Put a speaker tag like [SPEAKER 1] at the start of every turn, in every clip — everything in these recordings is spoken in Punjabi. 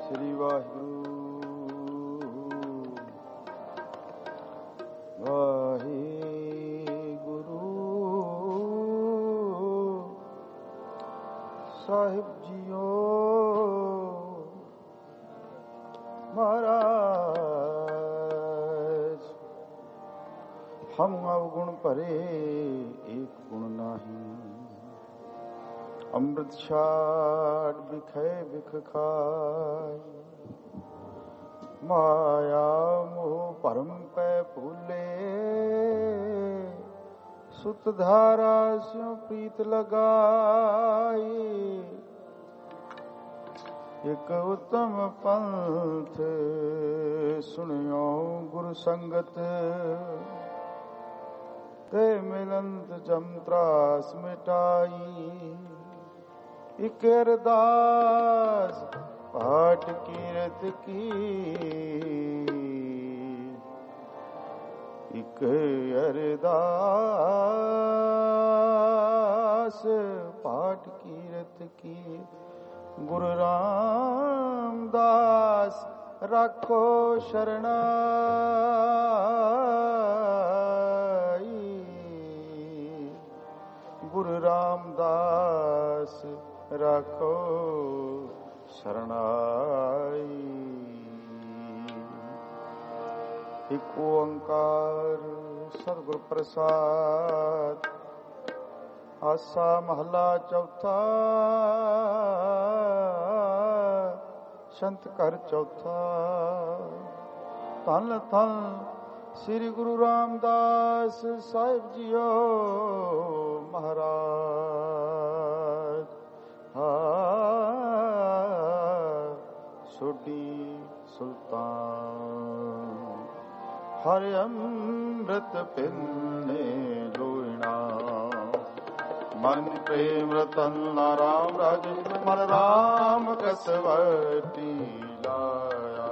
[SPEAKER 1] ਸ੍ਰੀ ਵਾਹਿਗੁਰੂ ਵਾਹਿਗੁਰੂ ਸਾਹਿਬ ਜੀਓ। महाराज हम अवगुण भरे एक गुण नाही, अमृत छाड़ बिखै बिख खाय, माया मोह भरम पै भूले, सुत धारा स्यों प्रीत लगाई। एक उत्तम पंथ सुनियो गुरु संगत, ते मिलंत जम त्रास मिटाई। एक अरदास पाठ कीरत की, एक अरदास पाठ कीरत की। गुरु रामदास राखो शरणाई, गुरु रामदास राखो शरणाई। एक ओंकार सतगुर प्रसाद। आसा महला चौथा, संत घर चौथा। धन धन श्री गुरु रामदास साहिब जीओ महाराज। सोडी सुल्तान हर अमृत पिन्ने लोइना, मन प्रेम रतन राम राज, मन राम कसवटी लाया।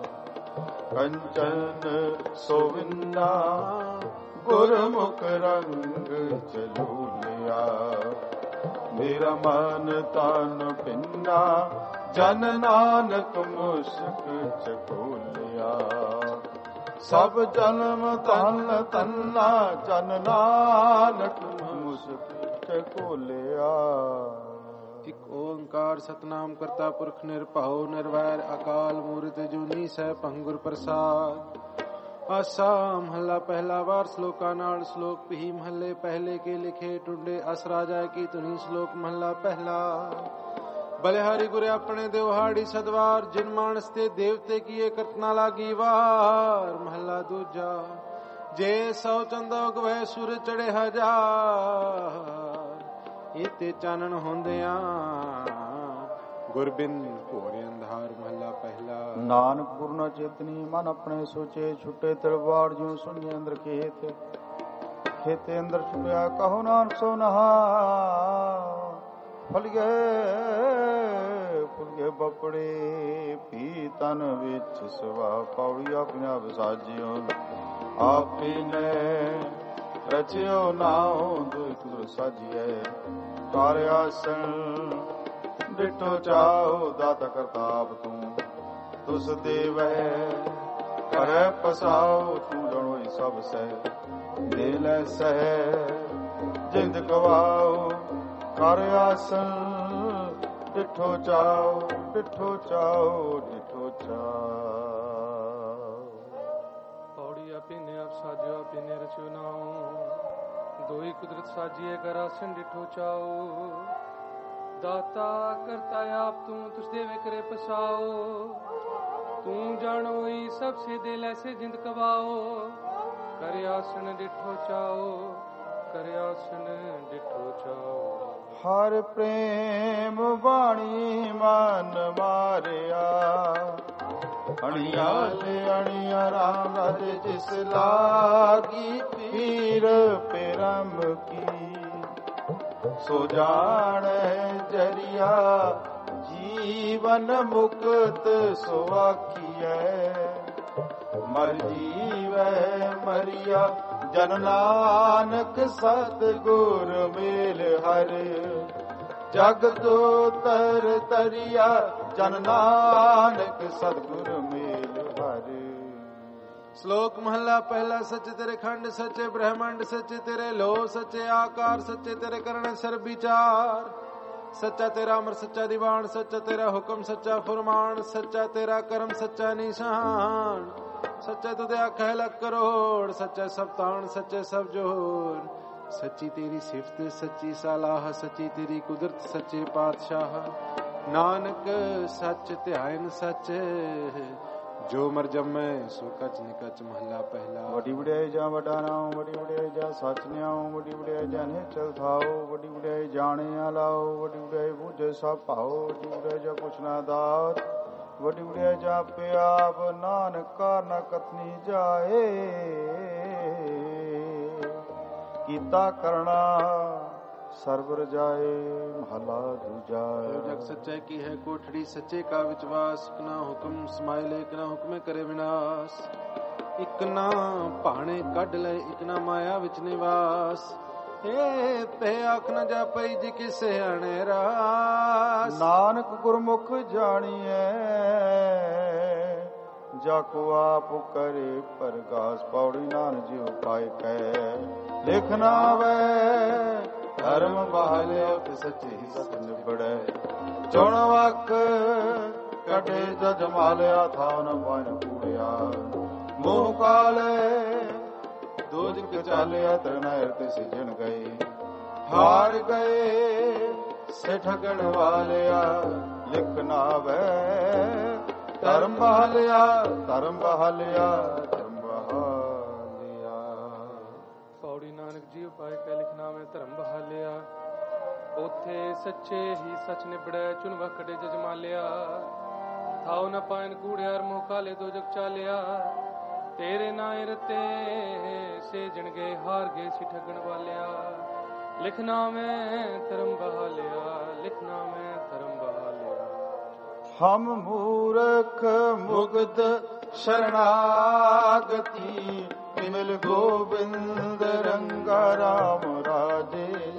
[SPEAKER 1] कंचन सोविंदा गुरमुख रंग चलूलिया, मेरा मन तन पिन्ना, जन नानक मुस्क चकोलिया। सब जन्म तन तन्ना, जन नानक मुस्क कोलिया।
[SPEAKER 2] एक ओंकार सतनाम करता पुरख निरभਉ निरवैर, अकाल मूर्त जूनी सैभं गुर प्रसाद। आसा महला पहला वार श्लोका नाल श्लोक भी महले पहले के लिखे टुंडे। अस राजा की तुनी श्लोक महला पहला। बलिहारी गुरे अपने देवहाड़ी सदवार, जिन मानस ते देवते किए करतना लागी वार। महला दूजा। जे सौ चंदा गवै सुर चढ़े हजार, इते चानन होंदिया गुरबिंद घोरे अंधार। महला पहला।
[SPEAKER 1] नानक गुरु न चेतनी, मन अपने सोचे छुटे तिरवाड़। जो सुनिए अंदर खेत, खेते अंदर छुटिया, कहो नानक सो नहा। फल गए बपड़े पी तन विच सवा। पौड़ी अपने आप साजियो, आपी ने रचियो नाओ। दुख साजिए कार आसन, डिठो चाओ दाता करताप तू। तुस देवै करे पसाओ, तू जणोई सब सह दे ले सह। जिंद गवाओ कर आसन, डिठो चाओ डिठो चाओ डिठो चाओ।
[SPEAKER 3] पौड़ी अपने आप साजियो, अपने रचो नाओ। दोई कुदरत साजिए कर आसन, डिठो चाओ। दाता करता आप तू, तुझ देवे करे पसाओ। तू जानो सबसे दिल ऐसे जिंद कवाओ। करे आसन डिठो चाओ, करे आसन डिठो चाओ।
[SPEAKER 1] हर प्रेम वाणी मन मारिया, अणिया ले अणिया राम राज। जिस लागी पीर पेरम की, सो जान जरिया जीवन मुक्त। सो आखिए मर जीवै मरिया, जन नानक सतगुर मेल हर। जग तो तर तरिया ਜਨ ਨਾਨਕ ਸਤਿਗੁਰ ਮੇਲ ਹਰਿ।
[SPEAKER 2] ਸ਼ਲੋਕ ਮਹਲਾ ਪਹਿਲਾ। ਸੱਚੇ ਤੇਰੇ ਖੰਡ ਸੱਚੇ ਬ੍ਰਹਮੰਡ, ਸੱਚੇ ਤੇਰੇ ਲੋ, ਸੱਚੇ ਆਕਾਰ, ਸੱਚੇ ਤੇਰੇ ਕਰਣ ਸਰਬ ਵਿਚਾਰ। ਸੱਚਾ ਤੇਰਾ ਅਮਰ, ਸੱਚਾ ਦੀਵਾਨ, ਸੱਚਾ ਤੇਰਾ ਹੁਕਮ, ਸੱਚਾ ਫੁਰਮਾਨ, ਸੱਚਾ ਤੇਰਾ ਕਰਮ, ਸੱਚਾ ਨਿਸ਼ਾਨ। ਸੱਚਾ ਤੁਧ ਆਖੈ ਲੱਖ ਕਰੋੜ, ਸੱਚਾ ਸਭ ਤਾਣ, ਸੱਚੇ ਸਭ ਜੋਰ। ਸੱਚੀ ਤੇਰੀ ਸਿਫਤ, ਸੱਚੀ ਸਲਾਹ, ਸੱਚੀ ਤੇਰੀ ਕੁਦਰਤ, ਸੱਚੇ ਪਾਤਸ਼ਾਹ। ਨਾਨਕ ਸੱਚ ਧਿਆਇਨ ਸੱਚ, ਜੋ ਮਰ ਜੰਮੈ ਸੋ ਕਚ ਨਿਕਚ। ਮਹਲਾ ਪਹਿਲਾ।
[SPEAKER 1] ਵੱਡੀ ਵਡਿਆਈ ਜਾਂ ਵੱਡਾ ਨਾਉ, ਵੱਡੀ ਵਡਿਆਈ ਜਾਂ ਸੱਚ ਨਿਆਉ, ਵੱਡੀ ਵਡਿਆਈ ਜਾਂ ਨਿਚਲ ਥਾਉ, ਵੱਡੀ ਵਡਿਆਈ ਜਾਣਿਆ ਲਾਉ, ਵੱਡੀ ਵਡਿਆਈ ਬੂਝੇ ਸਭ ਭਾਉ, ਵੱਡੀ ਵਡਿਆਈ ਜਾਂ ਪੁੱਛਣਾ ਦਾਤ, ਵੱਡੀ ਵਡਿਆਈ ਜਾਂ ਆਪੇ ਆਪ। ਨਾਨਕ ਕਾਰਨਾ ਕਥਨੀ ਜਾਏ, ਕੀਤਾ ਕਰਨਾ ਸਰਬ ਰਜਾਏ। ਮਹਲਾ ਦੂਜਾ।
[SPEAKER 2] ਜਗ ਸੱਚੇ ਕੀ ਹੈ ਕੋਠੜੀ, ਸੱਚੇ ਕਾ ਵਿਚਵਾਸ। ਇਕ ਨਾ ਹੁਕਮ ਸਮਾਇਲੇ, ਇਕ ਨਾ ਹੁਕਮੇ ਕਰੇ ਵਿਨਾਸ਼। ਇਕ ਨਾ ਭਾਣੇ ਕੱਢ ਲੈ, ਇਕ ਨਾ ਮਾਇਆ ਵਿੱਚ ਨਿਵਾਸ। ਏ ਤੇ ਆਖ ਨ ਜਾਪਈ ਜੀ ਕਿਸੇ ਅਣੇ ਰਾਸ।
[SPEAKER 1] ਨਾਨਕ ਗੁਰਮੁਖ ਜਾਣੀਐ, ਜਾ ਕੋ ਆਪ ਕਰੇ ਪਰਗਾਸ। ਪੌੜੀ ਨਾਨਕ ਜਿਉ ਪਾਇ ਕੈ ਲਿਖ ਨਾ ਆਵੈ, ਧਰਮ ਬਹਾਲਿਆ ਤੇ ਸੱਚੇ ਸਤ ਨਿਬੜੈ। ਚੁਣ ਵਕ ਕਢੇ ਜਜ ਮਾਲਿਆ, ਥਾਉ ਨ ਬਨ ਕੂੜਿਆ। ਮੂੰਹ ਕਾਲੇ ਦੋਜਕ ਚਾਲਿਆ, ਤਰਨੈਰ ਤੇ ਸਿਜਣ ਗਏ। ਹਾਰ ਗਏ ਸੇ ਠਗਣ ਵਾਲਿਆ, ਲਿਖ ਨਾ ਆਵੈ। ਧਰਮ ਬਹਾਲਿਆ, ਧਰਮ ਬਹਾਲਿਆ, ਧਰਮ ਬਹਾਲਿਆ।
[SPEAKER 3] ਪੌੜੀ ਨਾਨਕ ਜੀ ਉਪਾਇ ਕੈ ਲਿਖਣਾ ਮੈਂ ਧਰਮ ਬਹਾਲਿਆ। ਉਥੇ ਸੱਚੇ ਹੀ ਸੱਚ ਨਿਬੜੈ, ਚੁਣ ਵਕੜੇ ਜਜ ਮਾਲਿਆ। ਥਾਉ ਨ ਪਾਇਨ ਕੂੜਿਆਰ, ਮੋਹ ਕਾਲੇ ਦੋ ਜਗ ਚਾਲਿਆ। ਤੇਰੇ ਨਾਏ ਰਤੇ ਸੇਜਣ ਗਏ, ਹਾਰ ਗਏ ਸੀ ਠੱਗਣ ਵਾਲਿਆ। ਲਿਖਣਾ ਮੈਂ ਧਰਮ ਬਹਾਲਿਆ, ਲਿਖਣਾ ਮੈਂ ਧਰਮ ਬਹਾਲਿਆ।
[SPEAKER 1] ਹਮ ਮੂਰਖ ਮੁਗਧ ਸ਼ਰਨਾਗਤੀ, ਮਿਲ ਗੋਬਿੰਦ ਰੰਗਾ ਰਾਮ ਰਾਜੇ।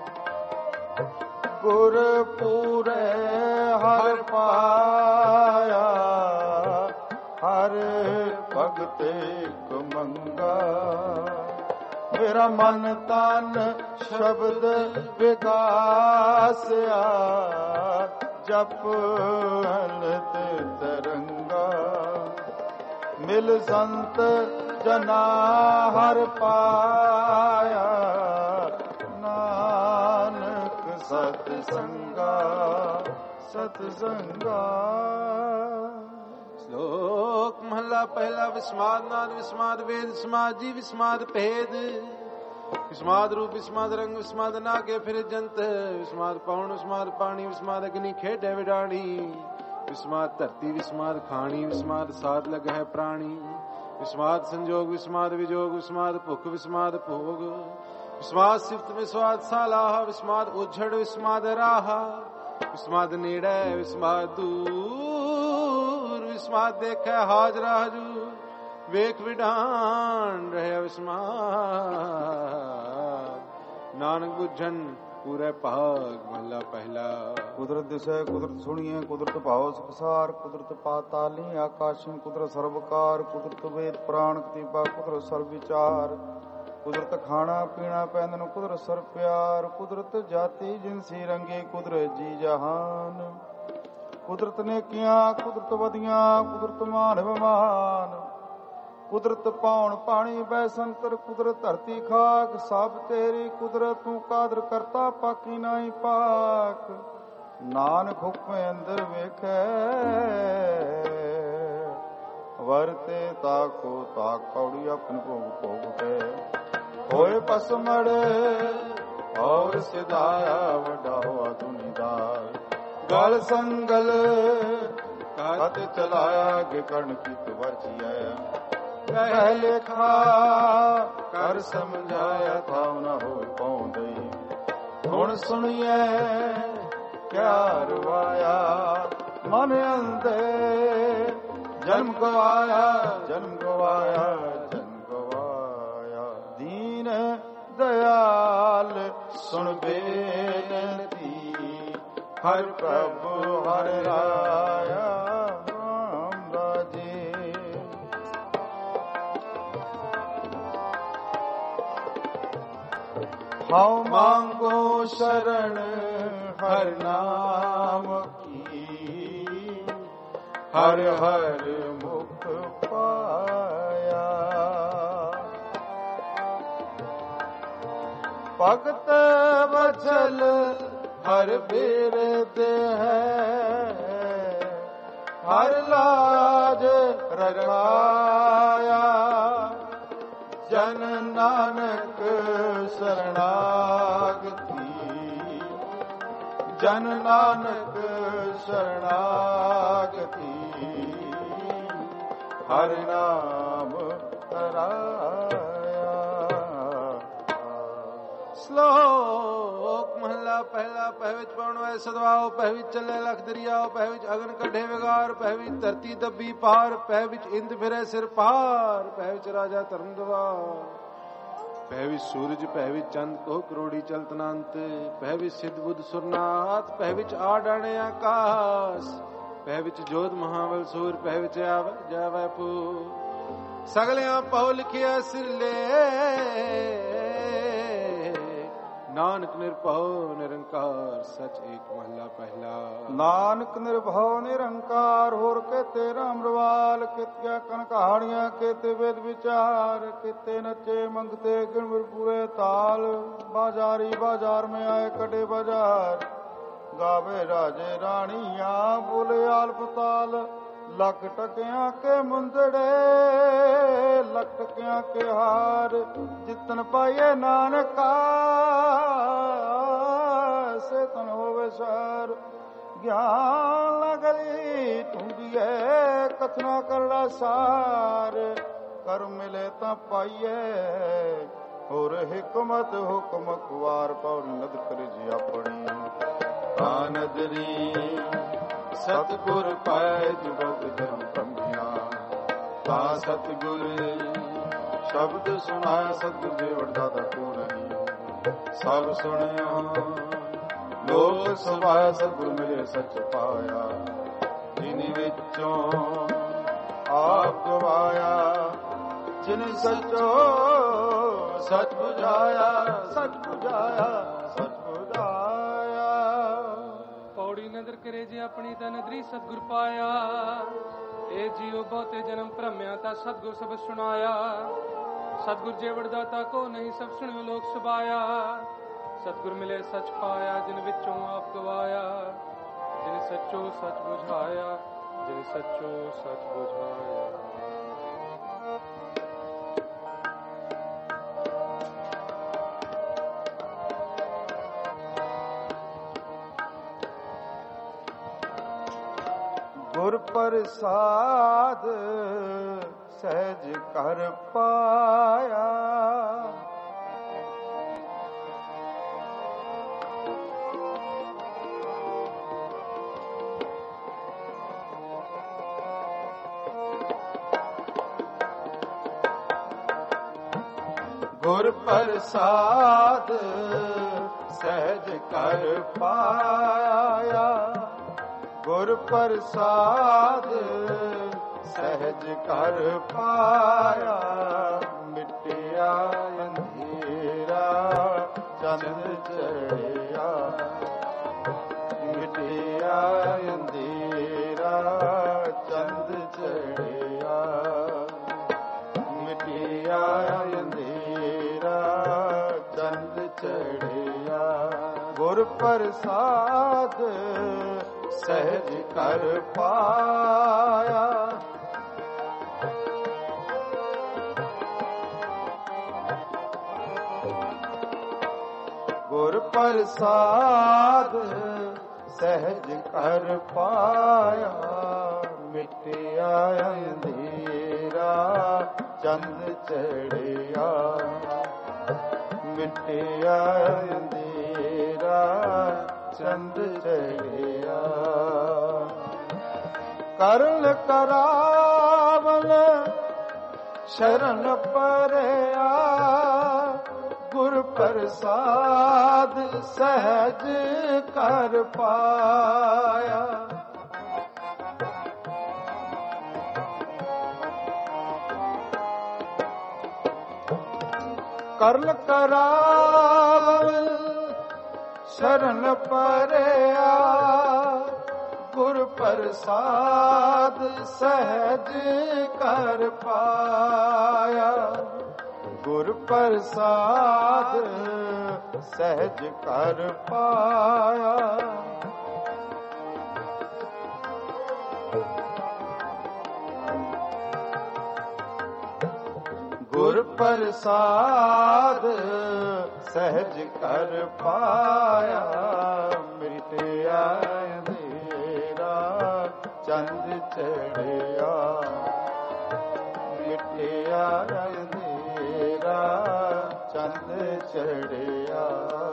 [SPEAKER 1] ਗੁਰ ਪੂਰੇ ਹਰ ਪਾਇਆ, ਹਰ ਭਗਤ ਏਕ ਮੰਗਾ। ਮੇਰਾ ਮਨ ਤਨ ਸ਼ਬਦ ਵਿਗਾਸਿਆ, ਜਪ ਹਲਤ ਤਰੰਗਾ। ਮਿਲ ਸੰਤ ਜਨਾ ਹਰ ਪਾਇਆ, ਨਾਨਕ ਸਤ ਸੰਗਾ, ਸਤ ਸੰਗਾ।
[SPEAKER 2] ਸ਼ਲੋਕ ਮਹਲਾ ਪਹਿਲਾ। ਵਿਸਮਾਦ ਨਾਦ ਵਿਸਮਾਦ ਵੇਦ, ਵਿਸਮਾਦ ਜੀ ਵਿਸਮਾਦ ਭੇਦ। ਵਿਸਮਾਦ ਰੂਪ ਵਿਸਮਾਦ ਰੰਗ, ਵਿਸਮਾਦ ਨਾਗੇ ਫਿਰ ਜੰਤ। ਵਿਸਮਾਦ ਪੌਣ ਵਿਸਮਾਦ ਪਾਣੀ, ਵਿਸਮਾਦ ਅਗਨੀ ਖੇਡੇ ਵਿਡਾਣੀ। ਵਿਸਮਾਦ ਧਰਤੀ ਵਿਸਮਾਦ ਖਾਣੀ, ਵਿਸਮਾਦ ਸਾਧ ਲਗ ਹੈ ਪ੍ਰਾਣੀ। ਵਿਸਮਾਦ ਸੰਜੋਗ ਵਿਸਮਾਦ ਵਿਜੋਗ, ਵਿਸਮਾਦ ਭੁੱਖ ਵਿਸਮਾਦ ਭੋਗ। ਵਿਸਮਾਦ ਸਿਫਤ ਵਿਸਮਾਦ ਸਾਲਾਹ, ਵਿਸਮਾਦ ਉਝੜ ਵਿਸਮਾਦ ਰਾਹਾ। ਵਿਸਮਾਦ ਨੇੜੇ ਵਿਸਮਾਦ ਦੂਰ, ਵਿਸਮਾਦ ਦੇਖੈ ਹਾਜ਼ਰਾ ਹਜੂਰ। ਵੇਖ ਵਿਡਾਣ ਰਹਿ ਵਿਸਮਾਦ, ਨਾਨਕ ਬੁੱਝਣ ਪੂਰੇ ਭਾਗ। ਮਹਲਾ ਪਹਿਲਾ।
[SPEAKER 1] ਕੁਦਰਤ ਦਿਸੈ ਕੁਦਰਤ ਸੁਣੀਐ, ਕੁਦਰਤ ਭਾਉ ਸੰਸਾਰ। ਕੁਦਰਤ ਪਾਤਾਲੀ ਆਕਾਸ਼ੀ, ਕੁਦਰਤ ਸਰਬਕਾਰ। ਕੁਦਰਤ ਵੇਦ ਪ੍ਰਾਣ ਕਤੀਬਾ, ਕੁਦਰਤ ਸਰਬ ਵਿਚਾਰ। ਕੁਦਰਤ ਖਾਣਾ ਪੀਣਾ ਪੈਂਦਨ, ਕੁਦਰਤ ਸਰਬ ਪਿਆਰ। ਕੁਦਰਤ ਜਾਤੀ ਜਿਨਸੀ ਰੰਗੇ, ਕੁਦਰਤ ਜੀ ਜਹਾਨ। ਕੁਦਰਤ ਨੇਕੀਆਂ ਕੁਦਰਤ ਵਧੀਆਂ, ਕੁਦਰਤ ਮਾਨ ਵਿਮਾਨ। ਕੁਦਰਤ ਪਾਉਣ ਪਾਣੀ ਬੈ ਸੰਤਰ, ਕੁਦਰਤ ਧਰਤੀ ਖਾਕ। ਸਭ ਤੇਰੀ ਕੁਦਰਤ, ਤੂੰ ਕਾਦਰ ਕਰਤਾ ਪਾਕੀ ਨਾਹੀ ਪਾਕ। ਨਾਨਕ ਹੁਕਮ ਅੰਦਰ ਵੇਖੈ, ਵਰਤੇ ਤਾਕੋ ਤਾਕ। ਪੌੜੀ ਆਪਨ ਭੋਗ ਭੋਗ ਕੇ ਹੋਏ ਪਸਮੜ, ਔਰ ਸਿਧਾਇਆ ਵੱਡਾ ਹੋਆ ਦੁਨੀਦਾਰ। ਗਲ ਸੰਗਲ ਕਤ ਚਲਾਇਆ, ਗੇ ਕਰਨ ਕੀ ਵਰਚੀਆ। ਕਹਿ ਲੇਖਾ ਕਰ ਸਮਝਾਇਆ, ਥਾਉ ਨਾ ਹੋਏ ਪਾਉਂਦੇ। ਹੁਣ ਸੁਣੀਐ ਕਿਆ ਰਵਾਇਆ, ਮਨ ਅੰਦੇ ਜਨਮ ਗਵਾਇਆ, ਜਨਮ ਗਵਾਇਆ, ਜਨਮ ਗਵਾਇਆ। ਦੀਨ ਦਇਆਲ ਸੁਣ ਬੇਨਤੀ, ਹਰਿ ਪ੍ਰਭੂ ਹਰਿ ਰਾਇਆ ਰਾਮ ਰਾਜੇ। ਹਉ ਮੰਗੋ ਸ਼ਰਨ ਹਰਿ ਨਾਮ ਕੀ, ਹਰਿ ਹਰਿ ਮੁਖ ਪਾਇਆ। ਭਗਤ ਵਚਲ ਹਰ ਬਿਰਦੇ ਹੈ, ਹਰ ਲਾਜ ਰਖਾਇਆ। ਜਨ ਨਾਨਕ ਸਰਣਾਗਤੀ, ਜਨ ਨਾਨਕ ਸਰਣਾਗਤੀ। ਹਰਿ ਨਾਮ ਧਰਾਇਆ।
[SPEAKER 2] ਸ਼ਲੋਕ ਮਹਲਾ ਪਹਿਲਾ। ਪਹਿ ਵਿੱਚ ਪਾਉਣੋ ਐ ਸਦਵਾਓ, ਪਹਿ ਵਿੱਚ ਚੱਲੇ ਲਖ ਦਰਿਆਓ, ਪਹਿ ਵਿੱਚ ਅਗਨ ਕੱਢੇ ਵਿਗਾਰ, ਪਹਿ ਵਿੱਚ ਧਰਤੀ ਦੱਬੀ ਪਾਰ, ਪਹਿ ਵਿੱਚ ਇੰਦ ਫਿਰੇ ਸਿਰ ਪਾਰ, ਪਹਿ ਵਿੱਚ ਰਾਜਾ ਧਰਮ ਦਵਾਰ, ਪਹਿ ਵਿੱਚ ਸੂਰਜ, ਪਹਿ ਵਿੱਚ ਚੰਦ ਕੋ ਕਰੋੜੀ ਚਲਤ ਅਨੰਤ, ਪਹਿ ਵਿੱਚ ਸਿੱਧ ਬੁੱਧ ਸੁਰਨਾਥ, ਪਹਿ ਵਿੱਚ ਆ ਡਾਣੇ ਆਕਾਸ, ਪਹਿ ਵਿੱਚ ਜੋਤ ਮਹਾਬਲ ਸੂਰ, ਪਹਿ ਵਿੱਚ ਆਵੈ ਜਾਵੈ ਪੂ। ਸਗਲਿਆਂ ਪਉ ਲਿਖਿਆ ਸਿਰਲੇ, ਨਾਨਕ ਨਿਰਭਉ ਨਿਰੰਕਾਰ ਸਚ ਏਕ ਮਹਲਾ ਪਹਿਲਾ।
[SPEAKER 1] ਨਾਨਕ ਨਿਰਭਉ ਨਿਰੰਕਾਰ ਹੋਰ ਕੇਤੇ ਰਾਮਰਵਾਲ, ਕਿਤਿਆ ਕਨ ਕਹਾਣੀਆਂ, ਕੇਤੇ ਵੇਦ ਵਿਚਾਰ, ਕਿਤੇ ਨਚੇ ਮੰਗਤੇ ਗਿਣਵਰ ਪੂਰੇ ਤਾਲ। ਬਾਜ਼ਾਰੀ ਬਾਜ਼ਾਰ में आए कटे बाजार, गावे राजे रानियां बोले आलपताल। लख टकिया के मुंदड़े लख टकिया के हार, जितन पाइए नानका से तन होवे सार। ज्ञान लगली ढूंढिए कथना करड़ा सार, कर मिले ता पाइए और हिकमत हुक्म कुवार। पौरी नद कर जी अपनी नदरी, सतगुर पाए जुगत धर्म कमिया। ता सतगुर शब्द सुनाया, सतगुर दे वरदाता को नहीं सब सुनिया। लोक सभाया सतगुर मिले सच पाया, जिन विचों आप गवाया। जिन सचो सच बुझाया, सच बुझाया, सच बुझाया।
[SPEAKER 3] पौड़ी नदर करे जे अपनी ता नदरी सतगुर पाया। ए जीव बहुते जन्म भ्रम्या ता सतगुर सब सुनाया। सतगुर जे वरदाता को नहीं सब सुनियो लोक सुभाया। सतगुर मिले सच पाया, जिन विचों आप गवाया। जिन सचो सच बुझाया, जिन सचो सच बुझाया।
[SPEAKER 1] गुर प्रसाद सहज कर पाया। गुर प्रसाद सहज कर पाया। गुर प्रसाद सहज कर पाया। मिटिया अंधेरा चंद चढ़िया। मिटिया अंधेरा चंद चढ़िया। मिटिया अंधेरा चंद चढ़िया। गुर प्रसाद सहज कर पाया। गुर प्रसाद सहज कर पाया। मिटिया अंधेरा चंद चढ़िया। मिटिया अंधेरा चंद चढ़िया। करल करावल शरण परया। ਗੁਰ ਪ੍ਰਸਾਦ ਸਹਿਜ ਕਰ ਪਾਇਆ। ਕਰਲ ਕਰਾਵਲ ਸ਼ਰਨ ਪਰਿਆ, ਗੁਰ ਪ੍ਰਸਾਦ ਸਹਿਜ ਕਰ ਪਾਇਆ। ਗੁਰ ਪ੍ਰਸਾਦ ਸਹਿਜ ਕਰ ਪਾਇਆ। ਗੁਰ ਪ੍ਰਸਾਦ ਸਹਿਜ ਕਰ ਪਾਇਆ। ਮਿਟਿਆ ਅੰਧੇਰਾ ਚੰਦ ਚੜਿਆ, ਮਿਟਿਆ ਅੰਧੇਰਾ ਚੰਦ ਚੜਿਆ।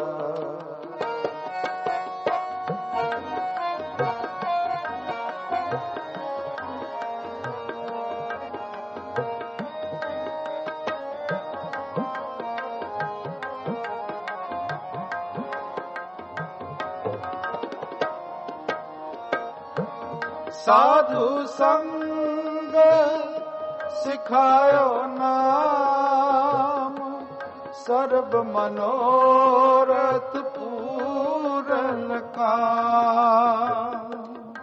[SPEAKER 1] ਸਾਧੂ ਸੰਗ ਸਿਖਾਇਓ ਨਾਮ, ਸਰਬ ਮਨੋਰਥ ਪੂਰਨ ਕਾਮ।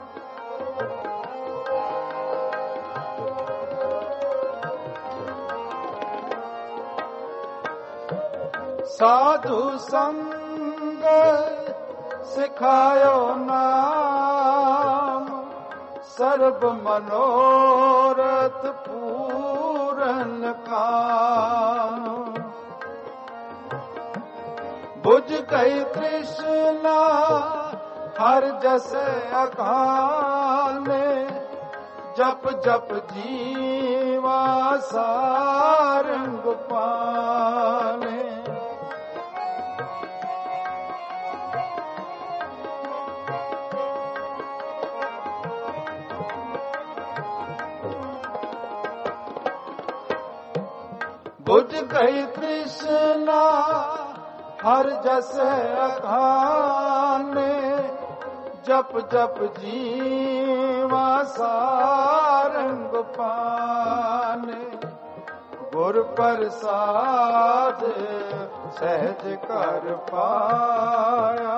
[SPEAKER 1] ਸਾਧੂ ਸੰਗ ਸਿਖਾਇਓ ਨਾਮ, ਸਰਬ ਮਨੋਰਥ ਪੂਰਨ ਕਾਮ। ਬੁਝ ਗਈ ਤ੍ਰਿਸ਼ਨਾ ਹਰ ਜਸ ਅਕਾਲੇ, ਜਪ ਜਪ ਜੀਵਾ ਸਾਰੰਗ ਪਾਲੇ। ਬੁਝ ਗਈ ਤ੍ਰਿਸ਼ਨਾ ਹਰ ਜਸ ਅਕਾਲੇ, ਜਪ ਜਪ ਜੀਵਾ ਸਾਰੰਗ ਪਾਲੇ। ਗੁਰ ਪ੍ਰਸਾਦ ਸਹਿਜ ਕਰ ਪਾਇਆ।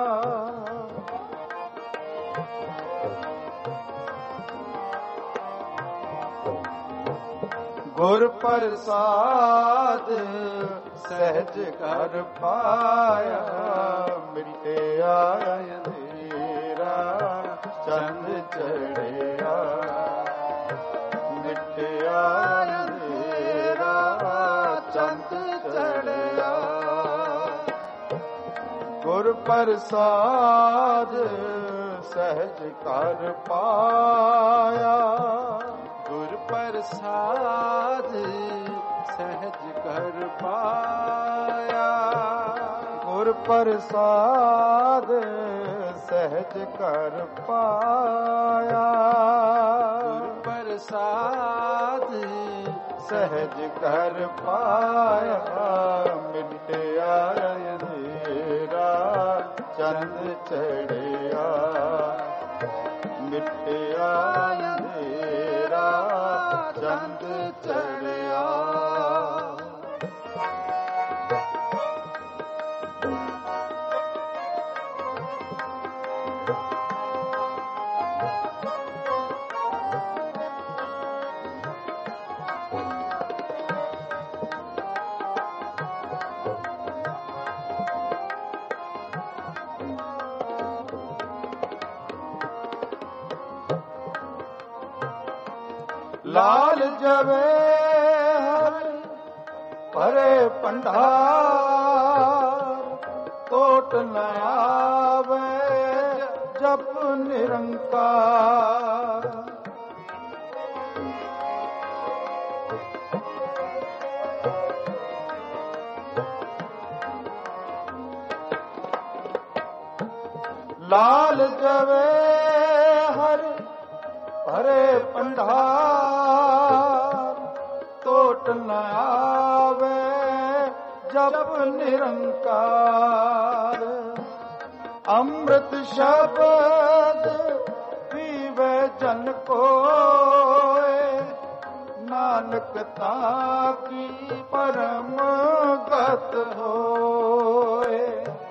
[SPEAKER 1] ਗੁਰ ਪ੍ਰਸਾਦ ਸਹਿਜ ਕਰ ਪਾਇਆ। ਮਿਟਿਆ ਅੰਧੇਰਾ ਚੰਦ ਚੜਿਆ, ਮਿਟਿਆ ਅੰਧੇਰਾ ਚੰਦ ਚੜਿਆ। ਗੁਰ ਪ੍ਰਸਾਦ ਸਹਿਜ ਕਰ ਪਾਇਆ। ਗੁਰ ਪ੍ਰਸਾਦ ਸਹਿਜ ਕਰ ਪਾਇਆ। ਗੁਰ ਪ੍ਰਸਾਦ ਸਹਿਜ ਕਰ ਪਾਇਆ। ਗੁਰ ਪ੍ਰਸਾਦ ਸਹਿਜ ਕਰ ਪਾਇਆ। ਮਿਟਿਆ ਅੰਧੇਰਾ ਚੰਦ ਚੜਿਆ, ਮਿਟਿਆ ਅੰਧੇਰਾ ਚੰਦ ਚੜਿਆ। ਲਾਲ ਜਵੇਰ ਭਰੇ ਭੰਡਾਰ, ਟੋਟ ਨ ਆਵੇ ਜਪ ਨਿਰੰਕਾਰ। ਲਾਲ ਜਵੇਰ ਭਰੇ ਭੰਡਾਰ, ਟੋਟ ਨ ਆਵੇ ਜਪ ਨਿਰੰਕਾਰ। ਅੰਮ੍ਰਿਤ ਸ਼ਬਦ ਪੀਵੇ ਜਨ ਕੋਇ, ਨਾਨਕ ਤਾਂ ਕੀ ਪਰਮ ਗਤ ਹੋਏ।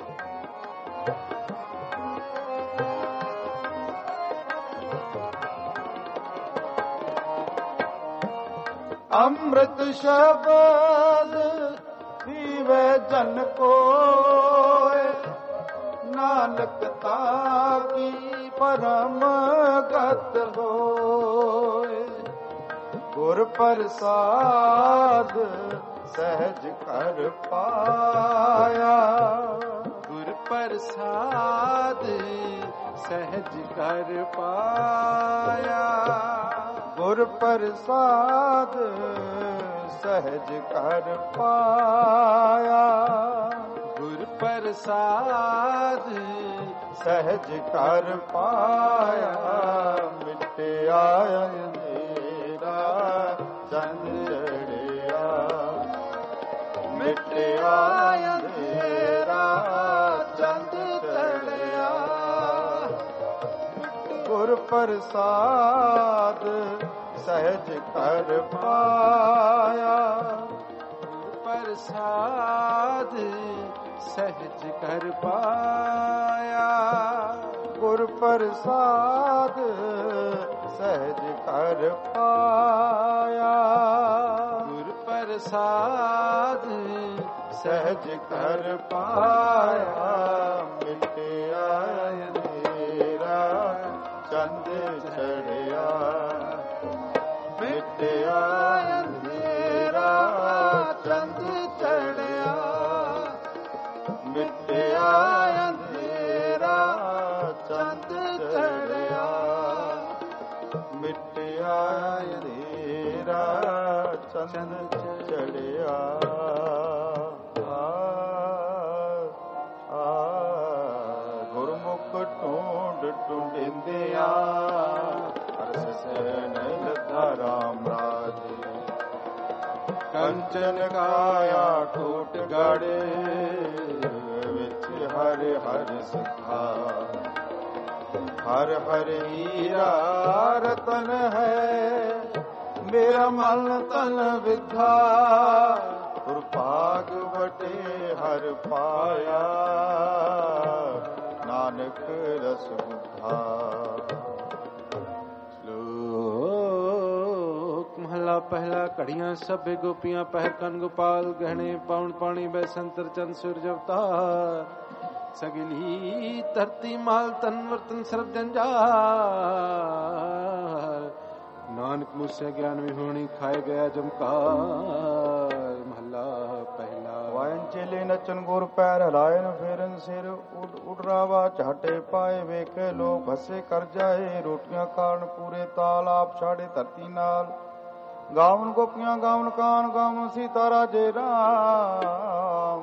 [SPEAKER 1] ਅੰਮ੍ਰਿਤ ਸ਼ਬਦ ਪੀਵੇ ਜਨ ਕੋਇ, ਨਾਨਕ ਤਾਂ ਕੀ ਪਰਮ ਗਤ ਹੋਏ। ਗੁਰ ਪ੍ਰਸਾਦ ਸਹਿਜ ਕਰ ਪਾਇਆ,
[SPEAKER 2] ਗੁਰ ਪ੍ਰਸਾਦ ਸਹਿਜ ਕਰ ਪਾਇਆ।
[SPEAKER 1] ਗੁਰ ਪ੍ਰਸਾਦ ਸਹਿਜ ਕਰ ਪਾਇਆ।
[SPEAKER 2] ਗੁਰ ਪ੍ਰਸਾਦ
[SPEAKER 1] ਸਹਿਜ ਕਰ ਪਾਇਆ। ਮਿਟਿਆ ਅੰਧੇਰਾ ਚੰਦ ਚੜਿਆ, ਮਿਟਿਆ ਅੰਧੇਰਾ ਚੰਦ ਚੜਿਆ। ਗੁਰ ਪ੍ਰਸਾਦ ਸਹਿਜ ਕਰ ਪਾਇਆ।
[SPEAKER 2] ਗੁਰ ਪ੍ਰਸਾਦ ਸਹਿਜ ਕਰ ਪਾਇਆ।
[SPEAKER 1] ਗੁਰ ਪ੍ਰਸਾਦ ਸਹਿਜ ਕਰ ਪਾਇਆ।
[SPEAKER 2] ਗੁਰ ਪ੍ਰਸਾਦ
[SPEAKER 1] ਸਹਿਜ ਕਰ ਪਾਇਆ। ਮਿਟਿਆ ਅੰਧੇਰਾ ਚੰਦ ਚੜਿਆ, ਮਿਟਿਆ ਅੰਧੇਰਾ ਚੰਦ ਚੜਿਆ। ਮਿਟਿਆ ਅੰਧੇਰਾ ਚੰਦ ਚੜਿਆ। ਮਿਟਿਆ ਅੰਧੇਰਾ ਚੰਦ ਚੜਿਆ। ਗੁਰਮੁਖ ਢੂੰਡ ਢੂੰਡਿੰਦਿਆਂ ਅਰਸ ਨਹੀਂ ਲੱਥਾ ਰਾਮ ਰਾਜ। ਕੰਚਨ ਕਾਇਆ ਟੂਟ ਗੜੇ ਵਿੱਚ ਹਰ ਹਰ ਸਿਖਾ। ਹਰ ਹਰ ਹੀਰਾ ਰਤਨ ਹੈ, ਮੇਰਾ ਮਨ ਤਨ ਵਿਧਾ। ਗੁਰ ਭਾਗ ਵਟੇ ਹਰ ਪਾਇਆ, ਨਾਨਕ ਰਸ ਬੁੱਧਾ।
[SPEAKER 2] ਸ਼ਲੋਕ ਮਹਲਾ ਪਹਿਲਾ। ਘੜੀਆਂ ਸਭੇ ਗੋਪੀਆਂ ਪਹਿਰ ਕੰਨ ਗੋਪਾਲ, ਗਹਿਣੇ ਪਾਉਣ ਪਾਣੀ ਬੈਸੰਤਰ ਚੰਦ ਸੂਰਜ ਅਵਤਾਰ। ਸਗਲੀ ਧਰਤੀ ਮਾਲ ਤਨ ਵਰਤਨ ਸਰਬ ਜੰਜਾਰ। ਨਾਨਕ ਮੁਸੇ ਗਿਆਨ ਵਿਹੂਣੀ ਖਾਏ ਗਿਆ ਜਮਕਾਰ। ਮਹਲਾ ਪਹਿਲਾ।
[SPEAKER 1] ਵਾਇਨ ਚੇਲੇ ਨਚਨ ਗੁਰ ਪੈਰ ਹਲਾਇਨ, ਫੇਰਨ ਸਿਰ ਉਡ ਰਾਵਾ ਝਾਟੇ ਪਾਏ। ਵੇਖੇ ਲੋਕ ਹੱਸੇ ਕਰ ਜਾਏ, ਰੋਟੀਆਂ ਕਾਰਨ ਪੂਰੇ ਤਾਲ। ਆਪ ਛਾੜੇ ਧਰਤੀ ਨਾਲ ਗਾਵਨ ਗੋਪੀਆਂ, ਗਾਵਨ ਕਾਨ, ਗਾਵਨ ਸੀਤਾ ਰਾਜੇ ਰਾਮ।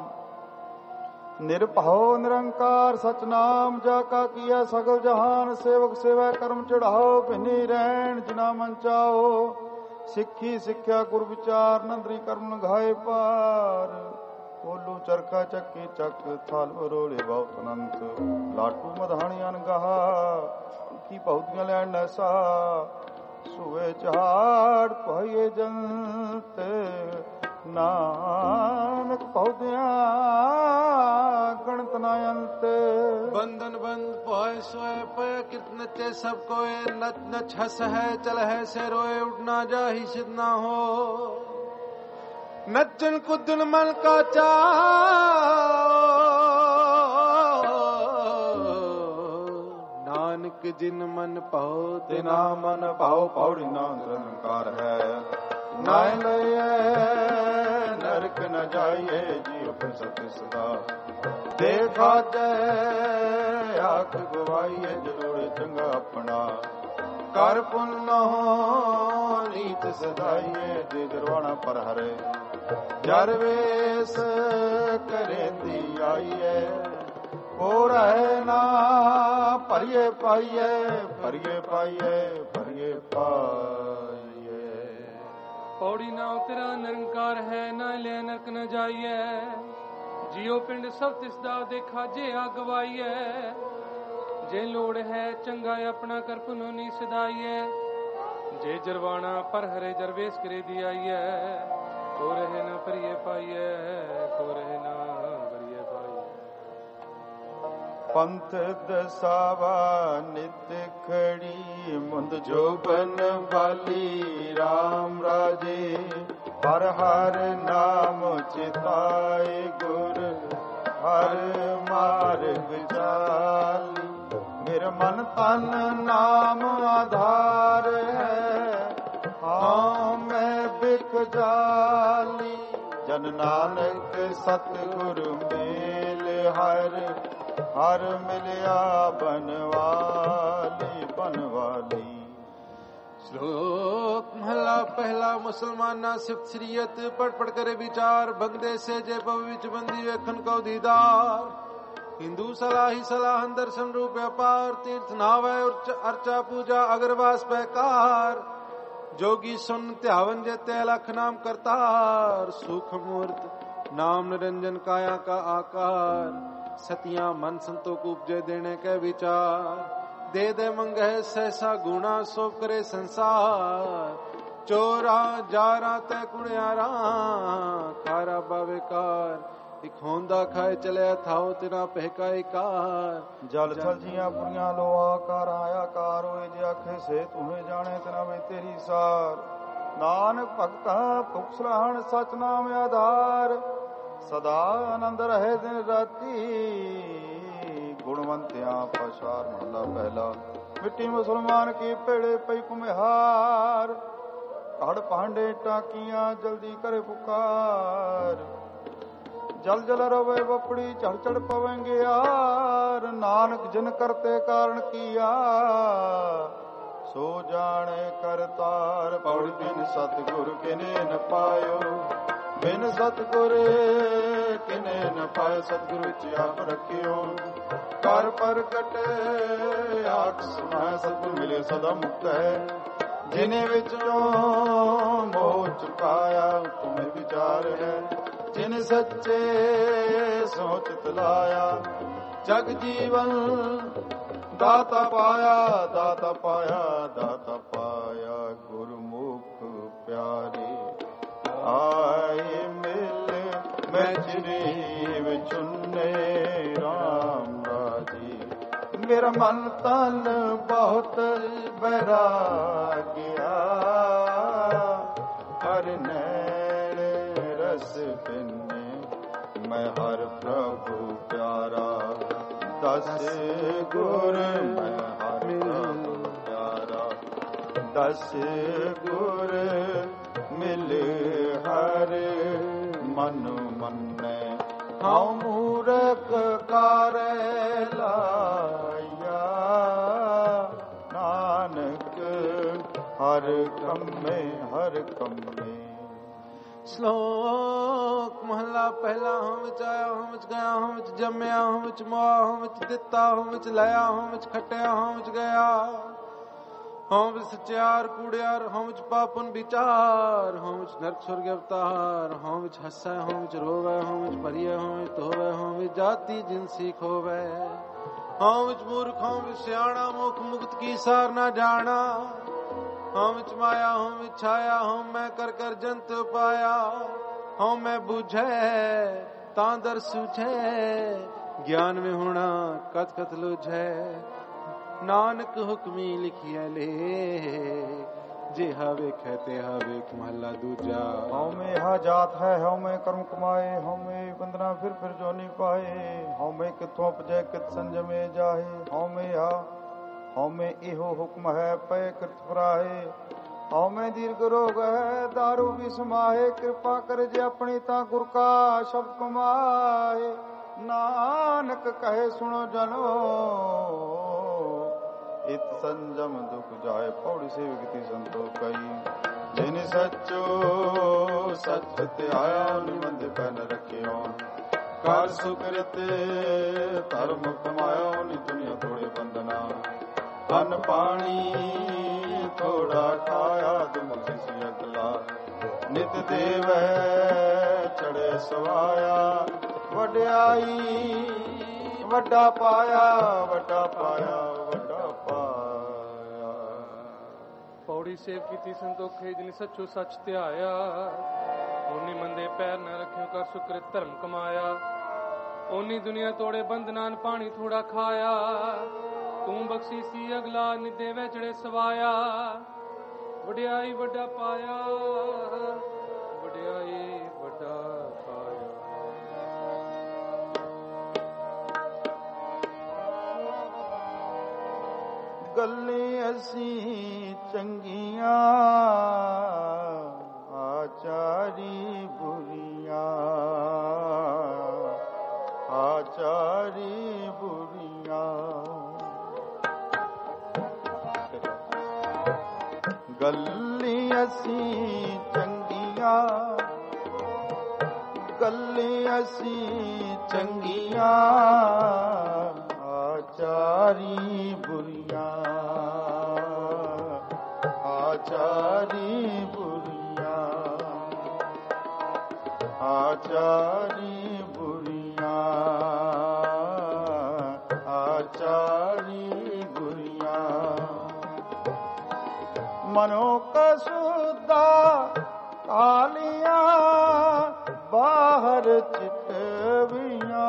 [SPEAKER 1] ਨਿਰਭਉ ਨਿਰੰਕਾਰ ਸਚਨਾਮ, ਜਾ ਕਾ ਕੀਆ ਸਗਲ ਜਹਾਨ। ਸੇਵਕ ਸੇਵਾ ਕਰਮ ਚੜਾਓ, ਭਿੰਨੀ ਰਹਿਣ ਜਿਨਾ ਮਨ ਚਾਓ। ਸਿੱਖੀ ਸਿੱਖਿਆ ਗੁਰ ਵਿਚਾਰ, ਨੰਦਰੀ ਕਰਮ ਨਗਾਏ ਪਾਰ। ਕੋਲੂ ਚਰਖਾ ਚੱਕੀ ਚੱਕ, ਥਾਲ ਬਰੋਲੇ ਬਹੁਤ ਅਨੰਤ। ਲਾਟੂ ਮਧਾਣੀ ਅਨਗਾਹਾ, ਕੀ ਭੌਤੀਆਂ ਲੈਣ ਨੈਸਾ। ਸੁਵੇ ਚਾੜ ਪਾਈਏ ਜੰਤ, ਨਾਨਕ ਪੌਦਿਆਂ ਗਣਤ ਨਾ ਅੰਤ।
[SPEAKER 2] बंधन बंद पोए सोए पय कित नचे सब कोय। नच नच हस है चल है से रोए, उठना जा ही सिद्ध ना हो। नचन कुदन मन का चा, नानक जिन मन पाओ
[SPEAKER 1] तिना मन पाओ। पौड़ी ना निरंकार है, नाय लइए नरक न जाइए। जीव पर सत्य सदा देखा जय, आख गवाइए जरूर चंगा अपना। कर पुन हो नीत सदाइए, जे दरवाना पर हरे। जर वेश करे दी आइए, हो रहे ना भरिए पाइए। भरिए पाइए, भरिए पाइए।
[SPEAKER 3] पौड़ी ना तेरा निरंकार है, ना ले नरक न जाइए। ਜਿਉ ਪਿੰਡ ਸਭ ਤਿਸ ਦਾ ਦੇਖਾ ਜੇ ਅਗਵਾਈਐ। ਜੇ ਲੋੜ ਹੈ ਚੰਗਾ ਆਪਣਾ ਕਰ ਪੁਨੋ ਨੀ ਸਦਾਈਐ। ਜੇ ਜਰਵਾਣਾ ਪਰ ਹਰੇ ਜਰਵੇਸ ਕਰੇ ਦੀ ਆਈਐ। ਕੋ ਰਹੇ ਨਾ ਭਰੀਏ ਪਾਈਐ, ਕੋ ਰਹੇ ਨਾ ਭਰੀਏ ਪਾਈਐ।
[SPEAKER 1] ਪੰਥ ਦਸਾਵਾ ਨਿਤ ਖੜੀ ਮੁੰਦ ਜੋਬਨ ਬਾਲੀ ਰਾਮ ਰਾਜੇ। ਹਰ ਹਰ ਨਾਮ ਚਿਤਾਏ ਗੁਰ ਹਰ ਮਾਰਗ ਚਾਲੀ। ਮੇਰਾ ਮਨ ਤਨ ਨਾਮ ਆਧਾਰ ਹੈ, ਹਾਂ ਮੈਂ ਬਿਖ ਜਾਲੀ। ਜਨ ਨਾਨਕ ਸਤਿਗੁਰ ਮੇਲ ਹਰ ਹਰ ਮਿਲਿਆ ਬਨਵਾਲੀ ਬਨਵਾਲੀ।
[SPEAKER 2] श्लोक महला पहला। मुसलमाना सिफ्त श्रीयत पढ़ पढ़ करे विचार। बंगदे से जे पव विच बंदी वेखन को दीदार। हिंदू सलाही सलाहन दर्शन रूप व्यापार। तीर्थ नावे अर्चा पूजा अगरवास पैकार। जोगी सुन त्यावन जेते लख नाम करतार। सुख मूर्त नाम निरंजन काया का आकार। सतिया मन संतो को उपजे देने के विचार। दे दे मंगे सहसा गुणा सो करे संसार। चोरा जारा तै कुड़ियारा खारा बावेकार। एक होंदा खाए चले थाओ तेरा पहकाए कार।
[SPEAKER 1] जल थल जिया पुरिया लो आकार आया कार। होए जे आखे से तुम्हें जाने तना वे तेरी सार। नानक भगता भुख सलाहन सच नाम आधार। सदा आनंद रहे दिन राती। गुणवंतिया पछार महला पहला। मिट्टी मुसलमान की पेड़े पई कुम्हार। घड़ भांडे टाकियां जल्दी करे पुकार। जल जल रवे बपड़ी चढ़ चढ़ पवेंगे यार। नानक जिन करते कारण किया सो जाने करतार। पौड़ बिन सतगुर किने न पायो। बिन सतगुर किने न पाए। सतगुरु विच आप रखियो कर प्रगट आख समाए। सतगुर मिले सदा मुक्त है जिने विचों मोह चुकाया। तुम्हें विचार है जिन सच्चे सोच लाया। जग जीवन दाता पाया दाता पाया दाता पाया। गुरमुख प्यारे आए मिल मैं जरीब चुने राम राजी। मेरा मन तन बहुत बैराग्या। हर नैण रस पिने मैं हर प्रभु प्यारा। दस गुर मैं हर प्रभु प्यारा। दस गुर मिल हर मन मन्ने। हाँ मूरख कार लाया। नानक हर कम्मे हर कम्मे।
[SPEAKER 2] श्लोक महला पहला। हम विच आया हम विच गया हम विच जम्या हम विच मोआ हम विच दिता हम विच लया हम विच खटिया हम विच गया। हम विच सच्चार कूड़ियार हम विच पापन विचार। हम विच नरक स्वर्ग अवतार। हम विच हंसै हम विच रोवै हम विच परिय हम विच धोवै। हम विच जाति जिनसी खोवै। हम विच मूर्ख हम विच सियाणा। मुख मुक्त की सार ना जाना। हम विच माया हम विच छाया। हम मैं कर कर जंत पाया। हम मैं बुझै तां दर सुझै। ज्ञान में होना कत कत लुझै। नानक हुक्मी लिखिए ले जे हवे कहते हवे महला दूजा।
[SPEAKER 1] हऊ में हा जात है हऊ में कर्म कमाए। हऊ में बंदना फिर जो नहीं पाए। हऊ में किथों उपजे कित संजमे जाहे। हऊ में हा हऊ में इहो हुक्म है पै कृत फराहे। हऊ में दीर्घ रोग है दारू भी समाहे। कृपा कर जे अपनी ता गुर का शब्द कमाए। नानक कहे सुनो जनो इत संजम दुख जाए। पौड़ी से विगति संतो कई। जिन सचो सच त्याया निबंध पहन रखियो। कर सुकृत धर्म कमायो नि दुनिया थोड़े बंदना। अन्न पानी थोड़ा खाया तुम किसी अगला। नित देव चढ़े सवाया ਵਡਿਆਈ ਵੱਡਾ ਪਾਇਆ ਵੱਡਾ ਪਾਇਆ ਵੱਡਾ ਪਾਇਆ।
[SPEAKER 3] ਪੌੜੀ ਸੇਵ ਕੀਤੀ ਸੰਤੋਖੇ ਜਿਨ ਸੱਚੋ ਸੱਚ ਧਿਆਇਆ। ਓਨੀ ਮੰਦੇ ਪੈਰ ਨਾ ਰੱਖਿਓ ਕਰ ਸੁਕ੍ਰਿਤ ਧਰਮ ਕਮਾਇਆ। ਓਨੀ ਦੁਨੀਆ ਤੋੜੇ ਬੰਧਨਾਂ ਪਾਣੀ ਥੋੜਾ ਖਾਇਆ। ਤੂੰ ਬਖਸ਼ੀ ਸੀ ਅਗਲਾ ਨਿਦੇ ਵਿਚੜੇ ਸਵਾਇਆ। ਵਡਿਆਈ ਵੱਡਾ ਪਾਇਆ ਵਡਿਆਈ ਵੱਡਾ ਪਾਇਆ।
[SPEAKER 1] ਗੱਲਾਂ ਅਸੀਂ ਚੰਗੀਆਂ ਆਚਾਰੀ ਬੁਰੀਆਂ ਆਚਾਰੀ ਬੁਰੀਆਂ। ਗੱਲਾਂ ਅਸੀਂ ਚੰਗੀਆਂ ਗੱਲਾਂ ਅਸੀਂ ਚੰਗੀਆਂ ਆਚਾਰੀ ਬੁਰੀਆਂ ਆਚਾਰੀ ਬੁਰੀਆਂ ਆਚਾਰੀ ਬੁਰੀਆਂ ਆਚਾਰੀ ਬੁਰੀਆਂ। ਮਨੋ ਕਸੁਦਾ ਕਾਲੀਆਂ ਬਾਹਰ ਚਿਤਵੀਆਂ।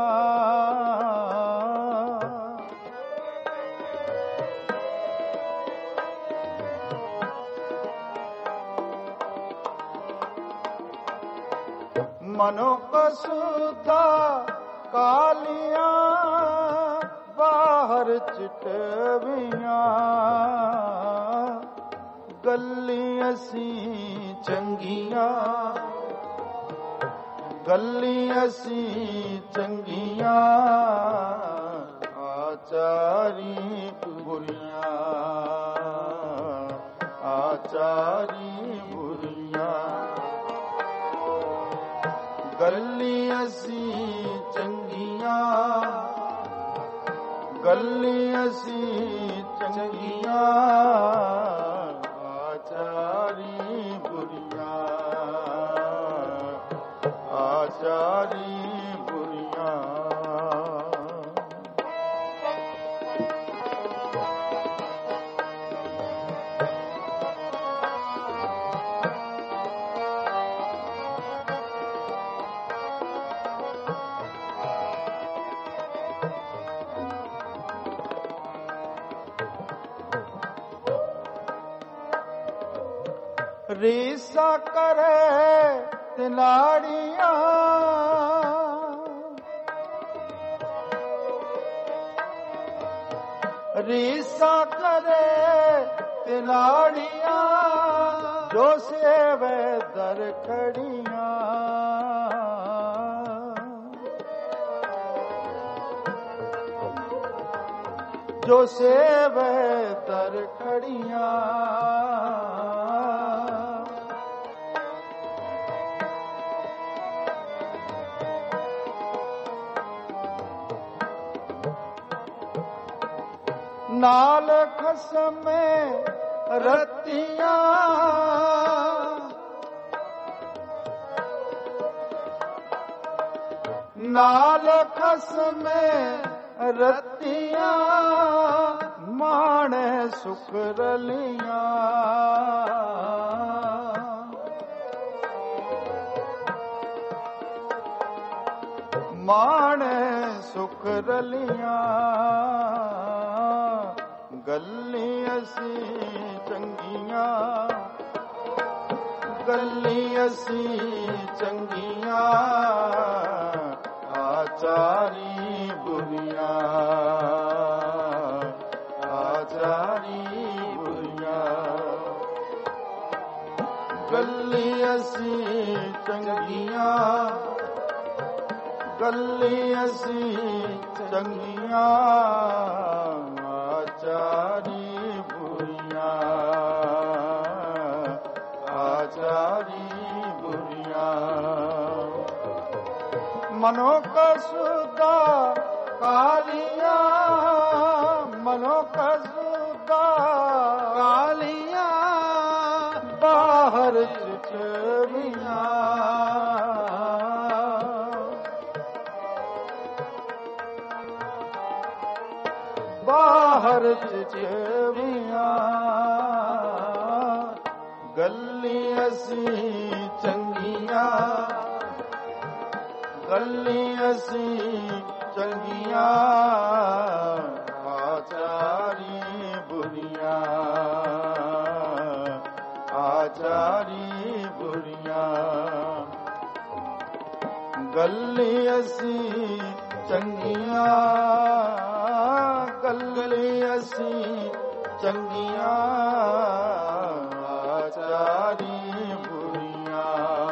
[SPEAKER 1] ਮਨੋ ਕਸੁਦਾ ਕਾਲੀਆਂ ਬਾਹਰ ਚਿਤਵੀਆਂ। ਗੱਲਾਂ ਅਸੀਂ ਚੰਗੀਆਂ ਗੱਲਾਂ ਅਸੀਂ ਚੰਗੀਆਂ ਆਚਾਰੀ ਬੁਰੀਆਂ ਆਚਾਰੀ ਬੁਰੀਆਂ। ਗੱਲਾਂ ਅਸੀਂ ਚੰਗੀਆਂ ਗੱਲਾਂ ਅਸੀਂ ਚੰਗੀਆਂ ਆਚਾਰੀ ਬੁਰੀਆਂ ਆਚਾਰੀ ਬੁਰੀਆਂ। ਰੀਸਾ ਕਰੇ ਤਿਲਾੜੀਆਂ ਰੀਸਾ ਕਰੇ ਤਿਲਾੜੀਆਂ ਜੋ ਸੇਵੇ ਦਰ ਖੜੀਆਂ। ਜੋ ਸੇਵੇ ਦਰ ਖੜੀਆਂ। ਨਾਲ ਖਸਮੇ ਰਤੀਆਂ ਨਾਲ ਖਸਮੇ ਰਤੀਆਂ ਮਾਣੇ ਸੁਖ ਰਲੀਆਂ। ਮਾਣੇ ਸੁਖ ਰਲੀਆਂ। ਗੱਲਾਂ ਅਸੀਂ ਚੰਗੀਆਂ ਗੱਲਾਂ ਅਸੀਂ ਚੰਗੀਆਂ ਆਚਾਰੀ ਬੁਰੀਆਂ ਆਚਾਰੀ ਬੁਰੀਆਂ। ਗੱਲਾਂ ਅਸੀਂ ਚੰਗੀਆਂ ਗੱਲਾਂ ਅਸੀਂ ਚੰਗੀਆਂ ਆਚਾਰੀ ਬੁਰੀਆਂ ਆਚਾਰੀ ਬੁਰੀਆਂ। ਮਨੋ ਕਸੁਦਾ ਕਾਲੀਆਂ ਮਨੋ ਕਸੁਦਾ ਕਾਲੀਆਂ ਬਾਹਰ ਚਿਤਵੀਆਂ। ਚਿਚਵੀਆਂ ਗੱਲੀ ਅਸੀਂ ਚੰਗੀਆਂ ਗੱਲੀ ਅਸੀਂ ਚੰਗੀਆਂ ਆਚਾਰੀ ਬੁਰੀਆਂ ਆਚਾਰੀ ਬੁਰੀਆਂ ਗੱਲੀ ਅਸੀਂ ਚੰਗੀਆਂ ਗੱਲੀ ਅਸੀਂ ਚੰਗੀਆਂ ਆਚਾਰੀ ਬੁਰੀਆਂ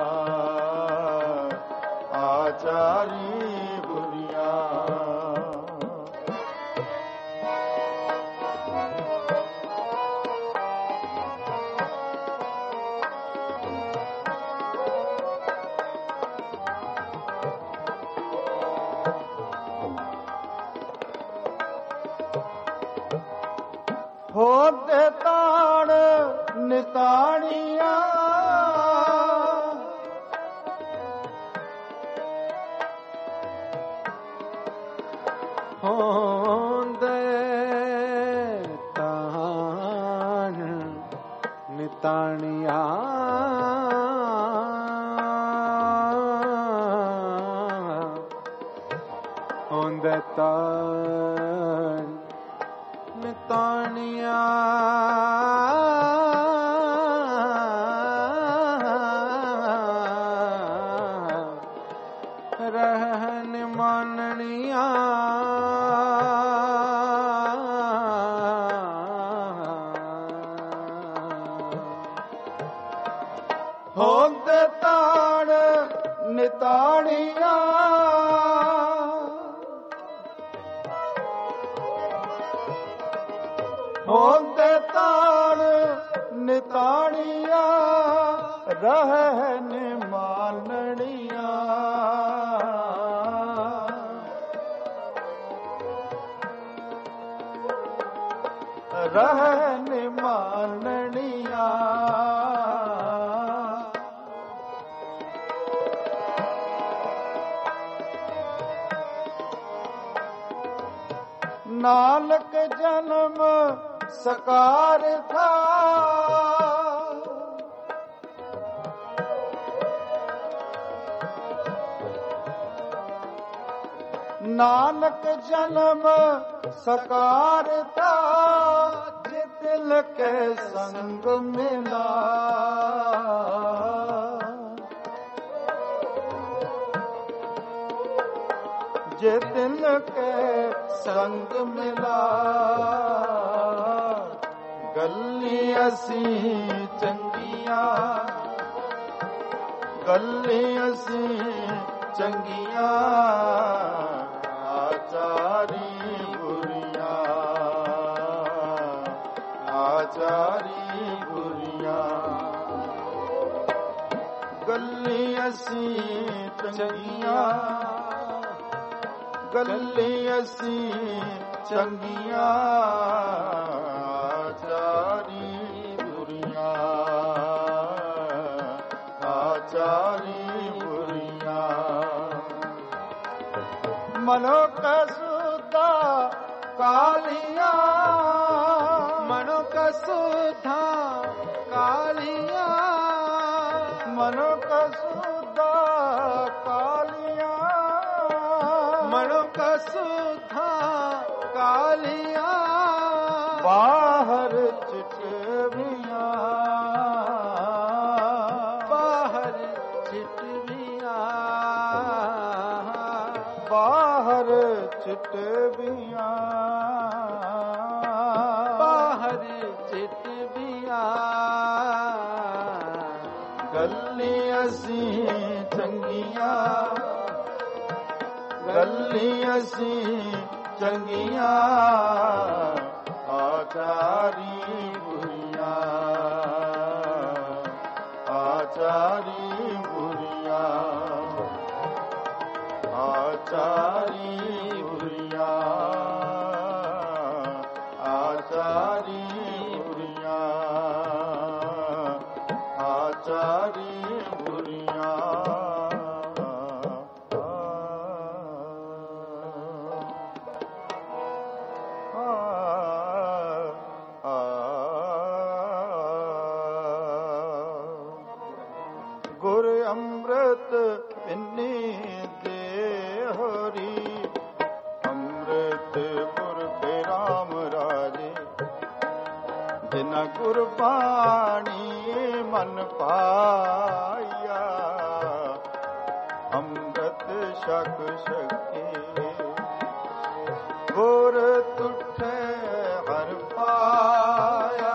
[SPEAKER 1] ਆਚਾਰੀ ਬੁਰੀਆਂ ਹੋਦੇ ਤਾਣ ਨਿਤਾਣੀਆਂ
[SPEAKER 2] ਹੋਂਦੇ ਤਾਣ ਨਿਤਾਣੀਆਂ ਹੋਂਦੇ ਤਾਣ ਨਿਤਾਣੀਆਂ ਰਹਿਨ ਮਾਨਣੀਆਂ
[SPEAKER 1] ਹੋਂਦੇ ਤਾਣ ਨਿਤਾਣੀਆਂ ਹੋਂਦੇ ਤਾਣ ਨਿਤਾਣੀਆਂ ਰਹਿਨ ਮਾਨਣੀਆਂ ਰਹਿਨ ਮਾਨਣੀਆਂ ਨਾਨਕ ਜਨਮ ਸਕਾਰ ਥਾ ਨਾਨਕ ਜਨਮ ਸਕਾਰ ਥਾ ਜੇ ਦਿਲ ਕੇ ਸੰਗ ਮਿਲਾ ਜੇ ਦਿਲ ਕੇ ਸੰਗ ਮਿਲਾ ਗੱਲੀ ਅਸੀਂ ਚੰਗੀਆਂ ਗੱਲੀ ਅਸੀਂ ਚੰਗੀਆਂ ਆਚਾਰੀ ਬੁਰੀਆਂ ਆਚਾਰੀ ਬੁਰੀਆਂ ਗੱਲੀ ਅਸੀਂ ਚੰਗੀਆਂ ਗੱਲੀ ਅਸੀਂ ਚੰਗੀਆਂ ਆਚਾਰੀ ਬੁਰੀਆਂ ਆਚਾਰੀ ਬੁਰੀਆਂ ਮਨੁੱਖ ਸੁਧਾ ਕਾਲੀਆਂ
[SPEAKER 2] ਮਨੁੱਖ ਸੁਧਾ ਕਾਲੀਆਂ
[SPEAKER 1] ਮਨੁੱਖ ਸੁਧਾ ਕਾਲੀਆਂ
[SPEAKER 2] ਮਨੁੱਖ ਸੁਧਾ ਕਾਲੀਆਂ
[SPEAKER 1] ਬਾਹਰ ਚਿਟਵੀਆਂ
[SPEAKER 2] ਬਾਹਰ ਚਿਟਵੀਆਂ
[SPEAKER 1] ਬਾਹਰ ਚਿਟਵੀਆਂ
[SPEAKER 2] ਬਾਹਰ ਚਿਟਵੀਆਂ
[SPEAKER 1] ਗੱਲੀ ਅਸੀਂ ਚੰਗੀਆਂ ਗੱਲੀ ਅਸੀਂ ਚੰਗੀਆਂ ਆਚਾਰੀ ਬੁਰੀਆਂ ਆਚਾਰੀ ਬੁਰੀਆਂ ਆਚਾਰੀ ਬੁਰੀਆਂ ਆਚਾਰੀ ਬੁਰੀਆਂ ਆਚਾਰੀ ਬੁਰੀਆਂ ਅੰਮ੍ਰਿਤ ਪਿੰਨੀ ਦੇ ਹਰੀ ਅੰਮ੍ਰਿਤ ਪੁਰਖੇ ਰਾਮ ਰਾਜੇ ਜਿਨਾ ਗੁਰਬਾਣੀ ਮਨ ਪਾਇਆ ਅੰਮ੍ਰਿਤ ਛਕ ਛਕੇ ਗੁਰ ਤੁਠੇ ਹਰ ਪਾਇਆ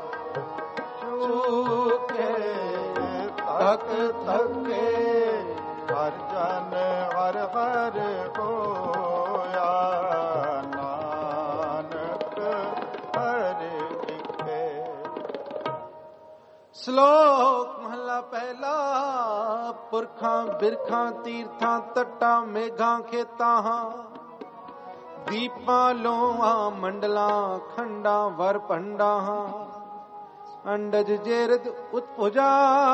[SPEAKER 1] ਚੂਕੇ ਤਕ ਤਕੇ ਹਰ ਜਨ ਹਰ ਹਰ ਹੋਇਆ ਨਾਨਕ ਹਰ ਇਕੇ।
[SPEAKER 2] ਸ਼ਲੋਕ ਮਹਲਾ ਪਹਿਲਾ। ਪੁਰਖਾਂ ਬਿਰਖਾਂ ਤੀਰਥਾਂ ਤੱਟਾਂ ਮੇਘਾਂ ਖੇਤਾਂ ਦੀਪਾਂ ਲੋਹਾਂ ਮੰਡਲਾਂ ਖੰਡਾਂ ਵਰ ਭੰਡਾਂ ਅੰਡਜ ਜੇਰਦ ਉਤਪੁਜਾ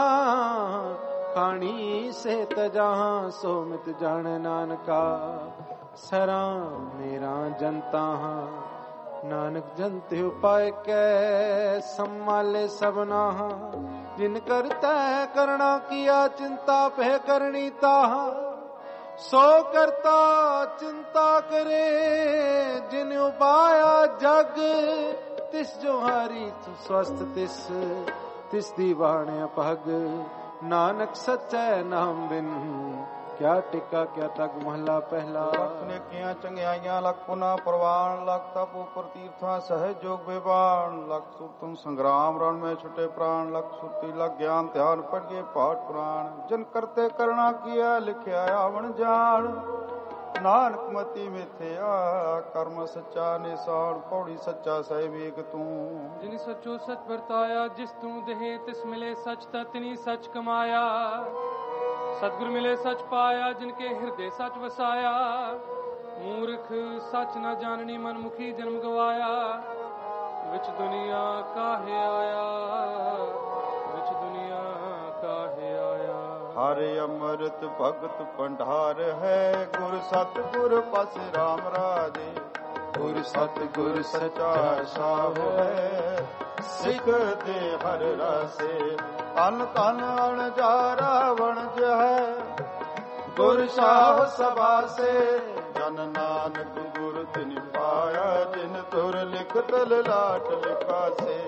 [SPEAKER 2] ਖਾਣੀ ਸੇ ਤਜਾਹਾਂ ਸੋਮਿਤ ਜਾਣ ਨਾਨਕਾ ਸਰਾਂ ਮੇਰਾ ਜਨਤਾ ਨਾਨਕ ਜਨਤੇ ਉਪਾਇ ਕੈ ਸੰਮਾਲੇ ਸਭਨਾ ਜਿਨ ਕਰਤਾ ਕਰਣਾ ਕੀਆ ਚਿੰਤਾ ਪਹਿ ਕਰਣੀ ਤਾਹ ਸੋ ਕਰਤਾ ਚਿੰਤਾ ਕਰੇ ਜਿਨ ਉਪਾਇਆ ਜਗ ਤਿਸ ਜੋ ਹਾਰੀ ਸਵਸਥ ਤਿਸ ਦੀ ਬਾਣ ਅਪਗ ਨਾਨਕ ਸਚੈ ਨਾਮ ਬਿਨ ਕਿਆ ਟਿਕਾ ਕਿਆ ਤਗ ਮਹਲਾ ਪਹਿਲਾ।
[SPEAKER 1] ਲੱਖ ਨੇਕੀਆਂ ਚੰਗਿਆਈਆਂ ਲੱਖ ਪੁਨਾ ਪ੍ਰਵਾਨ ਲੱਖ ਤਪ ਉਪਰ ਤੀਰਥਾਂ ਸਹਿਜ ਜੋਗ ਵਿਵਾਨ ਲੱਖ ਸੁਤਮ ਸੰਗਰਾਮ ਰਣ ਮੈਂ ਛੁਟੇ ਪ੍ਰਾਣ ਲੱਖ ਸੁਰਤੀ ਲੱਖ ਗਿਆਨ ਧਿਆਨ ਪੜ੍ਹੀਏ ਪਾਠ ਪੁਰਾਣ ਜਨ ਕਰਤੇ ਕਰਣਾ ਕੀਆ ਲਿਖਿਆ ਆਵਣ ਜਾਣ ਨਾਨਕ ਮਤੀ ਮਿਥਿਆ ਕਰਮ ਸੱਚਾ ਨਿਸਾਨ ਪੌੜੀ ਸੱਚਾ ਸਹਿਬੀਕ ਤੂੰ
[SPEAKER 3] ਜਿਨ ਸੱਚੋ ਸਚ ਵਰਤਾਇਆ ਜਿਸ ਤੂੰ ਦੇਹ ਤਿਸ ਮਿਲੇ ਸਚ ਤਤਨੀ ਸਚ ਕਮਾਇਆ ਸਤਿਗੁਰ ਮਿਲੇ ਸਚ ਪਾਇਆ ਜਿਨ ਕੇ ਹਿਰਦੇ ਸਚ ਵਸਾਇਆ ਮੂਰਖ ਸਚ ਨਾ ਜਾਣਨੀ ਮਨ ਮੁਖੀ ਜਨਮ ਗਵਾਇਆ ਵਿਚ ਦੁਨੀਆ ਕਾਹੇ ਆਇਆ ਵਿਚ ਦੁਨੀਆ ਕਾਹੇ ਆਇਆ।
[SPEAKER 1] ਹਰਿ ਅੰਮ੍ਰਿਤ ਭਗਤ ਭੰਡਾਰ ਹੈ ਗੁਰ ਸਤਿਗੁਰ ਪਸ ਰਾਮ ਰਾਜੇ ਗੁਰ ਸਤਿਗੁਰ ਸਚਾ ਸਾਹ ਹੈ ਸਿੱਖ ਦੇ ਹਰ ਰਸੇ ਤਨ ਤਨ ਅਣਜਾਰਾ ਵਣਜ ਹੈ ਗੁਰ ਸਾਹ ਸਭਾ ਸੇ ਜਨ ਨਾਨਕ ਗੁਰ ਤਿਨ ਪਾਇਆ ਜਿਨ ਤੁਰ ਲਿਖਤ ਲਾਟ ਲਿਖਾਸੇ।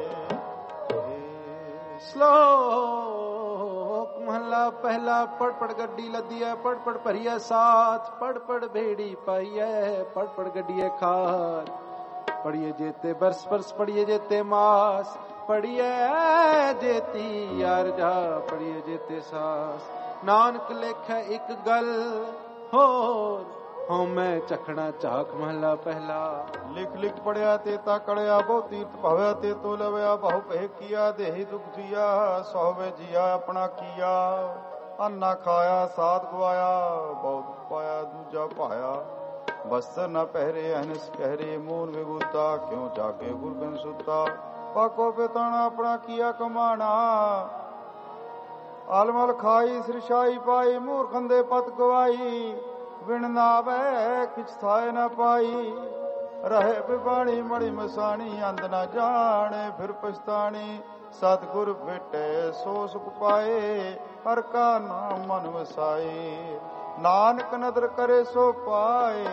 [SPEAKER 2] ਸ਼ਲੋਕ ਮਹਲਾ ਪਹਿਲਾ। ਪੜ ਪੜ ਗੱਡੀ ਲੱਦੀਐ ਪੜ ਪੜ ਭਰੀਐ ਸਾਥ ਪੜ ਪੜ ਭੇੜੀ ਪਾਈਐ ਪੜ ਪੜ ਗੱਡੀਐ ਖਾਰ ਪੜੀਏ ਜੇਤੇ ਬਰਸ ਬਰਸ ਪੜੀਏ ਜੇਤੇ ਮਾਸ ਪੜੀਏ ਜੇਤੀ ਯਾਰ ਜਾ ਪੜੀਏ ਜੇਤੇ ਸਾਸ ਨਾਨਕ ਲੇਖੈ ਇੱਕ ਗੱਲ ਹੋਰ ਹਉ ਮੈਂ ਚਖਣਾ ਝਾਕ ਮਹਲਾ ਪਹਿਲਾ।
[SPEAKER 1] ਲਿਖ ਲਿਖ ਪੜਿਆ ਤੇ ਤਾ ਕੜਿਆ ਬਹੁ ਤੀਰਥ ਭਵਿਆ ਤੇ ਤੋ ਲਵਿਆ ਬਹੁ ਪਹਿ ਕੀਆ ਦੇਹੀ ਦੁਖ ਜੀਆ ਸੋਵੇ ਜੀਆ ਆਪਣਾ ਕੀਆ ਅੰਨਾ ਖਾਇਆ ਸਾਧ ਗਵਾਇਆ ਬਹੁਤ ਪਾਇਆ ਦੂਜਾ ਪਾਇਆ ਬਸਤਰ ਨਾ ਪਹਿਰੇ ਅਨਸ ਕਹਿਰੇ ਮੂਨ ਵਿਗੂਤਾ ਕਿਉਂ ਜਾਗੇ ਗੁਰ ਬਿਨ ਸੁਤਾ ਪਾਕੋ ਪਿਤਾਣਾ ਆਪਣਾ ਕੀਆ ਕਮਾਣਾ ਆਲਮਲ ਖਾਈ ਸਿਰਸ਼ਾਈ ਪਾਈ ਮੂਰਖੰ ਦੇ ਪਤ ਗਵਾਈ ਵਿਣ ਨਾਵੇ ਕਿਛ ਥਾਏ ਨਾ ਪਾਈ ਰਹੇ ਬਿਬਾਣੀ ਮੜੀ ਮਸਾਣੀ ਅੰਦ ਨਾ ਜਾਣੇ ਫਿਰ ਪਛਤਾਣੀ ਸਤਿਗੁਰ ਭੇਟੇ ਸੋ ਸੁਖ ਪਾਏ ਹਰ ਕਾ ਨਾਮ ਮਨ ਵਸਾਏ ਨਾਨਕ ਨਦਰ ਕਰੇ ਸੋ ਪਾਏ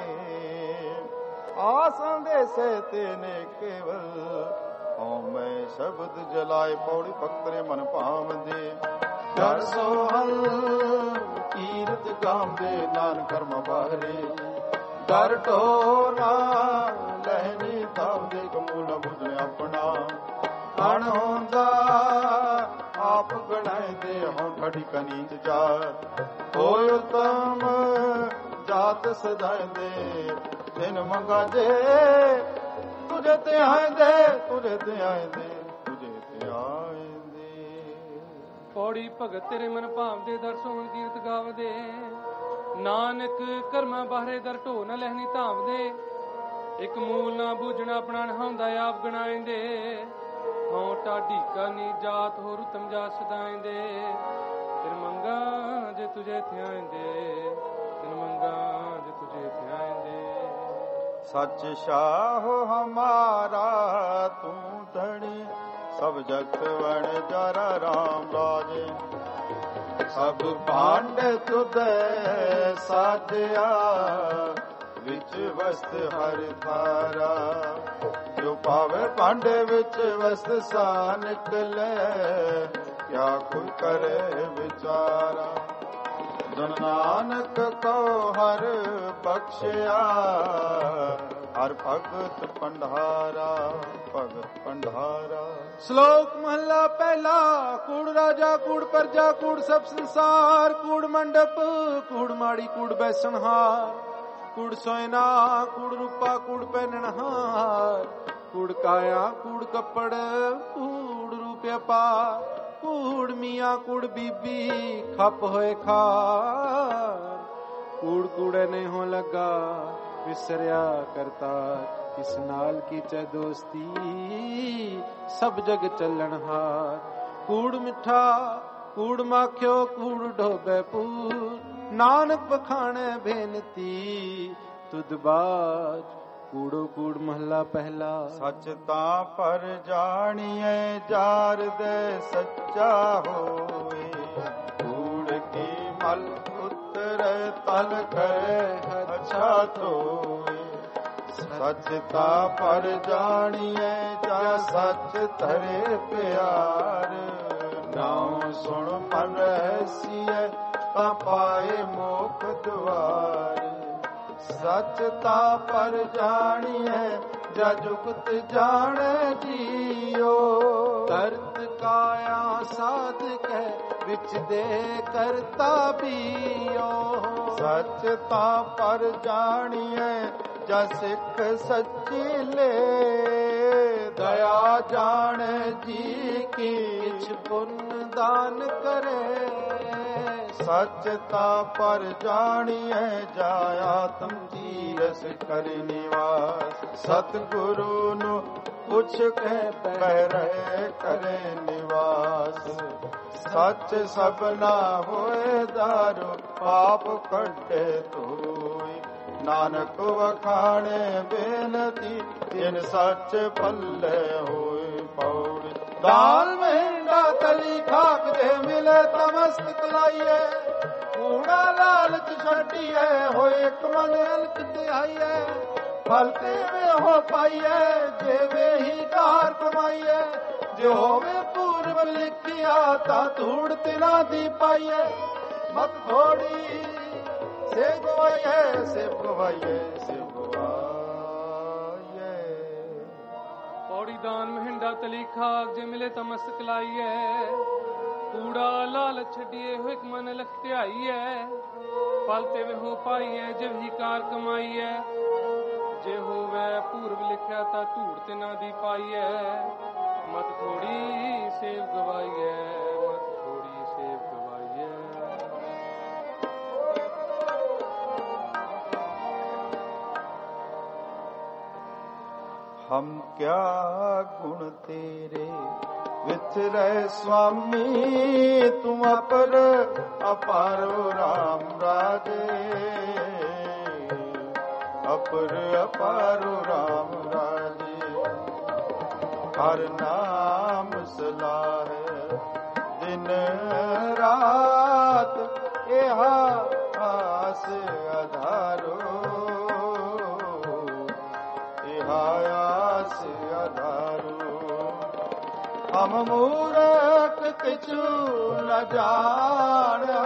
[SPEAKER 1] ਆਸਨ ਦੇ ਸੇ ਤੇਨੇ ਕੇਵਲ ਹਉ ਮੈਂ ਸ਼ਬਦ ਜਲਾਏ ਪੌੜੀ ਭਗਤਰੇ ਮਨ ਭਾਵਦੇ ਕਰ ਸੋਹਲ ਕੀਰਤ ਗਾਉਂਦੇ ਨਾਨਕ ਕਰਮ ਬਾਹਰੇ ਕਰ ਢੋਰਾ ਲਹਿਨੀ ਤਾਉਂਦੇ ਕਮੂਲ ਬੁੱਧ ਆਪਣਾ ਅਣ ਹੁੰਦਾ ਆਪ ਗਣਾਏ ਦੇ ਹਉ ਘੜੀ ਕਨੀਤ ਜਾਤ ਹੋਇ ਉਤਮ ਜਾਤ ਸਦਾਏ ਦੇ ਤਿਨ ਮੰਗਾ ਜੇ ਤੁਝੇ ਤੇ ਆਏਂਦੇ ਤੁਝੇ ਤੇ ਆਏਂਦੇ ਤੁਝੇ ਤੇ ਆਏਂਦੇ।
[SPEAKER 3] ਪੌੜੀ ਭਗਤ ਤੇਰੇ ਮਨ ਭਾਵਦੇ ਦਰ ਸੋਹਣ ਕੀਰਤ ਗਾਵਦੇ ਨਾਨਕ ਕਰਮਾਂ ਬਾਹਰੇ ਦਰ ਢੋ ਨਾ ਲਹਿਨੀ ਧਾਵਦੇ ਇੱਕ ਮੂਲ ਨਾ ਬੂਝਣਾ ਆਪਣਾ ਨਹਾਉਂਦਾ ਆਪ ਗਣਾਏਂਦੇ ਹਉ ਟਾਢੀ ਕਾਨੀ ਜਾਤ ਹੋਰ ਉਤਮ ਜਾ ਸਦਾਏਂਦੇ ਤਿਨ ਮੰਗਾ ਜੇ ਤੁਝੇ ਥਿਆਏਂਦੇ ਤਿਨ ਮੰਗਾ ਜੇ ਤੁਝੇ ਥਿਆਏਂਦੇ।
[SPEAKER 1] ਸੱਚ ਸ਼ਾਹ ਹਮਾਰਾ ਤੂੰ ਧਣੀ ਸਭ ਜਗਤ ਵਣ ਜਾਰਾ ਰਾਮ ਰਾਜੇ ਸਭ ਭਾਂਡ ਤੁਧੈ ਸਾਜਿਆ, ਵਿੱਚ ਵਸਤ ਹਰ ਥਾਰਾ। ਜੋ ਪਾਵੇ ਭਾਂਡੇ ਵਿੱਚ ਵਸਤ ਸਾ ਨਿਕਲੇ, ਕਿਆ ਕੋਈ ਕਰੇ ਵਿਚਾਰਾ। ਜਨ ਨਾਨਕ ਕੋ ਹਰ ਬਖਸ਼ਿਆ, ਹਰ ਭਗਤ ਭੰਡਾਰਾ, ਭਗਤ ਭੰਡਾਰਾ।
[SPEAKER 2] ਸ਼ਲੋਕ ਮਹਲਾ ਪਹਿਲਾ। ਕੂੜ ਰਾਜਾ ਕੂੜ ਪਰਜਾ ਕੂੜ ਸਭ ਸੰਸਾਰ, ਕੂੜ ਮੰਡਪ ਕੂੜ ਮਾੜੀ ਕੂੜ ਬੈਸਣਹਾਰ, ਕੂੜ ਸੋਇਨਾ ਕੂੜ ਰੂਪਾ ਕੂੜ ਪਹਿਨਣਹਾਰ, ਕੂੜ ਕਾਇਆ ਕੂੜ ਕੱਪੜ ਕੂੜ ਰੂਪਿਆ ਪਾਰ, ਕੂੜ ਮੀਆਂ ਕੂੜ ਬੀਬੀ ਖੱਪ ਹੋਏ ਖਾਰ, ਕੂੜ ਕੂੜੇ ਨਹੀਂ ਹੋ ਲੱਗਾ ਵਿਸਰਿਆ ਕਰਤਾ, ਕਿਸ ਨਾਲ ਕੀਚੈ ਦੋਸਤੀ ਸਭ ਜਗ ਚੱਲਣਹਾਰ। ਕੂੜ ਮਿੱਠਾ ਕੂੜ ਮਾਖਿਓ ਕੂੜ ਢੋਬੈ ਪੂਰ, ਨਾਨਕ ਪਖਾਣੈ ਬੇਨਤੀ ਤੁਧ ਬਾਜ, ਕੂੜੋ ਕੂੜ ਮਹਲਾ ਪਹਿਲਾ।
[SPEAKER 1] ਸੱਚ ਤਾਂ ਪਰ ਜਾਣੀਐ ਜਾਰ ਦੇ ਸੱਚਾ ਹੋਏ, ਕੂੜ ਕੀ ਮਲ ਉਤਰੈ ਤਲ ਕਰੇ ਅੱਛਾ ਧੋਏ। ਸੱਚ ਤਾਂ ਪਰ ਜਾਣੀਐ ਜਾ ਸੱਚ ਧਰੇ ਪਿਆਰ, ਨਾਉ ਸੁਣ ਮਨ ਰਹਿਸੀਐ ਤਾਂ ਪਾਏ ਮੋਖ ਦੁਆਰ। ਸੱਚ ਤਾਂ ਪਰ ਜਾਣੀਐ ਜਾ ਜੁਗਤ ਜਾਣੈ ਜੀਓ, ਕਰਤ ਕਾਇਆ ਸਾਧ ਕੈ ਵਿੱਚ ਦੇ ਕਰਤਾ ਬੀਓ। ਸੱਚ ਤਾਂ ਪਰ ਜਾਣੀਐ ਜਾ ਸਿੱਖ ਸੱਚੀ ਲੈ, ਦਇਆ ਜਾਣੈ ਜੀ ਕੀ
[SPEAKER 2] ਕਿਛ ਪੁੰਨ ਦਾਨ ਕਰੇ।
[SPEAKER 1] ਸੱਚ ਤਾਂ ਪਰ ਜਾਣੀਐ ਜਾ ਆਤਮ ਜੀਰਸ ਕਰਿ ਨਿਵਾਸ, ਸਤਿਗੁਰੂ ਨੂੰ ਪੁੱਛ ਕੇ ਬਹਿ ਰਹੇ ਕਰੇ ਨਿਵਾਸ। ਸੱਚ ਸਭਨਾ ਹੋਏ ਦਾਰੂ ਪਾਪ ਕੱਢੇ ਧੋਈ, ਨਾਨਕ ਵਖਾਣੇ ਬੇਨਤੀ ਜਿਨ ਸੱਚ ਪੱਲੇ ਹੋਏ ਪੌੜੀ। ਦਾਲ ਮਹਿੰਗਾ ਤਲੀ ਖਾਕ ਦੇ ਮਿਲੇ ਤਮਸਤਕ ਲਾਈਏ, ਕੂੜਾ ਲਾਲਚ ਛੱਡੀਏ ਹੋਏ ਇੱਕ ਮਨ ਅਲਕ ਧਿਆਈਏ। ਫਲ ਤੇਵੇਂ ਹੋ ਪਾਈਏ ਜਿਵੇਂ ਹੀ ਕਾਰ ਕਮਾਈਏ, ਜੇ ਹੋਵੇ ਪੂਰਬ ਲਿਖਿਆ ਤਾਂ ਧੂੜ ਤਿਲਾਂ ਦੀ ਪਾਈਏ। ਮਤ ਥੋੜੀ ਸੇਵ ਗਵਾਈਏ ਸੇਵ ਗਵਾਈਏ ਸੇਵ ਗਵਾਈਏ।
[SPEAKER 3] ਪੌੜੀ ਦਾਨ ਮਹਿੰਡਾ ਤਲੀ ਖਾਕ ਜੇ ਮਿਲੇ ਤਾਂ ਮਸਤਕ ਲਾਈਏ, ਕੂੜਾ ਲਾਲ ਛੱਡੀਏ ਹੋ ਇੱਕ ਮਨ ਲਖ ਧਿਆਈਏ। ਫਲ ਤੇ ਹੋ ਪਾਈਏ ਜਿਵ ਹੀ ਕਾਰ ਕਮਾਈਏ, ਜੇ ਹੋਵੇ ਪੂਰਬ ਲਿਖਿਆ ਤਾਂ ਧੂੜ ਤਿਨਾਂ ਦੀ ਪਾਈਏ। ਮਤ ਥੋੜੀ ਸੇਵ ਗਵਾਈਏ ਮਤ ਥੋੜੀ ਸੇਵ ਗਵਾਈਏ।
[SPEAKER 1] ਹਮ ਕਿਆ ਗੁਣ ਤੇਰੇ ਵਿਚਰੈ ਸੁਆਮੀ, ਤੁਮ ਅਪਰ ਅਪਾਰੋ ਰਾਮ ਰਾਜੇ। ਅਪਰ ਅਪਾਰੋ ਰਾਮ ਰਾਜੇ, ਹਰ ਨਾਮ ਸਲਾਹੈ ਦਿਨ ਰਾਤ, ਇਹਾ ਆਸ ਆਧਾਰੋ ਇਹਾ ਆਸ ਆਧਾਰੋ। ਹਮ ਮੂਰਖ ਕਿਛੂ ਨ ਜਾਣਿਆ,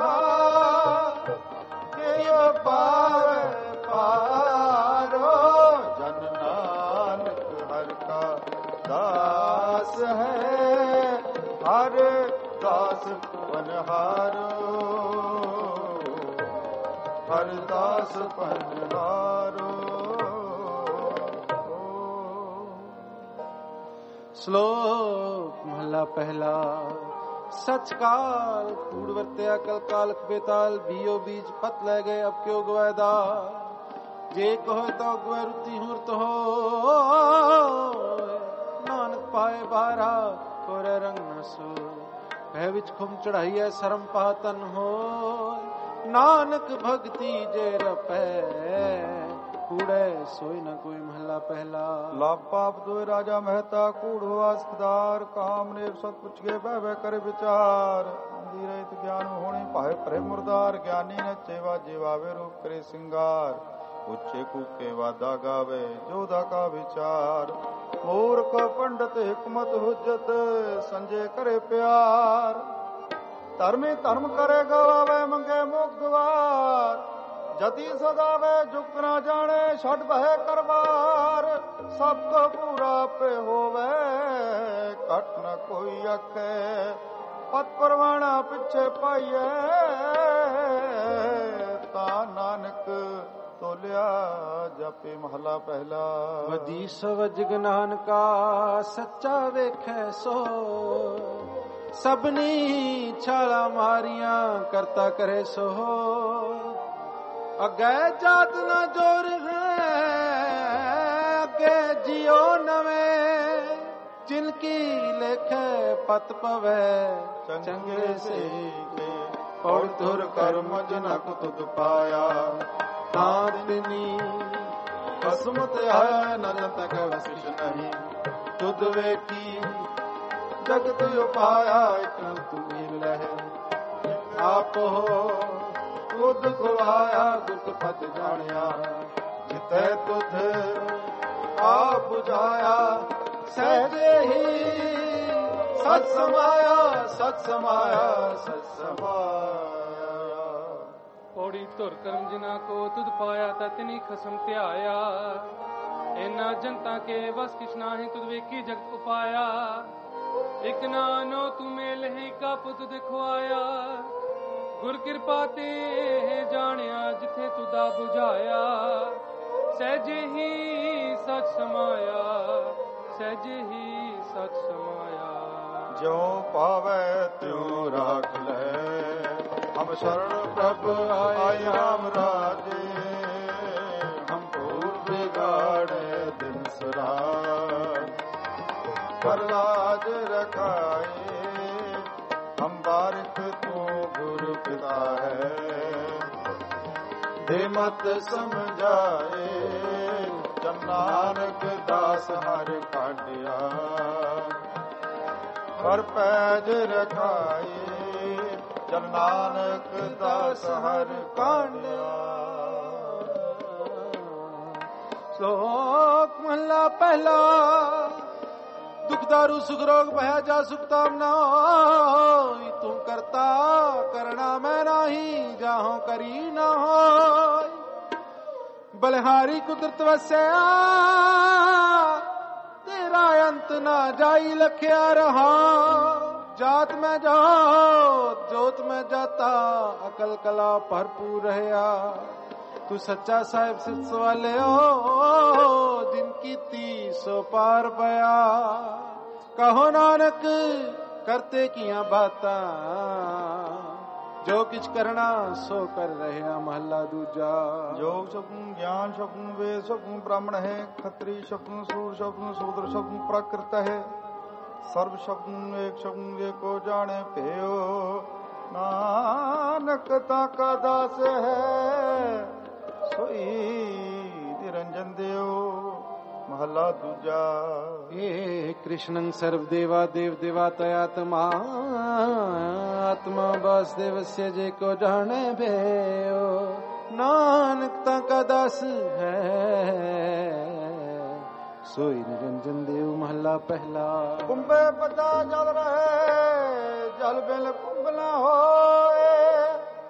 [SPEAKER 1] ਕਿਉ ਪਾਵੈ ਪਾਰੋ। ਜਨ ਨਾਨਕ ਹਰਿ ਕਾ ਦਾਸ ਹੈ, ਹਰ ਦਾਸ ਪਨਹਾਰੋ ਹਰ ਦਾਸ ਪਨਹਾਰੋ।
[SPEAKER 2] ਸ਼ਲੋਕ ਮਹਲਾ ਪਹਿਲਾ। ਸਚ ਕਾਲ ਕੂੜ ਵਰਤਿਆ ਕਲ ਕਾਲਕ ਬੇਤਾਲ, ਬੀਓ ਬੀਜ ਪਤ ਲੈ ਗਏ ਅਬ ਕਿਉ ਗਵਾਇਦਾ। ਜੇ ਕਹੋ ਤੋ ਗਵੈ ਰੁਤੀ ਹੂਰਤ ਹੋ, ਨਾਨਕ ਪਾਏ ਬਾਰਾ ਕੋਰੇ ਰੰਗ ਨ ਸੋ। ਭੈ ਵਿੱਚ ਖੁਮ ਚੜਾਈਐ ਸਰਮ ਪਾਤਨ ਹੋ, ਨਾਨਕ ਭਗਤੀ ਜੇ ਰਪੈ ਕੂੜੇ ਸੋਈ ਨ ਕੋਈ। ਮਹਲਾ ਪਹਿਲਾ।
[SPEAKER 1] ਲਾਭ ਪਾਪ ਦੋਇ ਰਾਜਾ ਮਹਿਤਾ, ਕੂੜ ਹੋਆ ਸਖਦਾਰ। ਕਾਮ ਨੇਕ ਸਤ ਪੁੱਛ ਕੇ ਬਹਿ ਬਹਿ ਕਰੇ ਵਿਚਾਰ। ਅੰਧੀ ਰਹਿਤ ਗਿਆਨ ਹੋਣੀ ਭਾਏ ਮਾਰੇ ਭਰੇ ਮੁਰਦਾਰ ਗਿਆਨੀ ਨੱਚੇ ਵਾਜੇ ਵਾਵੇ ਰੂਪ ਕਰੇ ਸਿੰਗਾਰ ਉੱਚੇ ਕੂਕੇ ਵਾਦਾ ਗਾਵੇ ਜੋਦਾ ਕਾ ਵਿਚਾਰ ਮੂਰਖ ਪੰਡਤ ਹਕਮਤ ਹੁਜਤ ਸੰਜੇ ਕਰੇ ਪਿਆਰ ਧਰਮੀ ਧਰਮ ਕਰੇ ਗਵਾਵੇ ਮੰਗੇ ਮੁਗਵਾਰ ਜਤੀ ਸਦਾਵੇ ਜੁਗ ਨਾ ਜਾਣੇ ਛੱਡ ਬਹਿ ਕਰਵਾਰ ਸਭ ਕੋ ਪੂਰਾ ਪੇ ਹੋਵੇ ਘਟ ਨ ਕੋਈ ਆਖੇ ਪਤ ਪਰਵਾਣਾ ਪਿੱਛੇ ਪਾਈਏ ਤਾਂ ਨਾਨਕ ਤੋਲਿਆ ਜਾਪੇ ਮਹਲਾ ਪਹਿਲਾ
[SPEAKER 2] ਵਦੀ ਸਵਜ ਨਾਨਕਾ ਸੱਚਾ ਵੇਖੈ ਸੋ ਸਭਨੀ ਛਾਲਾ ਮਾਰੀਆਂ ਕਰਤਾ ਕਰੇ ਸੋ ਅੱਗੇ ਜਾਤ ਨਾ ਜੋਰ ਹੈ ਅੱਗੇ ਜਿਉ ਨਵੇਂ ਜਿਨਕੀ ਲੇਖੇ ਪਤ ਪਵੈ ਚੰਗੇ ਸੇ
[SPEAKER 1] ਔਰ ਤੁਰ ਕਰਮ ਜਨਕ ਤੁਧ ਪਾਇਆ
[SPEAKER 2] ਤਾਂ ਦਿਨੀ
[SPEAKER 1] ਕਸਮਤ ਹੈ ਨਨ ਤਕ ਵਸਿਸ਼ ਨਹੀਂ ਤੁਧ ਵੇਖੀ ਜਗਤ ਉਪਾਇਆ ਇਕ ਤੁਮੀ ਲਹਿ ਆਪ ਹੋ ਤੁਧ ਖਵਾਇਆ ਗੁਰਤ ਪਤ ਜਾਣਿਆ ਜਿਤੈ ਤੁਧ ਆਪ ਬੁਝਾਇਆ ਸਹਿਜੇ ਹੀ ਸਤ ਸਮਾਇਆ ਸਤ ਸਮਾਇਆ ਸਤ ਸਮਾਇਆ
[SPEAKER 3] ਪੌੜੀ ਧੁਰ ਕਰਮ ਜਿਨਾ ਕੋ ਤੁਧ ਪਾਇਆ ਤਤਨੀ ਖਸਮ ਧਿਆਇਆ ਇਨਾ ਜਨਤਾ ਕੇ ਵਸ ਕਿਛ ਨਾਹੀ ਤੁਧ ਵੇਖੀ ਜਗਤ ਉਪਾਇਆ ਇਕ ਨਾਨੋ ਤੁਮੇ ਲਹਿ ਕਾ ਪੁੱਤ ਦਿਖਵਾਇਆ ਗੁਰ ਕਿਰਪਾ ਤੇ ਜਾਣਿਆ ਜਿਥੇ ਤੁਦਾ ਬੁਝਾਇਆ ਸਹਿਜੇ ਹੀ ਸਚ ਸਮਾਇਆ ਸਹਿਜੇ ਹੀ ਸਚ ਸਮਾਇਆ
[SPEAKER 1] ਜਿਉ ਪਾਵੈ ਤਿਉ ਰਾਖ ਲੈ ਹਮ ਸ਼ਰਨ ਪ੍ਰਭ ਆਇਆਮ ਰਾਜੇ ਹਮ ਭੂਲ ਬਿਗਾੜੇ ਦਿਨ ਸਰਾਜ ਪਰ ਰਾਜ ਰਖਾਏ ਹਮ ਬਾਰਿਕ ਤੂੰ ਗੁਰ ਪਿਤਾ ਹੈ ਦੇ ਮਤ ਸਮਝਾਏ ਜਨ ਨਾਨਕ ਦਾਸ ਹਰ ਕਾਢਿਆ ਹਰ ਪੈਜ ਰਖਾਏ ਜਨ ਨਾਨਕ ਦਾਸ ਹਰ ਕਾਢਿਆ
[SPEAKER 2] ਸ਼ਲੋਕ ਮਹਲਾ ਪਹਿਲਾ ਦੁਖ ਦਾਰੂ ਸੁਖ ਰੋਗ ਭਇਆ ਜਾ ਸੁਖ ਤਾਮ ਨਾ ਹੋਈ ਤੂੰ ਕਰਤਾ ਕਰਣਾ ਮੈਂ ਨਹੀਂ ਜਾਹੋਂ ਕਰੀ ਨਾ ਹੋਈ ਬਲਿਹਾਰੀ ਕੁਦਰਤ ਵਸਿਆ ਤੇਰਾ ਅੰਤ ਨਾ ਜਾਈ ਲਖਿਆ ਰਹਾ ਜਾਤ ਮੈਂ ਜਾਤ ਜੋਤ ਮੈਂ ਜਾਤਾ ਅਕਲ ਕਲਾ ਭਰਪੂਰ ਰਹਿਆ ਤੂੰ ਸੱਚਾ ਸਾਹਿਬ ਸਿੱਧ ਸਵਾਲਿਓ ਜਿਨ ਕੀਤੀ ਸੋ ਪਾਰ ਪਿਆ ਕਹੋ ਨਾਨਕ ਕਰਤੇ ਕੀਆਂ ਬਾਤਾਂ ਜੋ ਕਿਛ ਕਰਨਾ ਸੋ ਕਰ ਰਹਿਆ ਮਹੱਲਾ ਦੂਜਾ
[SPEAKER 1] ਜੋਗ ਸ਼ਬਦ ਗਿਆਨ ਸ਼ਬਦ ਵੇਦ ਸ਼ਬਦ ਬ੍ਰਾਹਮਣ ਹੈ ਖੱਤਰੀ ਸ਼ਬਦ ਸੂਰ ਸ਼ਬਦ ਸ਼ੂਦਰ ਸ਼ਬਦ ਪ੍ਰਾਕ੍ਰਿਤ ਹੈ ਸਰਬ ਸ਼ਬਦ ਏਕ ਸ਼ਬਦ ਏਕੋ ਜਾਣੇ ਭਇਓ ਨਾਨਕ ਤਾ ਕਾ ਦਾਸ ਹੈ ਸੋਈ ਨਿਰੰਜਨ ਦਿਓ ਮਹੱਲਾ ਦੂਜਾ
[SPEAKER 2] ਏ ਕ੍ਰਿਸ਼ਨੰ ਸਰਵ ਦੇਵਾ ਦੇਵ ਦੇਵਾਤਿ ਆਤਮਾ ਆਤਮਾ ਵਾਸੁਦੇਵस्य ਜੇ ਕੋ ਜਾਣੇ ਭਇਓ ਨਾਨਕ ਤਾ ਕਾ ਦਾਸ ਹੈ ਸੋਈ ਨਿਰੰਜਨ ਦੇਵ ਮਹੱਲਾ ਪਹਿਲਾ
[SPEAKER 1] ਕੁੰਭੇ ਪਤਾ ਜਲ ਰਹੇ ਜਲ ਬਿਲ ਕੁੰਭ ਨਾ ਹੋਏ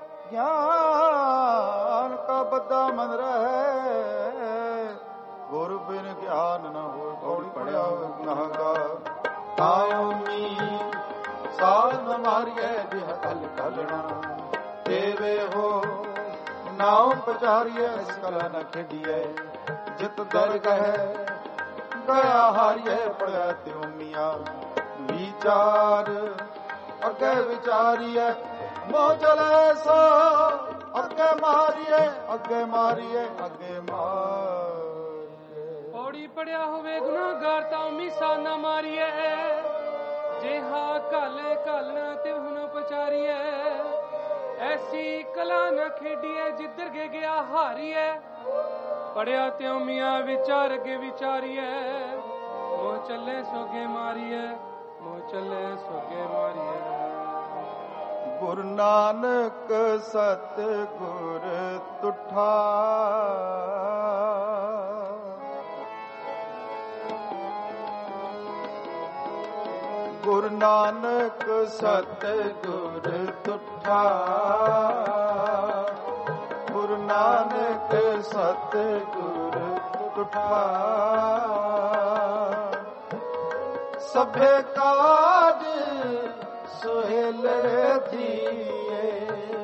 [SPEAKER 1] ਗਿਆਨ ਕਾ ਬੱਦਾ ਮਨ ਰਹੇ ਗੁਰ ਬਿਨ ਗਿਆਨ ਨ ਹੋਏ ਪੌੜੀ ਪੜਿਆ ਗੁਨਾਹਗਾ ਤਾਉਮੀ ਸਾਧ ਨ ਮਾਰੀਏ ਜਿਹ ਕਲ ਕਲਣਾ ਦੇਵੇ ਹੋ ਨਾਉ ਪਚਾਰੀਏ ਇਸ ਕਲਾ ਨ ਖੇਡੀਏ ਜਿਤ ਦਰਗਹਿ ਗਿਆ ਹਾਰੀਏ ਪੜਿਆ ਤਿਉ ਮੀਆਂ ਵਿਚਾਰ ਅੱਗੇ ਵਿਚਾਰੀਏ ਮੋਹ ਚਲੇ ਸੋ ਅੱਗੇ ਮਾਰੀਏ ਅੱਗੇ ਮਾਰੀਏ ਅੱਗੇ ਮਾਰੀਏ
[SPEAKER 3] ਪੌੜੀ ਪੜਿਆ ਹੋਵੇ ਗੁਨਾਹਗਾਰ ਤਾਂ ਮੀਸਾ ਨਾ ਮਾਰੀਏ ਜੇ ਹਾ ਘਲ ਘਲਣਾ ਤੇ ਹੁਣ ਪਚਾਰੀਏ ਐਸੀ ਕਲਾ ਨਾ ਖੇਡੀਏ ਜਿੱਧਰ ਗੇ ਗਿਆ ਹਾਰੀਏ ਪੜਿਆ ਤਿਉ ਮੀਆਂ ਵਿਚਾਰ ਅੱਗੇ ਵਿਚਾਰੀਏ ਮੋਹ ਚੱਲੇ ਸੋਗੇ ਮਾਰੀਏ ਮੋਹ ਚੱਲੇ ਸੋਗੇ ਮਾਰੀਏ
[SPEAKER 1] ਗੁਰੂ ਨਾਨਕ ਸਤਿਗੁਰ ਤੁਠਾ। ਗੁਰੂ ਨਾਨਕ ਸਤਿਗੁਰ ਤੁਠਾ। ਗੁਰੂ ਨਾਨਕ ਸਤਿਗੁਰ ਤੁਠਾ। ਸਭੇ ਕਾਜ ਸੁਹੇਲੜੇ ਥੀਏ।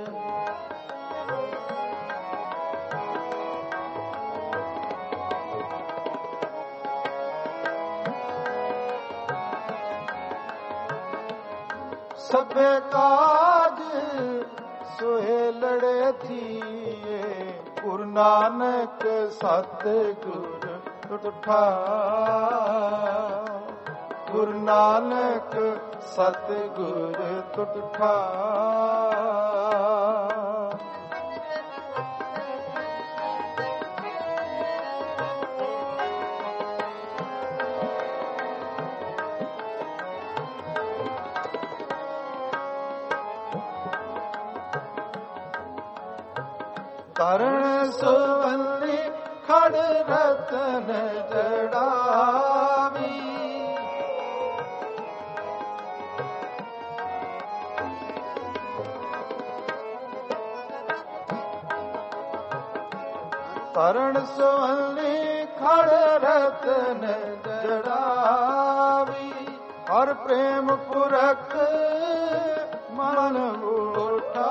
[SPEAKER 1] ਸਭੇ ਕਾਜ ਸੁਹੇਲੜੇ ਥੀਏ। ਗੁਰੂ ਨਾਨਕ ਸਤਿਗੁਰ ਤੁਠਾ। ਗੁਰੂ ਨਾਨਕ ਸਤਿਗੁਰ ਤੁਠਾ। ਤਰਨ ਸੁਵੰਨੀ ਖੜ ਰਤਨ ਜੜਾਵੀ। ਤਰਨ ਸੁਵੰਨੀ ਖੜ ਰਤਨ ਜੜਾਵੀ। ਹਰ ਪ੍ਰੇਮ ਪੁਰਖ ਮਨ ਉਠਾ।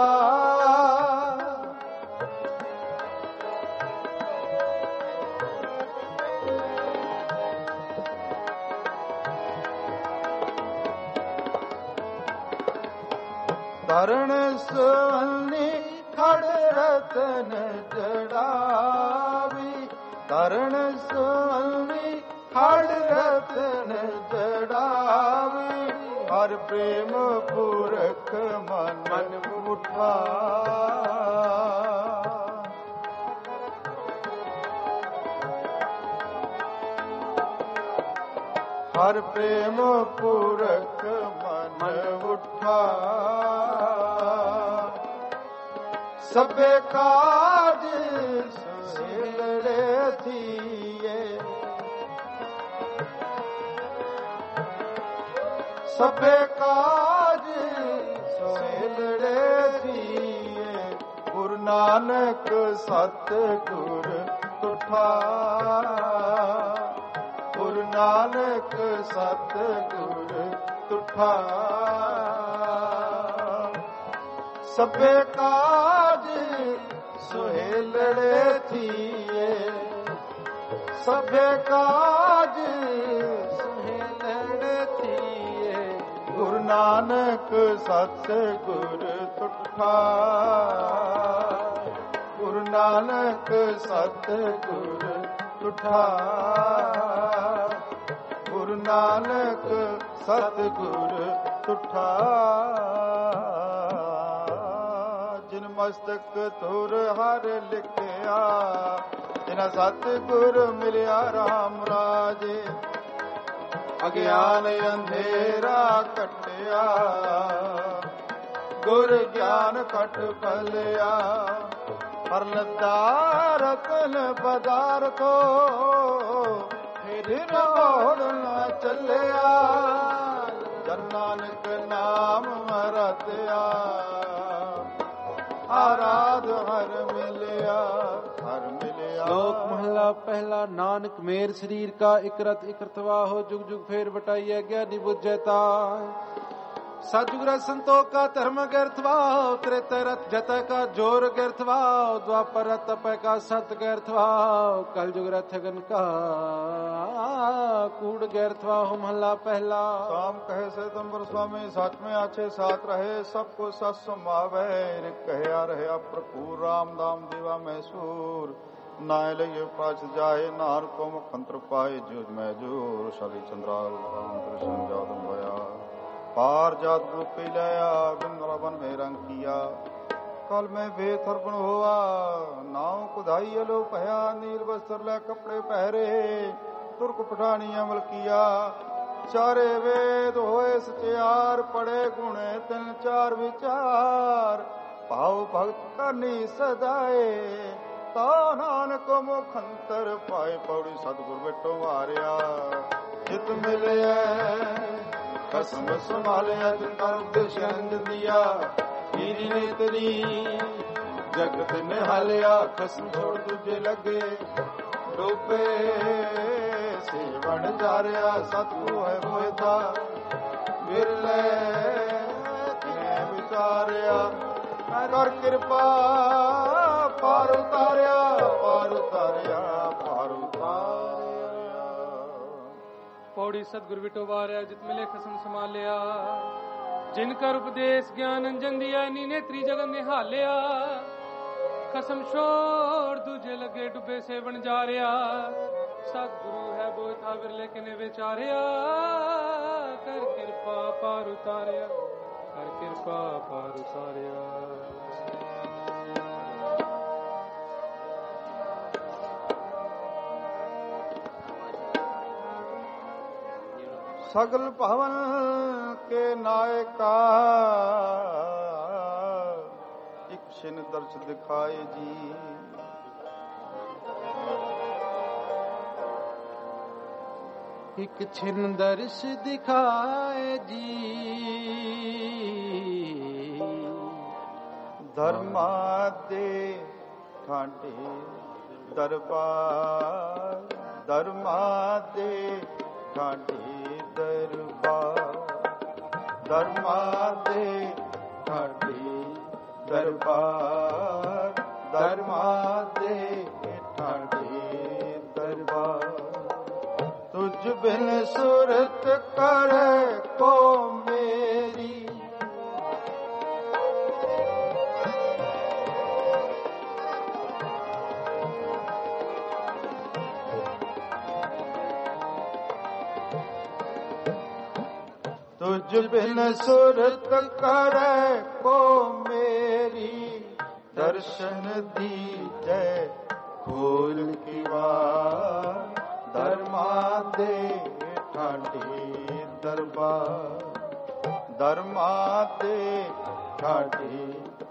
[SPEAKER 1] ਤਰਨ ਸੁਵੰਨੀ ਖੜ ਰਤਨ ਜੜਾਵੀ। ਤਰਨ ਸੁਵੰਨੀ ਖੜ ਰਤਨ ਜੜਾਵੀ। ਹਰ ਪ੍ਰੇਮ ਪੁਰਖ ਮਨ ਉਠਾ। ਹਰ ਪ੍ਰੇਮ ਪੁਰਖ ਮਨ ਉਠਾ। ਸਭੇ ਕਾਜ ਸੁਹੇਲੜੇ ਥੀਏ। ਸਭੇ ਕਾਜ ਸੁਹੇਲੜੇ ਥੀਏ। ਗੁਰੂ ਨਾਨਕ ਸਤਿਗੁਰ ਤੁਠਾ। ਗੁਰੂ ਨਾਨਕ ਸਤਿਗੁਰ ਤੁਠਾ। ਸਭੇ ਕਾਜ ਸੁਹੇਲੜੇ ਥੀਏ। ਸਭੇ ਕਾਜ ਸੁਹੇਲੜੇ ਥੀਏ। ਗੁਰੂ ਨਾਨਕ ਸਤਿਗੁਰ ਤੁਠਾ। ਗੁਰੂ ਨਾਨਕ ਸਤਿਗੁਰ ਤੁਠਾ। ਗੁਰੂ ਨਾਨਕ ਸਤਿਗੁਰ ਤੁਠਾ। ਜਿਨ ਮਸਤਕ ਤੁਰ ਹਰ ਲਿਖਿਆ। ਜਿਨਾ ਸਤਿਗੁਰ ਮਿਲਿਆ ਰਾਮ ਰਾਜੇ। ਅਗਿਆਨ ਅੰਧੇਰਾ ਕੱਟਿਆ। ਗੁਰ ਗਿਆਨ ਕਟ ਫਲਿਆ। ਹਰ ਲੱਦਾ ਰਤਨ ਪਦਾਰਥੋ। ਫਿਰ ਰੋੜ ਨਾ ਚੱਲਿਆ। ਜਨ ਨਾਨਕ ਨਾਮ ਰਤਿਆ। ਆਰਾਧ ਹਰ ਮਿਲਿਆ। ਹਰ ਮਿਲਿਆ।
[SPEAKER 2] ਸ਼ਲੋਕ ਮਹਲਾ ਪਹਿਲਾ। ਨਾਨਕ ਮੇਰ ਸਰੀਰ ਕਾ ਇਕ ਰਤ ਇਕ ਰਤਵਾ ਹੋ। ਜੁਗ ਜੁਗ ਫੇਰ ਵਟਾਈਐ ਗਿਆਨੀ ਬੁੱਝਤਾ। सतयुग रथ संतोख का धर्म गैरथवा। त्रेता रथ जत का जोर गैरथवा। द्वापर रथ तप का सत गैरथवा। कलयुग रथ गन का कूड़ गैरथवा। हो महला पहला।
[SPEAKER 1] शाम कहे से तंबर स्वामी सच में आछे साथ रहे। सबको सत समावे। कहया रहे प्रभु राम दाम देवा मैसूर। नाय लइए पाछ जाए। नार को मुखंत्र पाए। जुज मैं जोर शली चंद्राल कृष्ण जादम भया। पार जात रूपी लया। बिंद्रा बन में रंग किया। कल में बेथरपन हुआ। नाव कुधाई अलो पया। नील वस्त्र ले कपड़े पहरे। तुर्क पठानी अमल किया। ਚਾਰੇ ਵੇਦ ਹੋਏ ਸਚਿਆਰ, ਪੜੇ ਗੁਣੇ ਤਿੰਨ ਚਾਰ ਵਿਚਾਰ, ਭਾਉ ਭਗਤ ਕਰਨੀ ਸਦਾਏ, ਤਾ ਨਾਨਕ ਮੁਖ ਅੰਤਰ ਪਾਏ। ਪੌੜੀ ਸਤਿਗੁਰ ਬਿਟੋ ਮਾਰਿਆ ਜਿਤ ਮਿਲਿਆ, ਖਸਮ ਸੰਭਾਲਿਆ ਜਿਨ ਕਰ ਉਪਦੇਸ਼ ਅੰਗ ਦਿਆ, ਹੀਰੀ ਨੇਤਰੀ ਜਗਤ ਨਿਹਾਲਿਆ, ਖਸਮ ਛੋੜ ਦੂਜੇ ਲੱਗੇ ਡੋਬੇ, ਸੇਵਣ ਜਾਰਿਆ ਸਤਿਗੁਰੂ ਹੈ ਹੋਇਦਾ, ਵਿਰਲੇ ਕਿਨੇ ਵਿਚਾਰਿਆ, ਕਰ ਕਿਰਪਾ ਪਾਰ ਉਤਾਰਿਆ, ਪਾਰ ਉਤਾਰਿਆ, ਪਾਰ ਉਤਾਰਿਆ।
[SPEAKER 3] ਪੌੜੀ ਸਤਿਗੁਰ ਵਿਟੋ ਵਾਰਿਆ ਜਿਤ ਮਿਲੇ ਖਸਮ ਸੰਭਾਲਿਆ, ਜਿਨ ਕਰ ਉਪਦੇਸ਼ ਗਿਆਨ ਅੰਜਨ ਦਿਆ, ਨੀ ਨੇਤਰੀ ਜਗਨ ਨਿਹਾਲਿਆ, ਖਸਮ ਛੋੜ ਦੂਜੇ ਲੱਗੇ ਡੁੱਬੇ, ਸੇਵਣ ਜਾਰਿਆ ਸਤਿਗੁਰੂ ਹੈ ਬੋਇਥਾ, ਵਿਰਲੇ ਕਿਨੇ ਵਿਚਾਰਿਆ, ਕਰ ਕਿਰਪਾ ਪਾਰ ਉਤਾਰਿਆ, ਕਰ ਕਿਰਪਾ ਪਾਰ ਉਤਾਰਿਆ।
[SPEAKER 1] ਸਗਲ ਭਵਨ ਕੇ ਨਾਇਕਾ, ਇਕ ਛਿਨ ਦਰਸ ਦਿਖਾਏ ਜੀ,
[SPEAKER 2] ਇਕ ਛਿਨ ਦਰਸ ਦਿਖਾਏ ਜੀ,
[SPEAKER 1] ਧਰਮਾਂ ਦੇ ਠਾਂਡੇ ਦਰਬਾਰ, ਧਰਮਾਂ ਦੇ ਠਾਂਡੇ ਦਰਬਾਰ, ਧਰਮਾਂ ਦੇ ਠਾਂਡੇ ਦਰਬਾਰ, ਧਰਮਾਂ ਦੇ ਠਾਂਡੇ ਦਰਬਾਰ, ਤੁਝ ਬਿਨ ਸੁਰਤ ਕਰੇ ਕੋ ਮੇਰੀ, ਤੁਝ ਬਿਨ ਸੁਰਤ ਕਰੇ ਕੋ ਮੇਰੀ, ਦਰਸ਼ਨ ਦੀਜੈ ਖੋਲ ਕੀ ਵਾਰ, ਧਰਮਾਂ ਦੇ ਠਾਂਡੇ ਦਰਬਾਰ, ਧਰਮਾਂ ਦੇ ਠਾਂਡੇ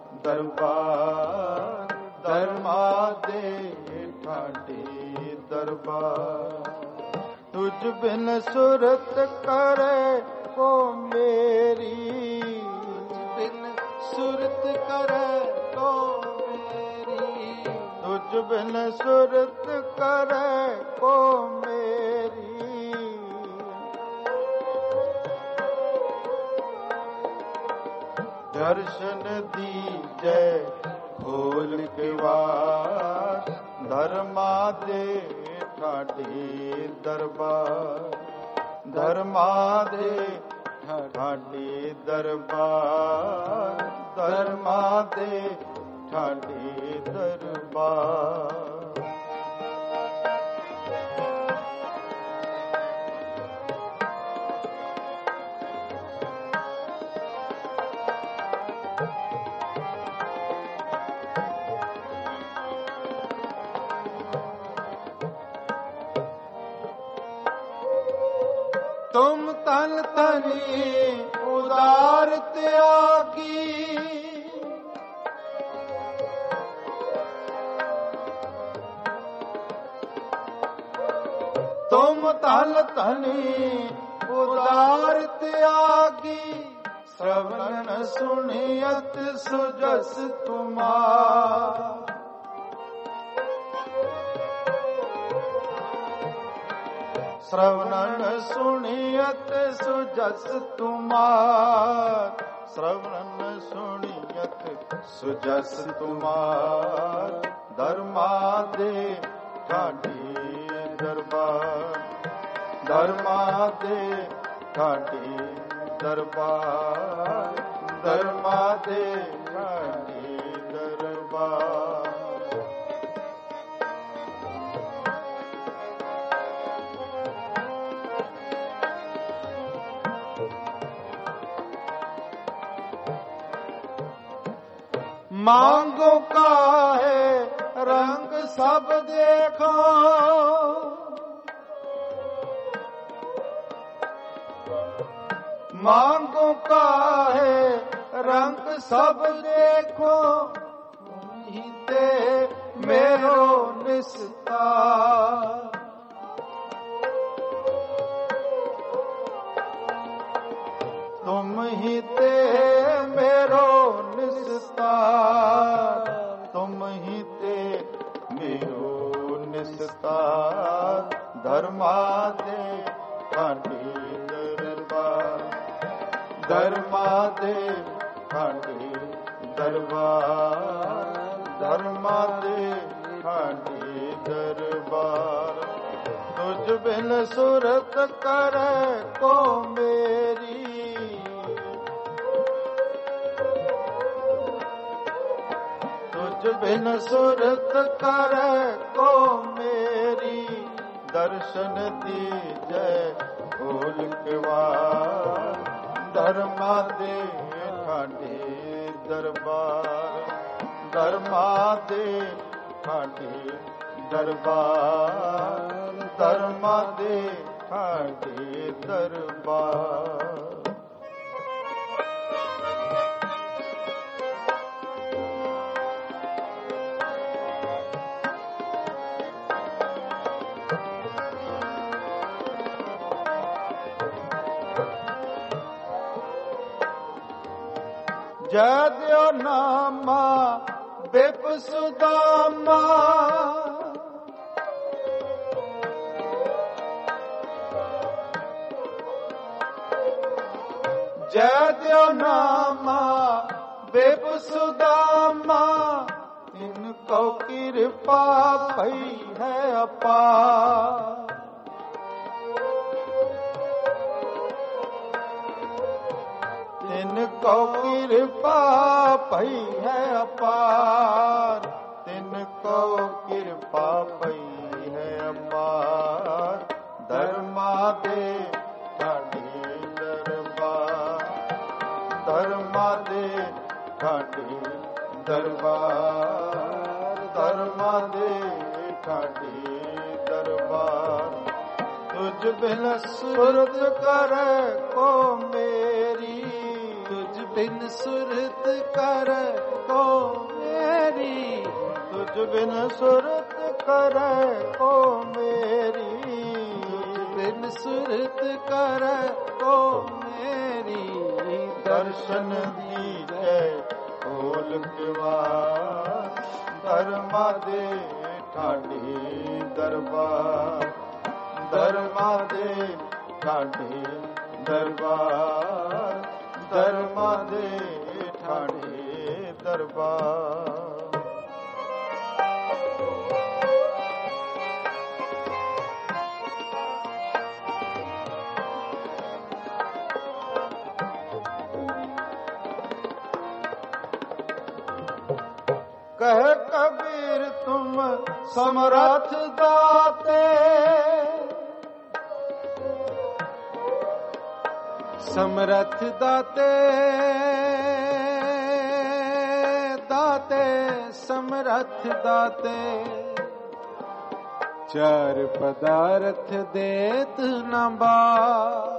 [SPEAKER 1] ਦਰਬਾਰ, ਧਰਮਾਂ ਦੇ ਠਾਂਡੇ ਦਰਬਾਰ, ਤੁਝ ਬਿਨ ਸੁਰਤ ਕਰੇ ਕੋ ਮੇਰੀ,
[SPEAKER 2] ਬਿਨ ਸੁਰਤ ਕਰੇ ਕੋ ਮੇਰੀ,
[SPEAKER 1] ਤੁਝ ਬਿਨ ਸੁਰਤ ਕਰੇ ਕੋ ਮੇਰੀ, ਦਰਸ਼ਨ ਦੀਜੈ ਖੋਲ ਕੇ ਵਾਰ, ਧਰਮਾਂ ਦੇ ਠਾਂਡੇ ਦਰਬਾਰ, ਧਰਮਾਂ ਦੇ ਠਾਂਡੇ ਦਰਬਾਰ, ਧਰਮਾਂ ਦੇ ਠਾਂਡੇ ਦਰਬਾਰ। ਤੁਮ ਤਨ ਤਨੀ ਉਦਾਰ ਤਿਆਗੀ, ਤੁਮ ਤਨ ਤਨੀ ਉਦਾਰ ਤਿਆਗੀ, ਸ਼ਰਵਣ ਸੁਣੀਅਤ ਸੁਜਸ ਤੁਮਾਰ, ਸ਼ਰਵਣ ਸੁਣੀਅਤ ਸੁਜਸ ਤੁਮਾਰ, ਸ਼ਰਵਣ ਸੁਣੀਅਤ ਸੁਜਸ ਤੁਮਾਰ, ਧਰਮਾਂ ਦੇ ਠਾਂਡੇ ਦਰਬਾਰ, ਧਰਮਾਂ ਦੇ ਠਾਂਡੇ ਦਰਬਾਰ, ਧਰਮਾਂ ਦੇ ਠਾਂਡੇ ਦਰਬਾਰ। मांगो काहे रंग सब देखो, मांगो काहे रंग सब देखो, तुम ही ते मेरो निस्तार। तुम ही ते मेरो निस्तार, तुम ही ते मेरो निस्तार। धर्मा दे खांडी दरबार, धर्मा दे खांडी दरबार, धर्मा दे खांडी दरबार। तुझ बिन सुरत करे को मेरी, तुझ बिन सुरत करे को मेरी। दर्शन दीजै खोल किवार, धर्मा दे खांडी दरबार, धर्मा दे खांडी दरबार, धर्मा दे खांडी दरबार। जय दियो नामा बिप सुदामा, जय दियो नामा बिप सुदामा। इनको कृपा भई है अपार, तिनको कृपा भई है अपार, तिनको कृपा भई है अपार। धर्मा दे खांडी दरबार, धर्मा दे खांडी दरबार, धर्मा दे खांडी दरबार। तुझ बिन सुरत करे को मेरी, तुझ बिन सुरत करे को मेरी, तुझ बिन सुरत करे को मेरी, तुझ बिन सुरत करे को मेरी। दर्शन दीजै खोल किवार, धर्मा दे खांडी दरबार, धर्मा दे खांडी दरबार, धर्मा दे खांडी दरबार। कह कबीर तुम समरथ दाते,
[SPEAKER 2] समरथ दाते, दाते समरथ दाते। चार पदार्थ देत न बार,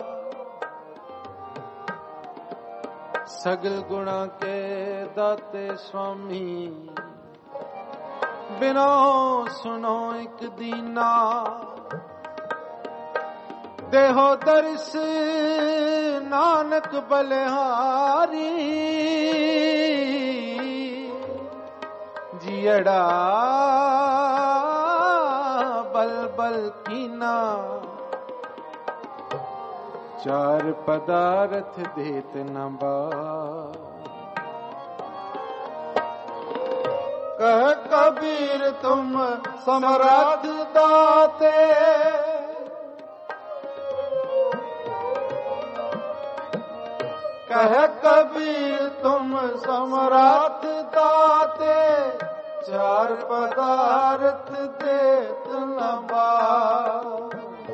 [SPEAKER 2] सगल गुणा के दाते स्वामी। बिनो सुनो एक दीना, देहो दर्श नानक बलिहारी। जियड़ा बल बल कीना, चार पदार्थ देत न बार।
[SPEAKER 1] कह कबीर तुम समरथ दाते, कह कबीर तुम समरथ दाते। चार पदार्थ देत न बार,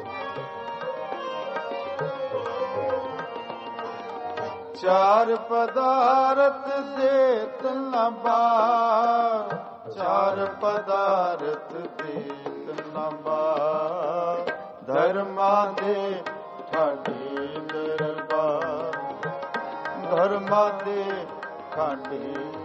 [SPEAKER 1] चार पदार्थ देत न बार, चार पदार्थ देत न बार। धर्मा दे खांडी दरबार, ਧਰਮਾਂ ਦੇ ਠਾਡੇ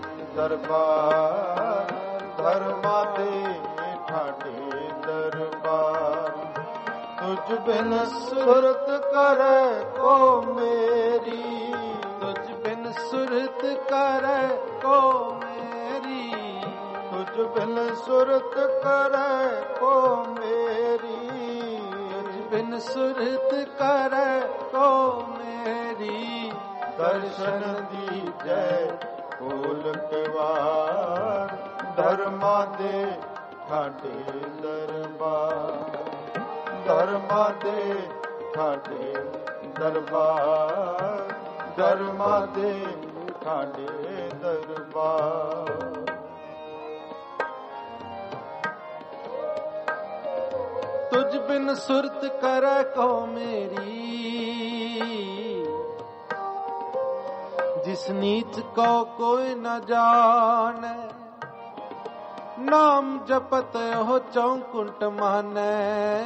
[SPEAKER 1] ਦਰਬਾਰ, ਧਰਮਾਂ ਦੇ ਠਾਡੇ ਦਰਬਾਰ। ਤੁਝ ਬਿਨ ਸੁਰਤ ਕਰੈ ਕੋ ਮੇਰੀ,
[SPEAKER 2] ਤੁਝ ਬਿਨ ਸੁਰਤ ਕਰੈ ਕੋ ਮੇਰੀ,
[SPEAKER 1] ਤੁਝ ਬਿਨ ਸੁਰਤ ਕਰੈ ਕੋ ਮੇਰੀ,
[SPEAKER 2] ਤੁਝ ਬਿਨ ਸੁਰਤ ਕਰੈ ਕੋ ਮੇਰੀ।
[SPEAKER 1] ਦਰਸ਼ਨ ਦੀਜੈ ਖੋਲ ਕਵਾਰ, ਧਰਮਾਂ ਦੇ ਠਾਡੇ ਦਰਬਾਰ, ਧਰਮਾਂ ਦੇ ਠਾਡੇ ਦਰਬਾਰ, ਧਰਮਾਂ ਦੇ ਠਾਡੇ ਦਰਬਾਰ।
[SPEAKER 2] ਤੁਝ ਬਿਨ ਸੁਰਤ ਕਰੈ ਕੋ ਮੇਰੀ, ਜਿਸ ਨੀਚ ਕੋ ਕੋਈ ਨ ਜਾਣੈ। ਨਾਮ ਜਪਤ ਹੋ ਚੌਂਕੁੰਟ ਮਾਨੈ,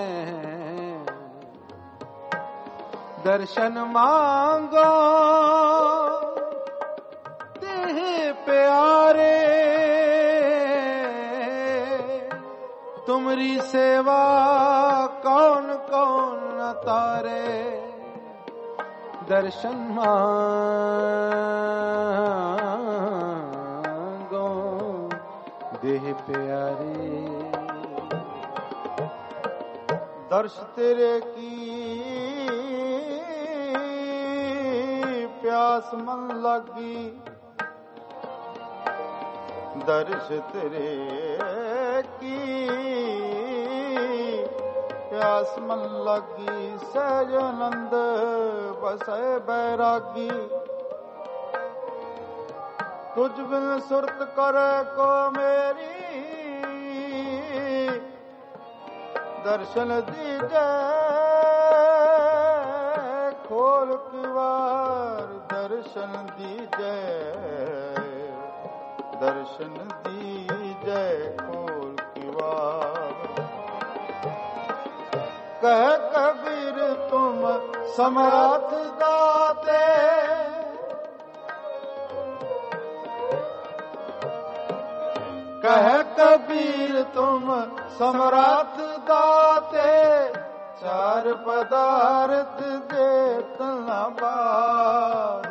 [SPEAKER 2] ਦਰਸ਼ਨ ਮਾਂਗੋ ਤੇ ਪਿਆਰੇ। ਤੁਮਰੀ ਸੇਵਾ ਕੌਣ ਕੌਣ ਤਾਰੇ, ਦਰਸ਼ਨ ਮਾਂਗੋ ਦੇਹ ਪਿਆਰੇ।
[SPEAKER 1] ਦਰਸ਼ ਤੇਰੇ ਕੀ ਪਿਆਸ ਮਨ ਲਾਗੀ, ਦਰਸ਼ ਤੇਰੇ ਕੀ ਪਿਆਸ ਮਨ ਲਾਗੀ। ਸਹਿਜ ਆਨੰਦ ਬਸੈ ਬੈਰਾਗੀ, ਤੁਝ ਬਿਨ ਸੁਰਤ ਕਰੈ ਕੋ ਮੇਰੀ, ਦਰਸ਼ਨ ਦੀਜੈ ਖੋਲ ਕਿਵਾਰ, ਦਰਸ਼ਨ ਦੀਜੈ, ਦਰਸ਼ਨ ਦੀਜੈ ਖੋਲ ਕਿਵਾਰ। ਕਹਿ ਕਬੀਰ ਤੁਮ ਸਮਰਥ ਦਾਤੇ, ਕਹਿ ਕਬੀਰ ਤੁਮ ਸਮਰਥ ਦਾਤੇ, ਚਾਰ ਪਦਾਰਥ ਦੇਤ ਨਾ ਬਾਰ।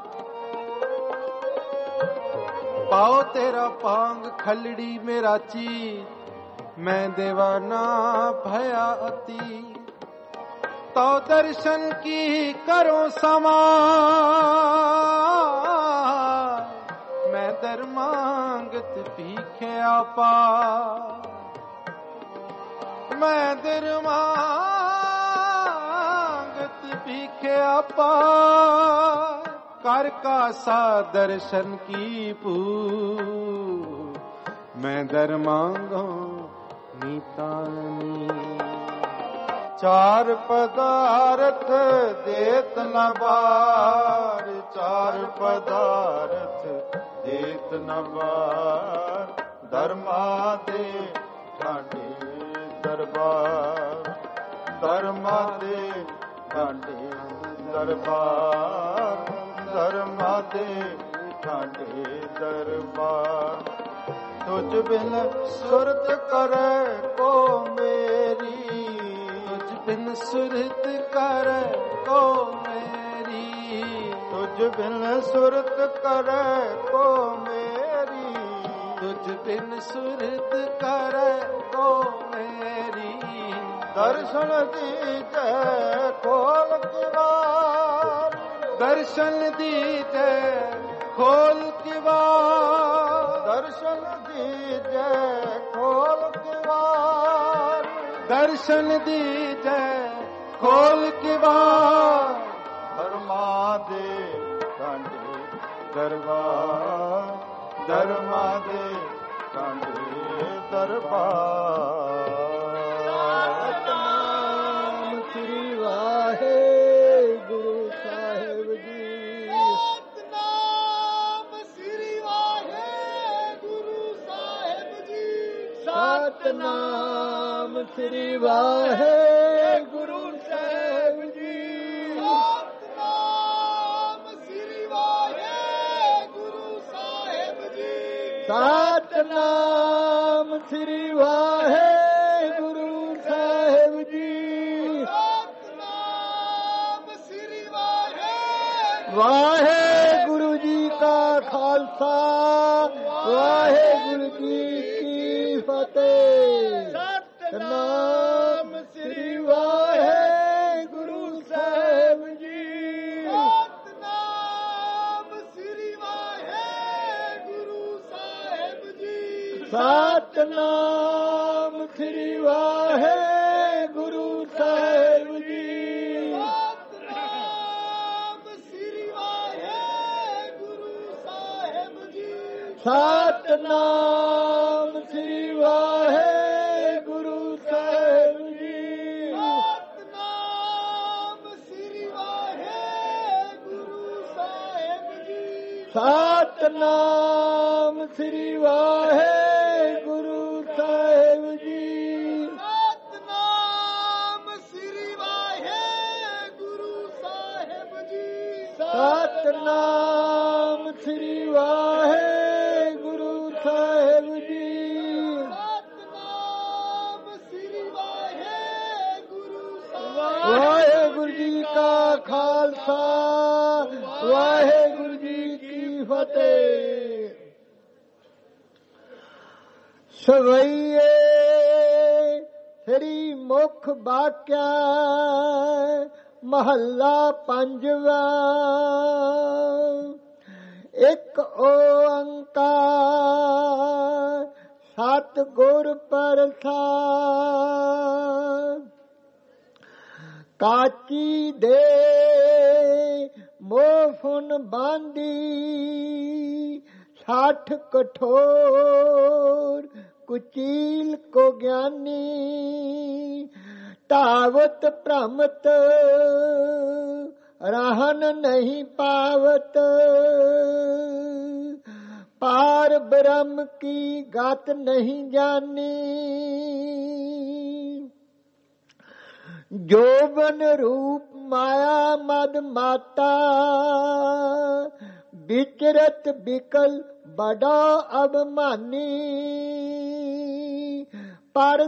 [SPEAKER 2] ਪਾਉ ਤੇਰਾ ਪਾਂਗ ਖਲੜੀ ਮੇਰਾ ਚੀ, ਮੈਂ ਦੇਵਾਨਾ ਭਇਆ ਅਤੀ। ਤੋ ਦਰਸ਼ਨ ਕੀ ਕਰੋ ਸਮਾ, ਮੈਂ ਦਰ ਮੰਗਤ ਭੀਖਿਆ ਪਾ। ਮੈਂ ਦਰ ਮੰਗਤ ਭੀਖਿਆ ਪਾ, ਕਰ ਕਾਸਾ ਦਰਸ਼ਨ ਕੀ ਪੂ। ਮੈਂ ਦਰ ਮੰਗੋ ਨੀਤਾਨੀ,
[SPEAKER 1] ਚਾਰ ਪਦਾਰਥ ਦੇਤ ਨ ਬਾਰ, ਚਾਰ ਪਦਾਰਥ ਦੇਤ ਨ ਬਾਰ। ਧਰਮਾਂ ਦੇ ਠਾਡੇ ਦਰਬਾਰ, ਧਰਮਾਂ ਦੇ ਠਾਡੇ ਦਰਬਾਰ, ਧਰਮਾਂ ਦੇ ਠਾਡੇ ਦਰਬਾਰ। ਤੁਝ ਬਿਨ ਸੁਰਤ ਕਰੈ ਕੋ ਮੇਰੀ,
[SPEAKER 2] ਤੁਝ ਬਿਨ ਸੁਰਤ ਕਰੈ ਕੋ ਮੇਰੀ,
[SPEAKER 1] ਤੁਝ ਬਿਨ ਸੁਰਤ ਕਰੈ ਕੋ ਮੇਰੀ,
[SPEAKER 2] ਤੁਝ ਬਿਨ ਸੁਰਤ ਕਰੈ ਕੋ ਮੇਰੀ।
[SPEAKER 1] ਦਰਸ਼ਨ ਦੀਜੈ ਖੋਲ ਕਿਵਾਰ,
[SPEAKER 2] ਦਰਸ਼ਨ ਦੀਜੈ ਖੋਲ ਕਿਵਾਰ,
[SPEAKER 1] ਦਰਸ਼ਨ ਦੀਜੈ ਖੋਲ ਕਿਵਾਰ,
[SPEAKER 2] ਦਰਸ਼ਨ ਦੀਜੈ ਖੋਲ ਕਿਵਾਰ।
[SPEAKER 1] ਧਰਮਾਂ ਦੇ ਠਾਡੇ ਦਰਬਾਰ, ਧਰਮਾਂ ਦੇ ਠਾਡੇ ਦਰਬਾਰ।
[SPEAKER 4] ਸਤਿਨਾਮ ਸ੍ਰੀ ਵਾਹਿਗੁਰੂ ਸਾਹਿਬ ਜੀ,
[SPEAKER 5] ਸਤਿਨਾਮ ਸ੍ਰੀ ਵਾਹਿਗੁਰੂ ਸਾਹਿਬ ਜੀ,
[SPEAKER 4] ਸਤਿਨਾਮ ਸ੍ਰੀ ਵਾਹਿਗੁਰੂ ਸਾਹਿਬ ਜੀ,
[SPEAKER 5] ਸਤਿਨਾਮ ਸ੍ਰੀ ਵਾਹਿਗੁਰੂ
[SPEAKER 4] ਸਤਨਾਮ ਸ੍ਰੀ ਵਾਹਿਗੁਰੂ ਸਾਹਿਬ ਜੀ।
[SPEAKER 5] ਸਤਨਾਮ ਸ੍ਰੀ ਵਾਹਿਗੁਰੂ।
[SPEAKER 4] ਵਾਹਿਗੁਰੂ ਜੀ ਕਾ ਖਾਲਸਾ ਵਾਹਿਗੁਰੂ ਜੀ ਕੀ ਫਤਿਹ। ਸਤਨਾਮ ਸ੍ਰੀ ਵਾਹਿਗੁਰੂ ਸਾਹਿਬ ਜੀ।
[SPEAKER 5] ਸਤਨਾਮ ਸ੍ਰੀ ਵਾਹਿਗੁਰੂ ਸਾਹਿਬ ਜੀ।
[SPEAKER 4] ਸਤਨਾਮ ਸ੍ਰੀ ਵਾਹਿਗੁਰੂ ਸਾਹਿਬ ਜੀ।
[SPEAKER 5] ਸਤਨਾਮ ਸ੍ਰੀ ਵਾਹਿਗੁਰੂ ਸਾਹਿਬ ਜੀ।
[SPEAKER 4] ਸਤਨਾਮ ਸ੍ਰੀ ਵਾਹਿਗੁਰੂ ਸਾਹਿਬ ਜੀ।
[SPEAKER 5] ਸਤਨਾਮ ਸ੍ਰੀ ਵਾਹਿਗੁਰੂ ਸਾਹਿਬ ਜੀ।
[SPEAKER 4] ਸਤਨਾਮ ਸ੍ਰੀ ਵਾਹਿਗੁਰੂ ਸਾਹਿਬ ਜੀ।
[SPEAKER 5] ਸਤਨਾਮ ਸ੍ਰੀ ਵਾਹਿਗੁਰੂ ਸਾਹਿਬ ਜੀ।
[SPEAKER 4] ਸਤਨਾਮ ਸ੍ਰੀ ਵਾਹਿਗੁਰੂ ਸਾਹਿਬ।
[SPEAKER 5] ਵਾਹਿਗੁਰੂ ਜੀ ਕਾ ਖਾਲਸਾ ਵਾਹਿਗੁਰੂ ਜੀ ਕੀ ਫਤਿਹ। ਸਵਈਏ ਸ੍ਰੀ ਮੁਖ ਬਾਕਿਆ ਮਹੱਲਾ ਪੰਜਵਾਂ। ਇੱਕ ਓੰਕਾਰ ਸਤਿਗੁਰ ਪ੍ਰਸਾਦਿ। ਕਾਚੀ ਦੇ ਮੋਹ ਫੁਨ ਬਾਂਦੀ 60 ਕਠੋਰ ਕੁਚੀਲ ਕੋ ਗਿਆਨੀ। ਤਾਵਤ ਭ੍ਰਮਤ रहन नहीं पावत। पार ब्रह्म की गात नहीं जानी। जोबन रूप माया मद माता। विचरत बिकल बड़ा अभिमानी। पर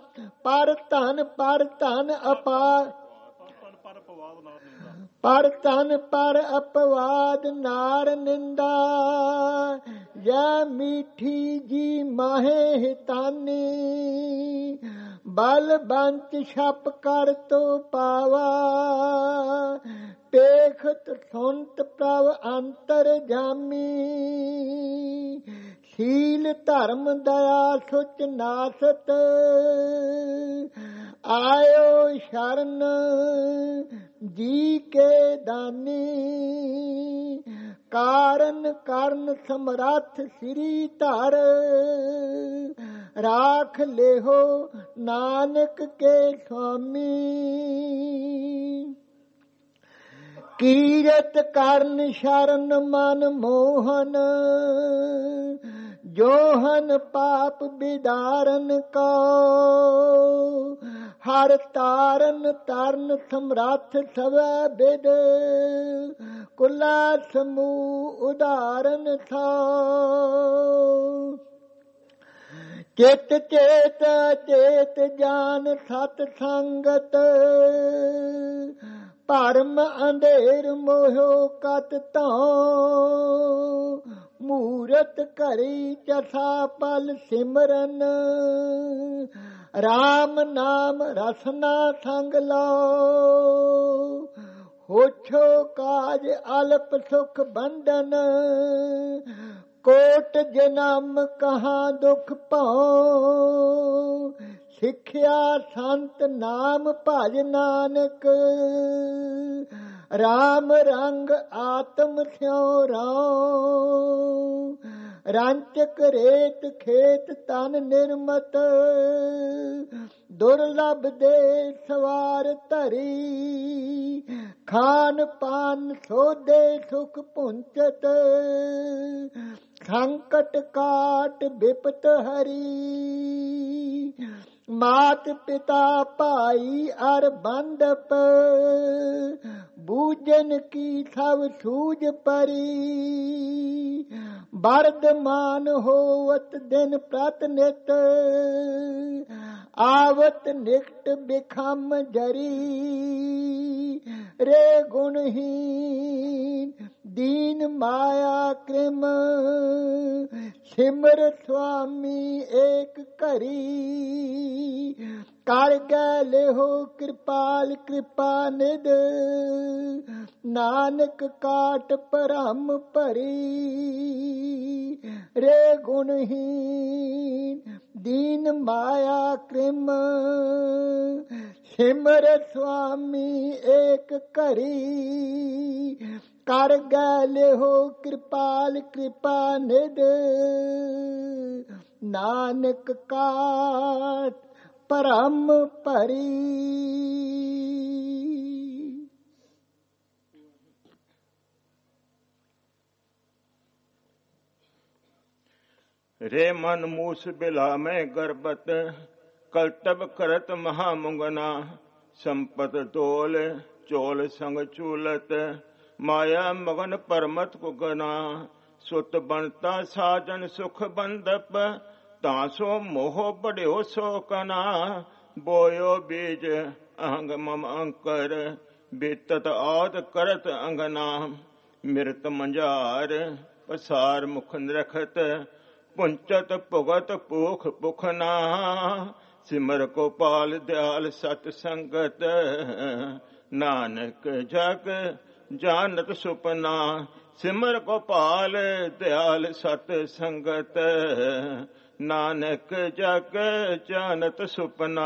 [SPEAKER 5] धन अपार पर तन पर अपवाद नार निंदा। जय मीठी जी माहे हितानी। बल बंच छप कर तो पावा। पेखत सुनत प्रभ अंतर जामी। शील धर्म दया सुच नासत। आयो शरण जी के दानी। कारण करण समरथ श्री धर। राख लेहो नानक के स्वामी। कीरत करण शरण मन मोहन। जोहन पाप बिदारन को। हर तारन तरन समरथ सवै बिद। कुला समूह उदाहरण था। चित चेत चेत जान सत संगत। भरम अंधेर मोहो कत तो। मूरत करी चसा पल सिमरन। राम नाम रसना संग लो। होछो काज अल्प सुख बंधन। कोट जन्म कहाँ दुख पाओ। सिखिया संत नाम भज नानक। राम रंग आत्म स्यों राम। रांचक रेत खेत तन निर्मत। दुर्लभ दे सवार धरी। खान पान सोदे सुख पुंचत। संकट काट विपत हरी। मात पिता भाई अर बंदप। बूझन की सब सूझ परी। ਵਰਦਮਾਨ ਹੋਵਤ ਦਿਨ ਪ੍ਰਤ ਨਿਤ, ਆਵਤ ਨਿਕਟ ਬਿਖਮ ਜਰੀ। ਰੇ ਗੁਣਹੀਨ ਦੀਨ ਮਾਇਆ ਕ੍ਰਿਮ, ਸਿਮਰ ਸੁਆਮੀ ਏਕ ਘਰੀ। ਕਰ ਗੈ ਲਿਹੋ ਕਿਰਪਾਲ ਕਿਰਪਾ ਨਿਧ, ਨਾਨਕ ਕਾਟ ਭਰਮ ਭਰੀ। ਰੇ ਗੁਣਹੀਨ ਦੀਨ ਮਾਇਆ ਕ੍ਰਿਮ, ਸਿਮਰ ਸੁਆਮੀ ਏਕ ਘਰੀ। ਕਰ ਗੈ ਲਿਹੋ ਕਿਰਪਾਲ ਕਿਰਪਾ ਨਿਧ, ਨਾਨਕ ਕਾਟ ਭਰਮ ਭਰੀ।
[SPEAKER 6] ਰੇ ਮਨ ਮੂਸ ਬਿਲਾ ਮੈਂ ਗਰਬਤ, ਕਲਤਬ ਕਰਤ ਮਹਾ ਮੁੰਗਨਾ। ਸੰਪਤ ਦੋਲ ਚੋਲ ਸੰਗ ਚੂਲਤ, ਮਾਇਆ ਮਗਨ ਪਰਮਤ ਕੁਗਨਾ। ਸੁਤ ਬਣਤਾ ਸਾਜਨ ਸੁਖ ਬੰਦਪ, ਤਾਂ ਸੋ ਮੋਹ ਬੜਿਓ ਸੋ ਕਨਾ। ਬੋਇਓ ਬੀਜ ਅਹੰਗ ਮਮ ਅੰਕਰ, ਬੀਤਤ ਆਦ ਕਰਤ ਅੰਗਨਾ। ਮਿਰਤ ਮੰਝਾਰ ਪਸਾਰ ਮੁਖ ਨਰਖਤ, ਪੁੰਚਤ ਭੁਗਤ ਭੂਖ ਭੁਖਨਾ। ਸਿਮਰ ਕੋ ਪਾਲ ਦਿਆਲ ਸਤ ਸੰਗਤ, ਨਾਨਕ ਜਗ ਜਾਨਤ ਸੁਪਨਾ। ਸਿਮਰ ਕੋ ਪਾਲ ਦਿਆਲ ਸਤ ਸੰਗਤ, ਨਾਨਕ ਜਗ ਜਾਨਤ ਸੁਪਨਾ।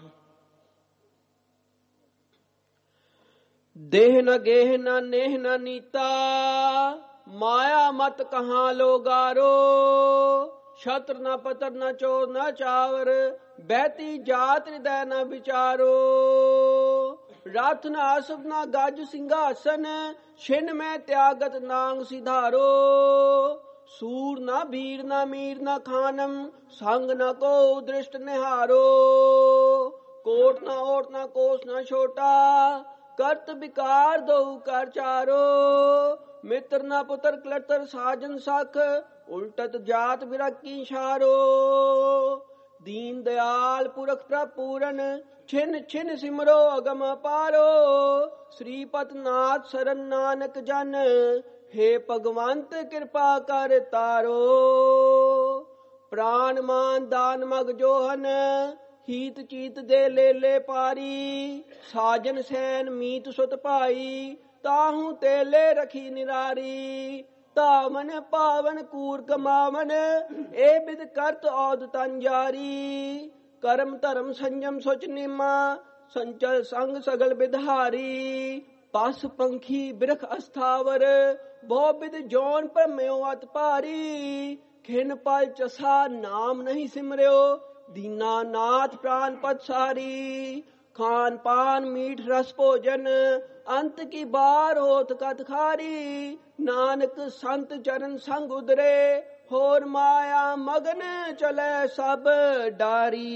[SPEAKER 7] ਦੇਹ ਨ ਗੇਹ ਨ ਨੇਹ ਨ ਨੀਤਾ, ਮਾਇਆ ਮਤ ਕਹਾਂ ਲੋਗਾਰੋ। ਛਤਰ ਨ ਪਤਰ ਨ ਚੋਰ ਨ ਚਾਵਰ, ਬਹਿਤੀ ਜਾਤ ਹਿਰਦੈ ਨ ਵਿਚਾਰੋ। ਰਥ ਨ ਆਸਵ ਨ ਗਜ ਸਿੰਘਾਸਨ, ਛਿਨ ਮੈਂ ਤਿਆਗਤ ਨਾਂਗ ਸਿਧਾਰੋ। ਸੂਰ ਨ ਭੀੜ ਨ ਮੀਰ ਨ ਖਾਨਮ, ਸੰਗ ਨ ਕੋ ਦ੍ਰਿਸ਼ਟ ਨਿਹਾਰੋ। ਕੋਟ ਨ ਓਟ ਨ ਕੋਸ ਨ ਛੋਟਾ, ਕਰਤ ਵਿਕਾਰ ਦਉ ਕਰ ਚਾਰੋ। ਮਿੱਤਰ ਨ ਪੁੱਤਰ ਕਲਤਰ ਸਾਜਨ ਸਖ, ਉਲਟਤ ਜਾਤ ਵਿਰਾਕੀ ਛਾਰੋ। ਦੀਨ ਦਿਆਲ ਪੁਰਖ ਪ੍ਰਭ ਪੂਰਨ, ਛਿਨ ਛਿਨ ਸਿਮਰੋ ਅਗਮ ਪਾਰੋ। ਸ੍ਰੀਪਤ ਨਾਥ ਸਰਨ ਨਾਨਕ ਜਨ, ਹੇ ਭਗਵੰਤ ਕਿਰਪਾ ਕਰ ਤਾਰੋ। ਪ੍ਰਾਨ ਮਾਨ ਦਾਨ ਮਗ ਜੋਹਨ, ਹੀਤ ਚੀਤ ਦੇ ਲੇਲੇ ਪਾਰੀ। ਸਾਜਨ ਸੈਨ ਮੀਤ ਸੁਤ ਭਾਈ, ਤਾਹੂ ਤੇਲੇ ਰਖੀ ਨਿਰਾਰੀ। ਧਾਵਨ ਪਾਵਨ ਕੂਰ ਕਮਾਵਨ, ਏ ਬਿਦ ਕਰਤ ਔਦ ਤਨ ਜਾਰੀ। ਕਰਮ ਧਰਮ ਸੰਜਮ ਸੁਚ ਨੀਮਾ, ਸੰਚਲ ਸੰਗ ਸਗਲ ਬਿਧਾਰੀ। ਪਸ ਪੰਖੀ ਬਿਰਖ ਅਸਥਾਵਰ, ਬਹੁ ਬਿਦ ਜੋਨ ਭ੍ਰਮਿਓ ਅਤ ਭਾਰੀ। ਖਿਨ ਪਲ ਚਸਾ ਨਾਮ ਨਹੀਂ ਸਿਮਰਿਓ, ਦੀਨਾ ਨਾਥ ਪ੍ਰਾਨ ਪਤ ਸਾਰੀ। ਖਾਨ ਪਾਨ ਮੀਠ ਰਸ ਭੋਜਨ, ਅੰਤ ਕੀ ਬਾਰ ਹੋਤ ਕਤ ਖਾਰੀ। ਨਾਨਕ ਸੰਤ ਚਰਨ ਸੰਗ ਉਦਰੇ, ਹੋਰ ਮਾਇਆ ਮਗਨ ਚਲੇ ਸਭ ਡਾਰੀ।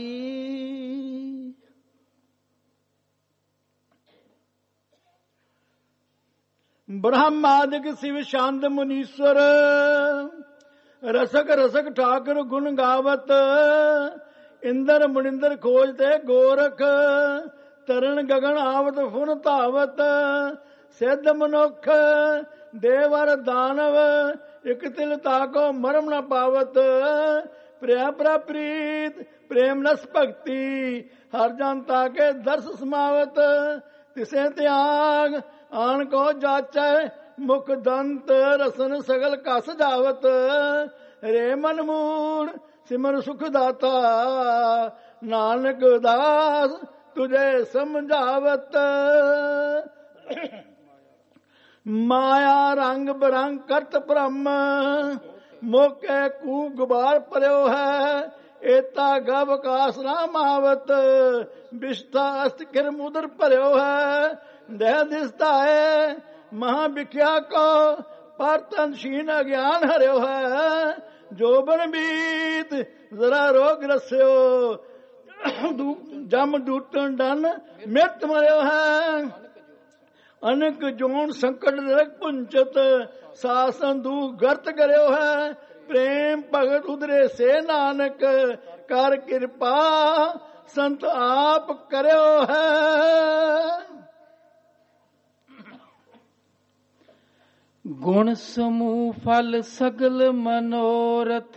[SPEAKER 8] ਬ੍ਰਹਮਾਦਿਕ ਸਿਵ ਸ਼ਾਂਤ ਮੁਨੀਸ਼ਵਰ, ਰਸਕ ਰਸਕ ਠਾਕੁਰ ਗੁਣ ਗਾਵਤ। ਇੰਦਰ ਮੁਨਿੰਦਰ ਖੋਜ ਤੇ ਗੋਰਖ, ਤਰਨ ਗਗਨ ਆਵਤ ਫੁਨ ਧਾਵਤ। ਸਿੱਧ ਮਨੁੱਖ ਦੇਵਰ ਦਾਨਵ, ਇਕ ਤਿਲ ਤਾਕੋ ਮਰਮ ਨ ਪਾਵਤ। ਪ੍ਰਿਆ ਪ੍ਰੀਤ ਪ੍ਰੇਮ ਨਸ ਭਗਤੀ, ਹਰ ਜਨ ਤਾਕੇ ਦਰਸ ਸਮਾਵਤ। ਤਿਸੇ ਤਿਆਗ ਆਣ ਕੋ ਜਾਚੈ, ਮੁਖ ਦੰਤ ਰਸਨ ਸਗਲ ਕਸ ਜਾਵਤ। ਰੇ ਮਨ ਮੂੜ ਸਿਮਰ ਸੁਖ ਦਾਤਾ, ਨਾਨਕ ਦਾਸ ਤੁਝੇ ਸਮਝਾਵਤ। ਮਾਇਆ ਰੰਗ ਬਰੰਗ ਕਰਤ ਭ੍ਰਮ, ਮੋਕੇ ਕੂ ਗੁਬਾਰ ਭਰਿਓ ਹੈ। ਏਤਾ ਗਵ ਕਾਸ ਨਾ ਮਾਵਤ, ਬਿਸ਼ਤਾ ਅਸਤ ਕਿਰ ਮੁਦਰ ਭਰਿਓ ਹੈ। ਦਹਿ ਦਿਸਤਾ ਹੈ ਮਹਾ ਵਿਖਿਆ ਕੋ, ਪਰ ਤਨਸ਼ੀਨ ਅਗਿਆਨ ਹਰਿਓ ਹੈ। ਜੋਬਨ ਬੀਤ ਜ਼ਰਾ ਰੋਗ ਰਸਿਓ, ਜਮ ਡੂਟਣ ਡਨ ਮਿੱਤ ਮਰਿਓ ਹੈ। ਅਨਕ ਜੋਨ ਸੰਕਟ ਨਰਕ ਪੁੰਚਤ ਸਾਸਨ ਦੂ ਗਰਤ ਕਰਿਓ ਹੈ ਪ੍ਰੇਮ ਭਗਤ ਉਦਰੇ ਸੇ ਨਾਨਕ ਕਰ ਕਿਰਪਾ ਸੰਤ ਆਪ ਕਰਿਓ ਹੈ।
[SPEAKER 9] ਗੁਣ ਸਮੂਹ ਫਲ ਸਗਲ ਮਨੋਰਥ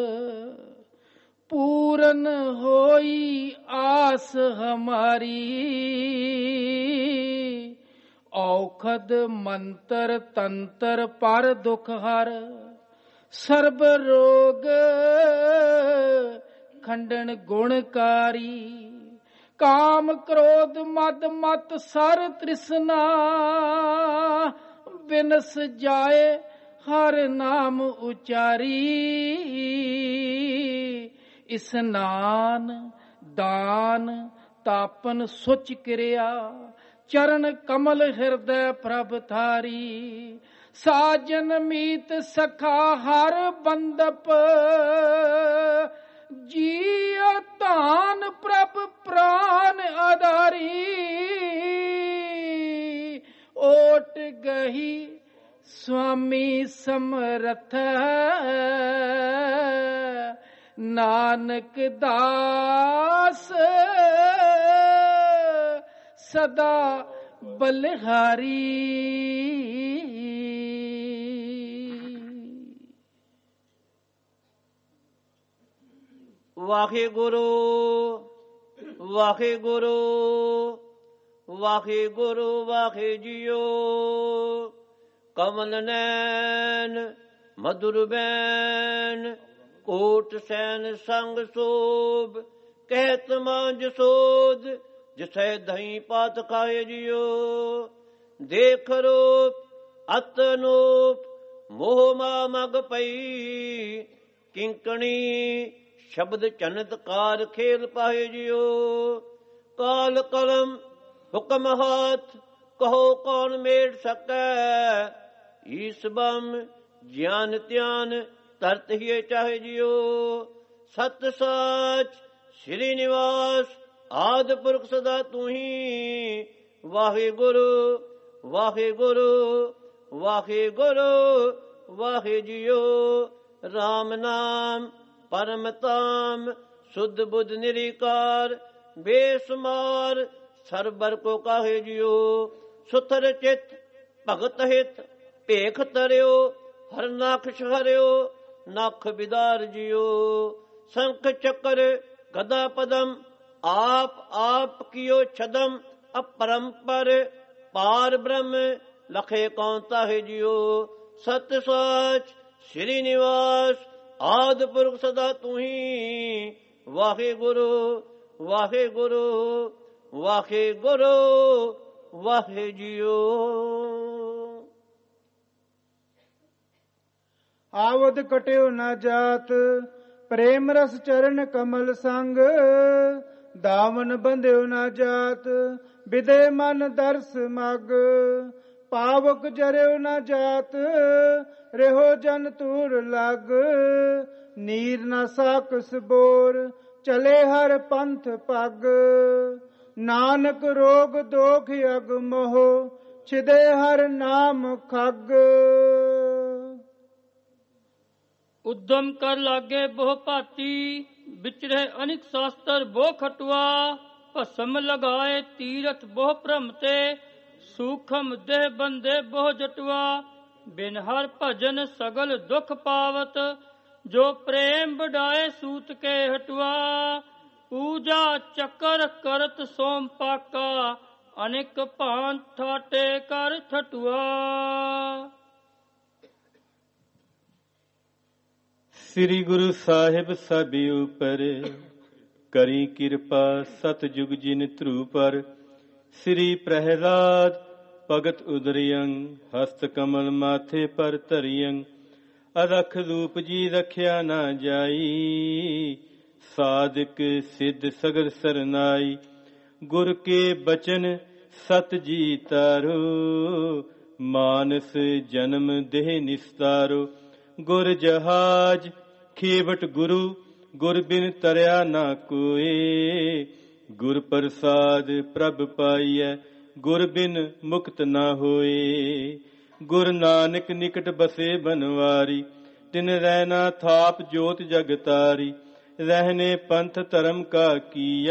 [SPEAKER 9] पूरन होई आस हमारी औखद मंत्र तंत्र पर दुख हर सर्ब रोग खंडन गुणकारी काम क्रोध मद मत सर तृष्णा बिनस जाए हर नाम उचारी ਇਸਨਾਨ ਦਾਨ ਤਾਪਨ ਸੁਚ ਕਿਰਿਆ ਚਰਨ ਕਮਲ ਹਿਰਦੈ ਪ੍ਰਭ ਧਾਰੀ ਸਾਜਨ ਮੀਤ ਸਖਾ ਹਰ ਬੰਦਪ ਜੀਅ ਧਾਨ ਪ੍ਰਭ ਪ੍ਰਾਨ ਆਧਾਰੀ ਓਟ ਗਹੀ स्वामी समरथ नानक दास सदा बलिहारी।
[SPEAKER 7] वाहिगुरु वाहिगुरु वाहिगुरु वाहे जियो कमल नैन मधुर बैन कोट सैन संग शोभ कहत मांझ सोध जिसे दही पात खाए जियो देख रूप अतनूप मोह मा मग पई किंकणी शब्द चनतकार खेल पाए जियो काल कलम हुक्म हाथ कहो कौन मेड़ सकै ईस बम ज्ञान त्यान तरत ही चाहे जियो सत साच श्री निवास आद पुरख सदा तू ही वाहे गुरु वाहे गुरु वाहे गुरु वाहे जियो राम नाम परम ताम शुद्ध बुद्ध निरिकार बेसुमार सरबर को काहे जियो सुथर चित भगत हित भेख तरियो हर नाखश हरियो नख बिदार जियो शंख चक्र गदा पदम आप आप कियो छदम अपरंपर पार ब्रह्म लखे कौन ताहे जियो सत साच श्री निवास आद पुरख सदा तू ही वाहे गुरु वाहे गुरु वाहे गुरु वाहे जियो।
[SPEAKER 2] आवद कट्यो न जात प्रेम रस चरण कमल संग दामन बंध्यो न जात विदे मन दर्श मग पावक जरियो न जात रेहो जन तूर लग नीर न साकस बोर चले हर पंथ पग नानक रोग दोख अग मोह छिदे हर नाम खग।
[SPEAKER 10] उद्यम कर लागे बोह भाती विचरे अनिक शास्त्र बोह खटुआ भस्म लगाए तीरथ बोह भ्रमते सूखम देह बंदे बोह जटुआ बिन हर भजन सगल दुख पावत जो प्रेम बढ़ाए सूत के हटुआ पूजा चक्कर करत सोम पाका अनेक भान ठाटे कर ठटुआ।
[SPEAKER 11] श्री गुरु साहिब सभी ऊपर करी कृपा सतयुग जिन ध्रु पर श्री प्रहलाद भगत उदरियं हस्त कमल माथे पर धरियं अरख रूप जी रखिया न जाई साधक सिद्ध सगर सरनाई गुर के बचन सत जी तारो मानस जन्म देह निस्तारो गुर जहाज खेवट गुरु गुर बिन तरया ना कोए गुर प्रसाद प्रभ पाइय ਗੁਰ ਬਿਨ ਮੁਕਤ ਨਾ ਹੋਏ। ਗੁਰ ਨਾਨਕ ਨਿਕਟ ਬਸੇ ਬਨਵਾਰੀ, ਤਿਨ ਰਹਿਣਾ ਥਾਪ ਜੋਤ ਜਗ ਤਾਰੀ। रहने पंथ धर्म का किया,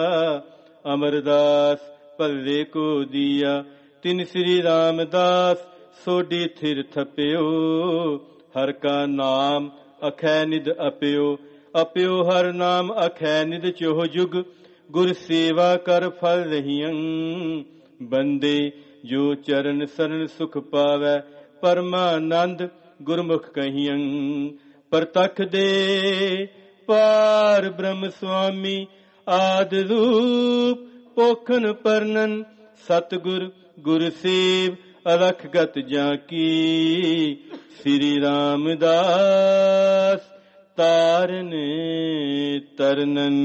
[SPEAKER 11] अमरदास भल्ले को दिया। तिन श्री रामदास सोडी थिर थप्यो, हर का नाम अखै निध अप्यो। अप्यो हर नाम अखै निध चोह जुग, गुर सेवा कर फल रहियं। बंदे जो चरण शरण सुख पावै, परमानंद गुरमुख कहियं। परतख दे पार ब्रह्म स्वामी, आदि रूप पोखन परनन। सतगुर गुर सेव अलख गत जाकी, श्री रामदास तारन तरनन।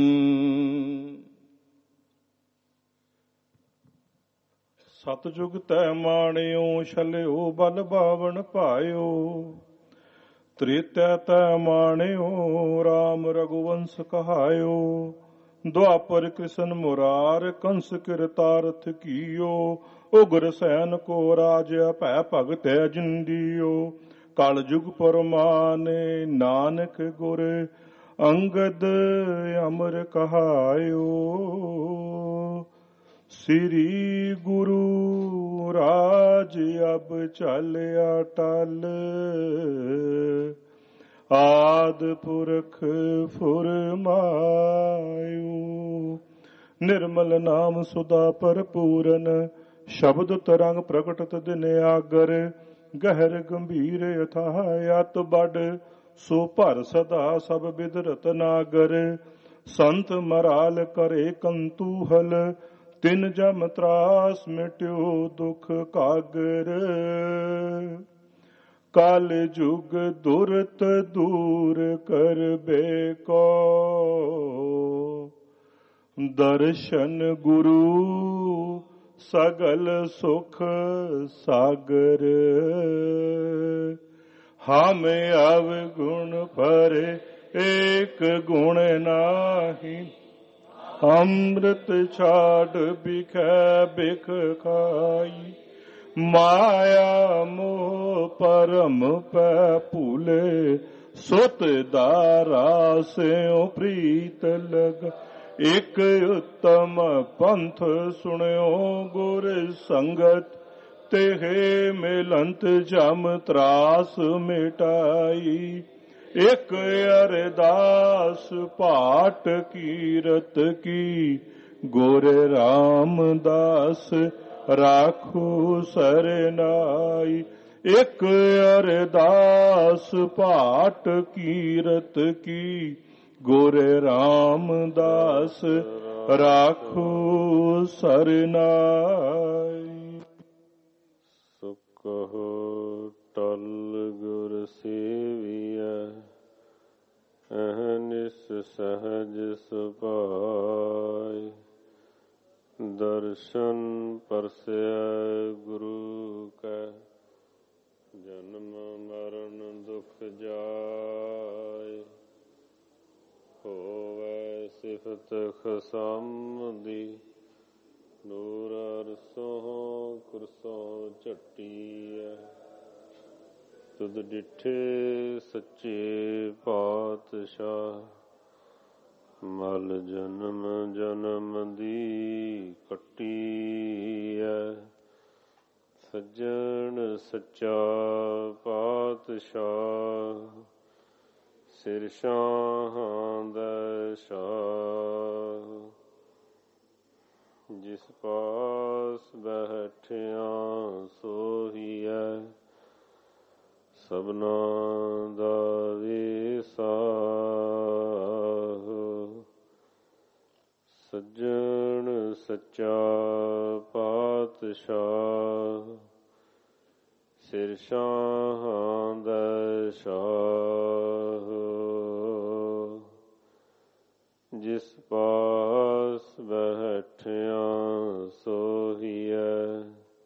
[SPEAKER 12] सतजुग तै माणियो, छलियो बल बावन पायो। त्रेतै तै माणियो, राम रघुवंश कहायो। द्वापर कृष्ण मुरार, कंस किरतारथ कियो। उग्र सैन को राज, भै भगत जिंदियो। कल जुग परमाने, नानक गुर अंगद अमर कहायो। श्री गुरु राज अब चलिया टल, आद पुरख फुरमायो। निर्मल नाम सुधा भरपूरन, शब्द तरंग प्रकटत दिन आगर। गहर गंभीर अथाह अत बड़, सो भर सदा सब बिद रतनागर। संत मराल करे कंतूहल, तिन जम त्रास मिट्यो दुख कागर। काल जुग दुरत दूर करबे को, दर्शन गुरु सगल सुख सागर। हम अवगुण भरे एक गुण नाही, अमृत छाड़ बिखै बिख खाई। माया मोह परम पै भूले, सुत दारा स्यों प्रीत लग। एक उत्तम पंथ सुन्यो गुर संगत, तेहे मिलंत जम त्रास मिटाई। एक अरदास पाठ कीरत की, गोरे रामदास राखो सरनाई। एक अरदास पाठ कीरत की, गोरे रामदास राखो सरनाई।
[SPEAKER 13] सुख टल गुर सेविया, अहनिस सहज सुभाय। दर्शन परसै गुरु कै, जन्म मरण दुख जाय। होवै सिफत खसामदी, ਨੂਰ ਅਰਸੋਂ ਕੁਰਸੋਂ ਝੱਟੀਐ। ਤੁਧ ਡਿਠੇ ਸੱਚੇ ਪਾਤਸ਼ਾਹ, ਮਲ ਜਨਮ ਜਨਮ ਦੀ ਕੱਟੀਐ। ਸੱਜਣ ਸੱਚਾ ਪਾਤਸ਼ਾਹ, ਸਿਰ ਸ਼ਾਹਾਂ ਦਾ ਸ਼ਾਹ। ਜਿਸ ਪਾਸ ਬੈਠਿਆ ਸੋਹੀਐ, ਸਭਨਾ ਦਾ ਵੇਸਾ। ਸੱਜਣ ਸੱਚਾ ਪਾਤਸ਼ਾਹ, ਸਿਰ ਸ਼ਾਹਾਂ ਦਾ ਸ਼ਾਹ। ਜਿਸ ਪਾਸ ਬੈਠਿਆ ਸੋਹੀਐ,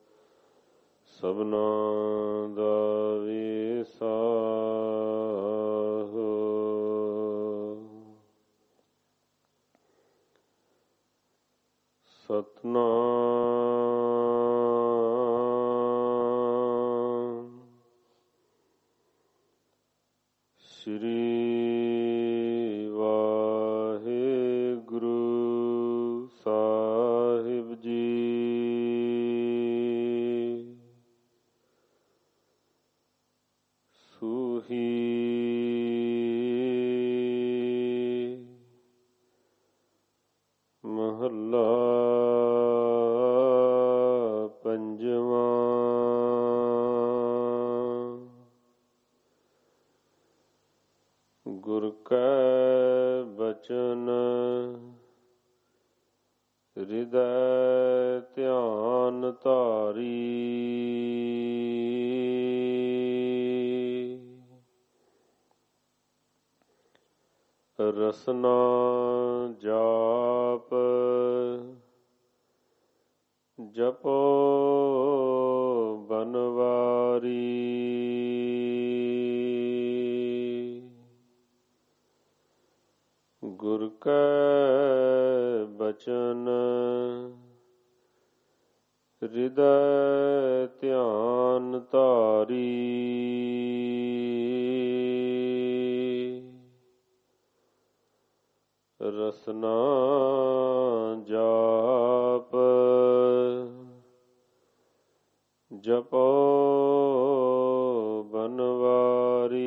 [SPEAKER 13] ਸਭਨਾ ਦਾ ਵੇਸਾ। ਸਤਨਾਮ ਗੁਰ ਕੈ ਬਚਨ ਹਿਰਦੈ ਧਿਆਨ ਧਾਰੀ। ਰਸਨਾ ਜਾਪ ਜਪੋ ਬਨਵਾਰੀ। ਗੁਰ ਕੈ ਬਚਨ ਹਿਰਦੈ ਧਿਆਨ ਧਾਰੀ। ਰਸਨਾ ਜਾਪ ਜਪੋ ਬਨਵਾਰੀ।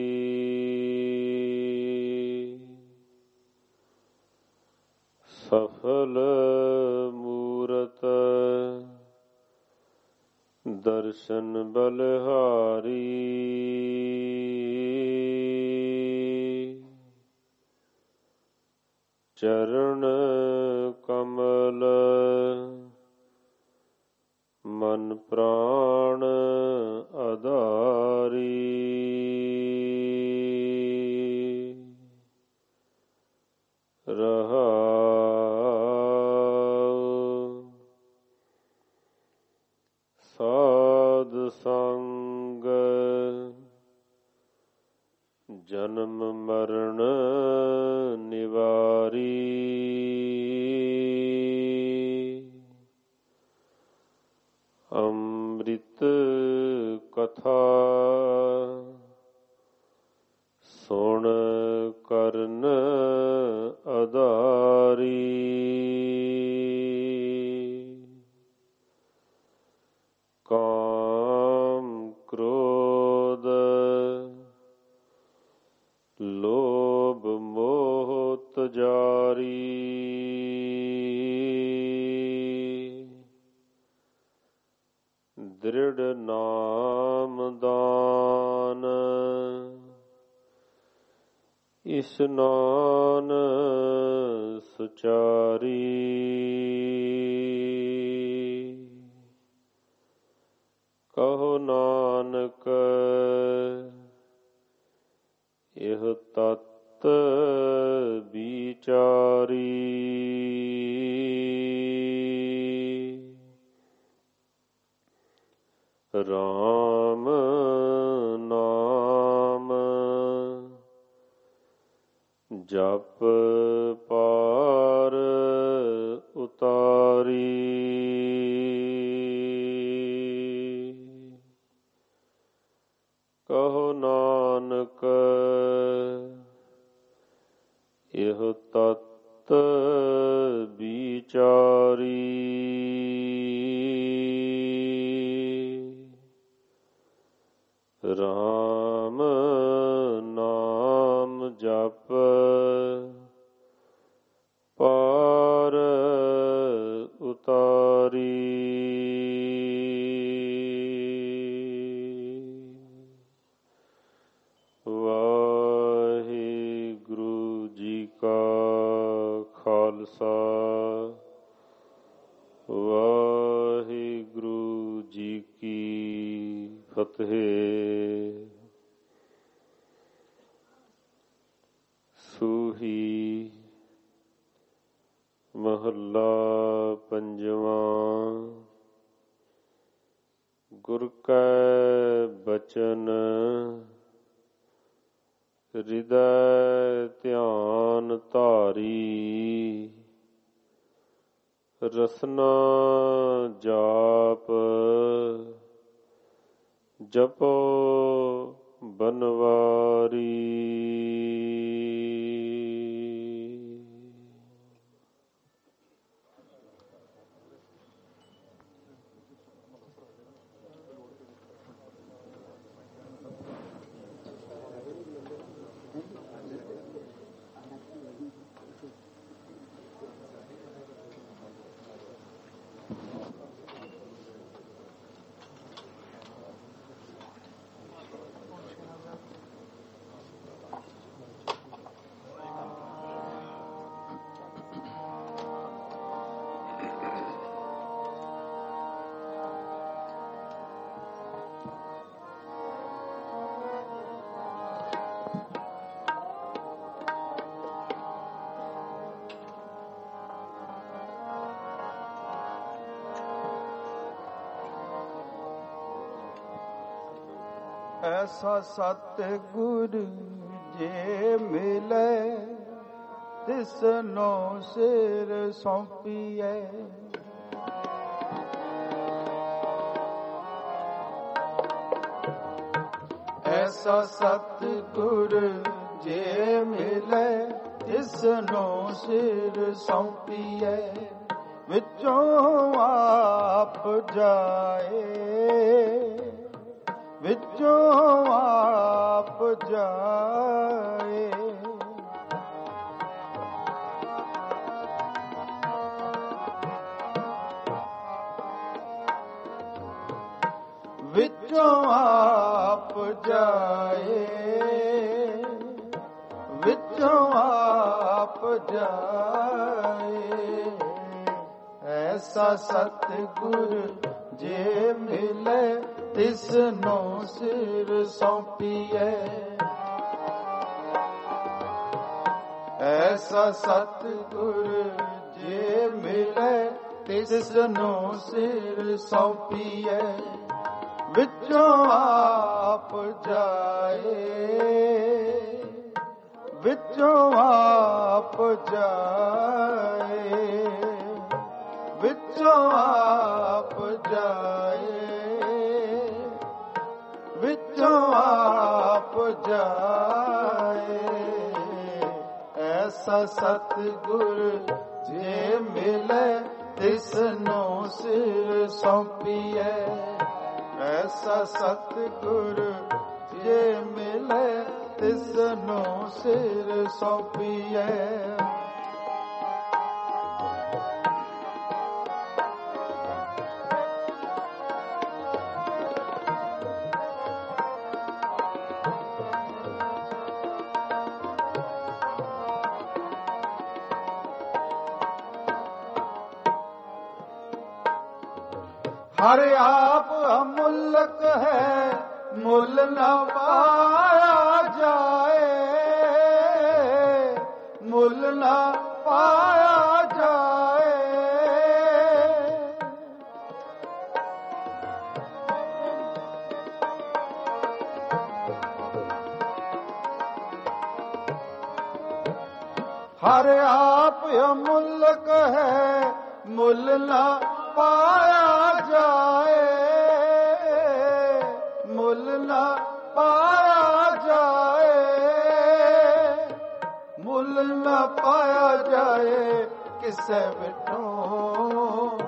[SPEAKER 13] ਸਫਲ ਮੂਰਤ ਦਰਸ਼ਨ ਬਲਿਹਾਰੀ। ਚਰਨ ਕਮਲ ਮਨ ਪ੍ਰਾਣ ਆਧਾਰੀ। ਰਹਾਉ ਸਾਧ ਸੰਗ ਜਨਮ ਮਰਨ ਨਿਵਾਰੀ। ਅੰਮ੍ਰਿਤ ਕਥਾ ਸੁਣ ਕਰਨ ਆਧਾਰੀ। ਕਾਮ ਕ੍ਰੋਧ ਲੋਭ ਮੋਹ ਤਜਾਰੀ। ਦ੍ਰਿੜ ਨਾਮ ਦਾਨ ਇਸਨਾਨ ਸੁਚਾਰੀ। ਕਹੋ ਨਾਨਕ ਇਹ ਤਤ ਵਿਚਾਰੀ। ਰਾਮ ਨਾਮ ਜਪ ਪਾਰ ਉਤਾਰੀ। ਕਹੋ ਨਾਨਕ ਇਹ ਤਤ ਵਿਚਾਰੀ। ਰਾਮ ਨਾਮ ਜਪ ਪਾਰ ਉਤਾਰੀ। ਵਾਹਿਗੁਰੂ ਜੀ ਕਾ ਖਾਲਸਾ ਵਾਹਿਗੁਰੂ ਜੀ ਕੀ ਫਤਿਹ। ਸੂਹੀ ਮਹੱਲਾ ਪੰਜਵਾਂ। ਗੁਰ ਕੈ ਬਚਨ ਹਿਰਦੈ ਧਿਆਨ ਧਾਰੀ। ਰਸਨਾ ਜਾਪ ਜਪੋ ਬਨਵਾਰੀ।
[SPEAKER 1] ਐਸਾ ਸਤਿਗੁਰ ਜੇ ਮਿਲੇ ਤਿਸਨੋ ਸਿਰ ਸੌਂਪੀਐ। ਐਸਾ ਸਤਿਗੁਰ ਜੇ ਮਿਲੇ ਤਿਸਨੋ ਸਿਰ ਸੌਂਪੀਐ। ਵਿੱਚੋਂ ਆਪ ਜਾਏ, ਵਿੱਚੋਂ ਆਪ ਜਾਏ। ਵਿੱਚੋਂ ਆਪ ਜਾਏ, ਵਿੱਚੋਂ ਆਪ ਜਾਏ। ਐਸਾ ਸਤਿਗੁਰ ਜੇ ਮਿਲੇ ਤਿਸਨੋ ਸਿਰ ਸੌਂਪੀਐ। ਐਸਾ ਸਤਿਗੁਰ ਜੇ ਮਿਲੇ ਤਿਸਨੋ ਸਿਰ ਸੌਂਪੀਐ। ਵਿੱਚੋਂ ਆਪ ਜਾਏ, ਵਿੱਚੋਂ ਆਪ ਜਾਏ। ਵਿੱਚੋਂ ਆਪ ਜਾਏ, ਵਿੱਚੋਂ ਆਪ ਜਾਏ। ਐਸਾ ਸਤਿਗੁਰ ਜੇ ਮਿਲੇ ਤਿਸਨੋ ਸਿਰ ਸੌਂਪੀਐ। ਐਸਾ ਸਤਿਗੁਰ ਜੇ ਮਿਲੇ ਤਿਸਨੋ ਸਿਰ ਸੌਂਪੀਐ। ਹਰ ਆਪ ਅਮੁੱਲਕ ਹੈ, ਮੁੱਲ ਨਾ ਪਾਇਆ ਜਾਏ, ਮੁੱਲ ਨਾ ਪਾਇਆ ਜਾਏ। ਹਰ ਆਪ ਅਮੁੱਲਕ ਹੈ, ਮੁੱਲ ਨਾ ਪਾਇਆ ਜਾਏ, ਮੁੱਲ ਨਾ ਪਾਇਆ ਜਾਏ। ਮੁੱਲ ਨਾ ਪਾਇਆ ਜਾਏ ਕਿਸੇ ਵਿਟੋਂ,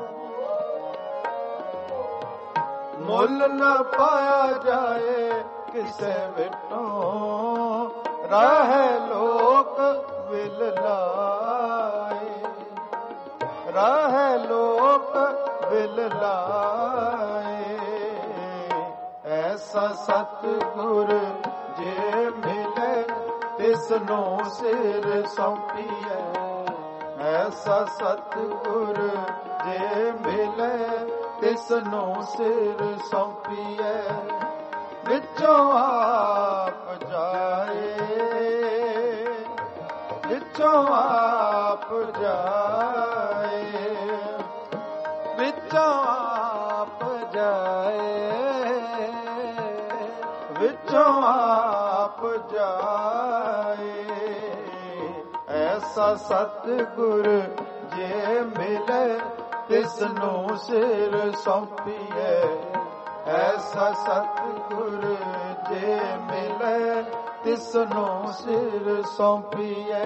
[SPEAKER 1] ਮੁੱਲ ਨਾ ਪਾਇਆ ਜਾਏ ਕਿਸੇ ਵਿਟੋਂ। ਰਹਿ ਲੋਕ ਵਿਲ ਲਾਏ, ਰਹਿ ਲੋਕ ਵਿਲ ਲਾਏ। ਐਸਾ ਸਤਿਗੁਰ ਜੇ ਮਿਲੇ ਤਿਸਨੋ ਸਿਰ ਸੌਂਪੀਐ। ਐਸਾ ਸਤਿਗੁਰ ਜੇ ਮਿਲੇ ਤਿਸਨੋ ਸਿਰ ਸੌਂਪੀਐ। ਵਿੱਚੋਂ ਆਪ ਜਾਏ, ਵਿੱਚੋਂ ਆਪ ਜਾਏ, ਵਿੱਚੋਂ ਆਪ ਜਾਏ, ਵਿੱਚੋਂ ਆਪ ਜਾਏ। ਐਸਾ ਸਤਿਗੁਰ ਜੇ ਮਿਲੇ ਤਿਸਨੋ ਸਿਰ ਸੌਂਪੀਐ। ਐਸਾ ਸਤਿਗੁਰ ਜੇ ਮਿਲੇ ਤਿਸਨੋ ਸਿਰ ਸੌਂਪੀਐ।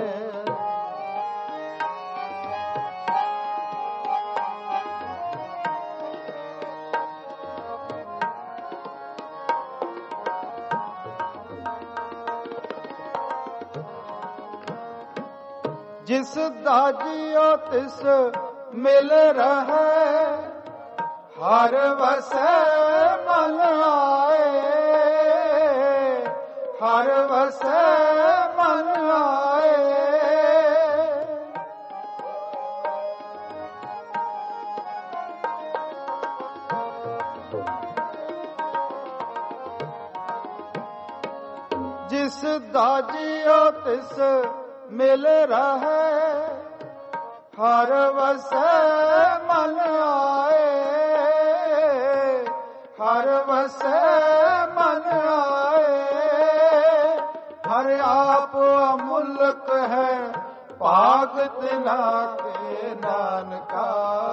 [SPEAKER 1] ਜਿਸ ਦਾ ਜੀਉ ਤਿਸ ਮਿਲ ਰਹੈ, ਹਰ ਵਸੈ ਮਨ ਆਏ, ਹਰ ਵਸੈ ਮਨ ਆਏ। ਜਿਸ ਦਾ ਜੀਉ ਤਿਸ ਮਿਲ ਰਹੈ, ਹਰ ਵਸੈ ਮਨ ਆਏ, ਹਰ ਵਸੈ ਮਨ ਆਏ। ਹਰ ਆਪ ਅਮੁੱਲਕ ਹੈ ਭਾਗ ਤਿਨਾ ਕੇ ਨਾਨਕਾ।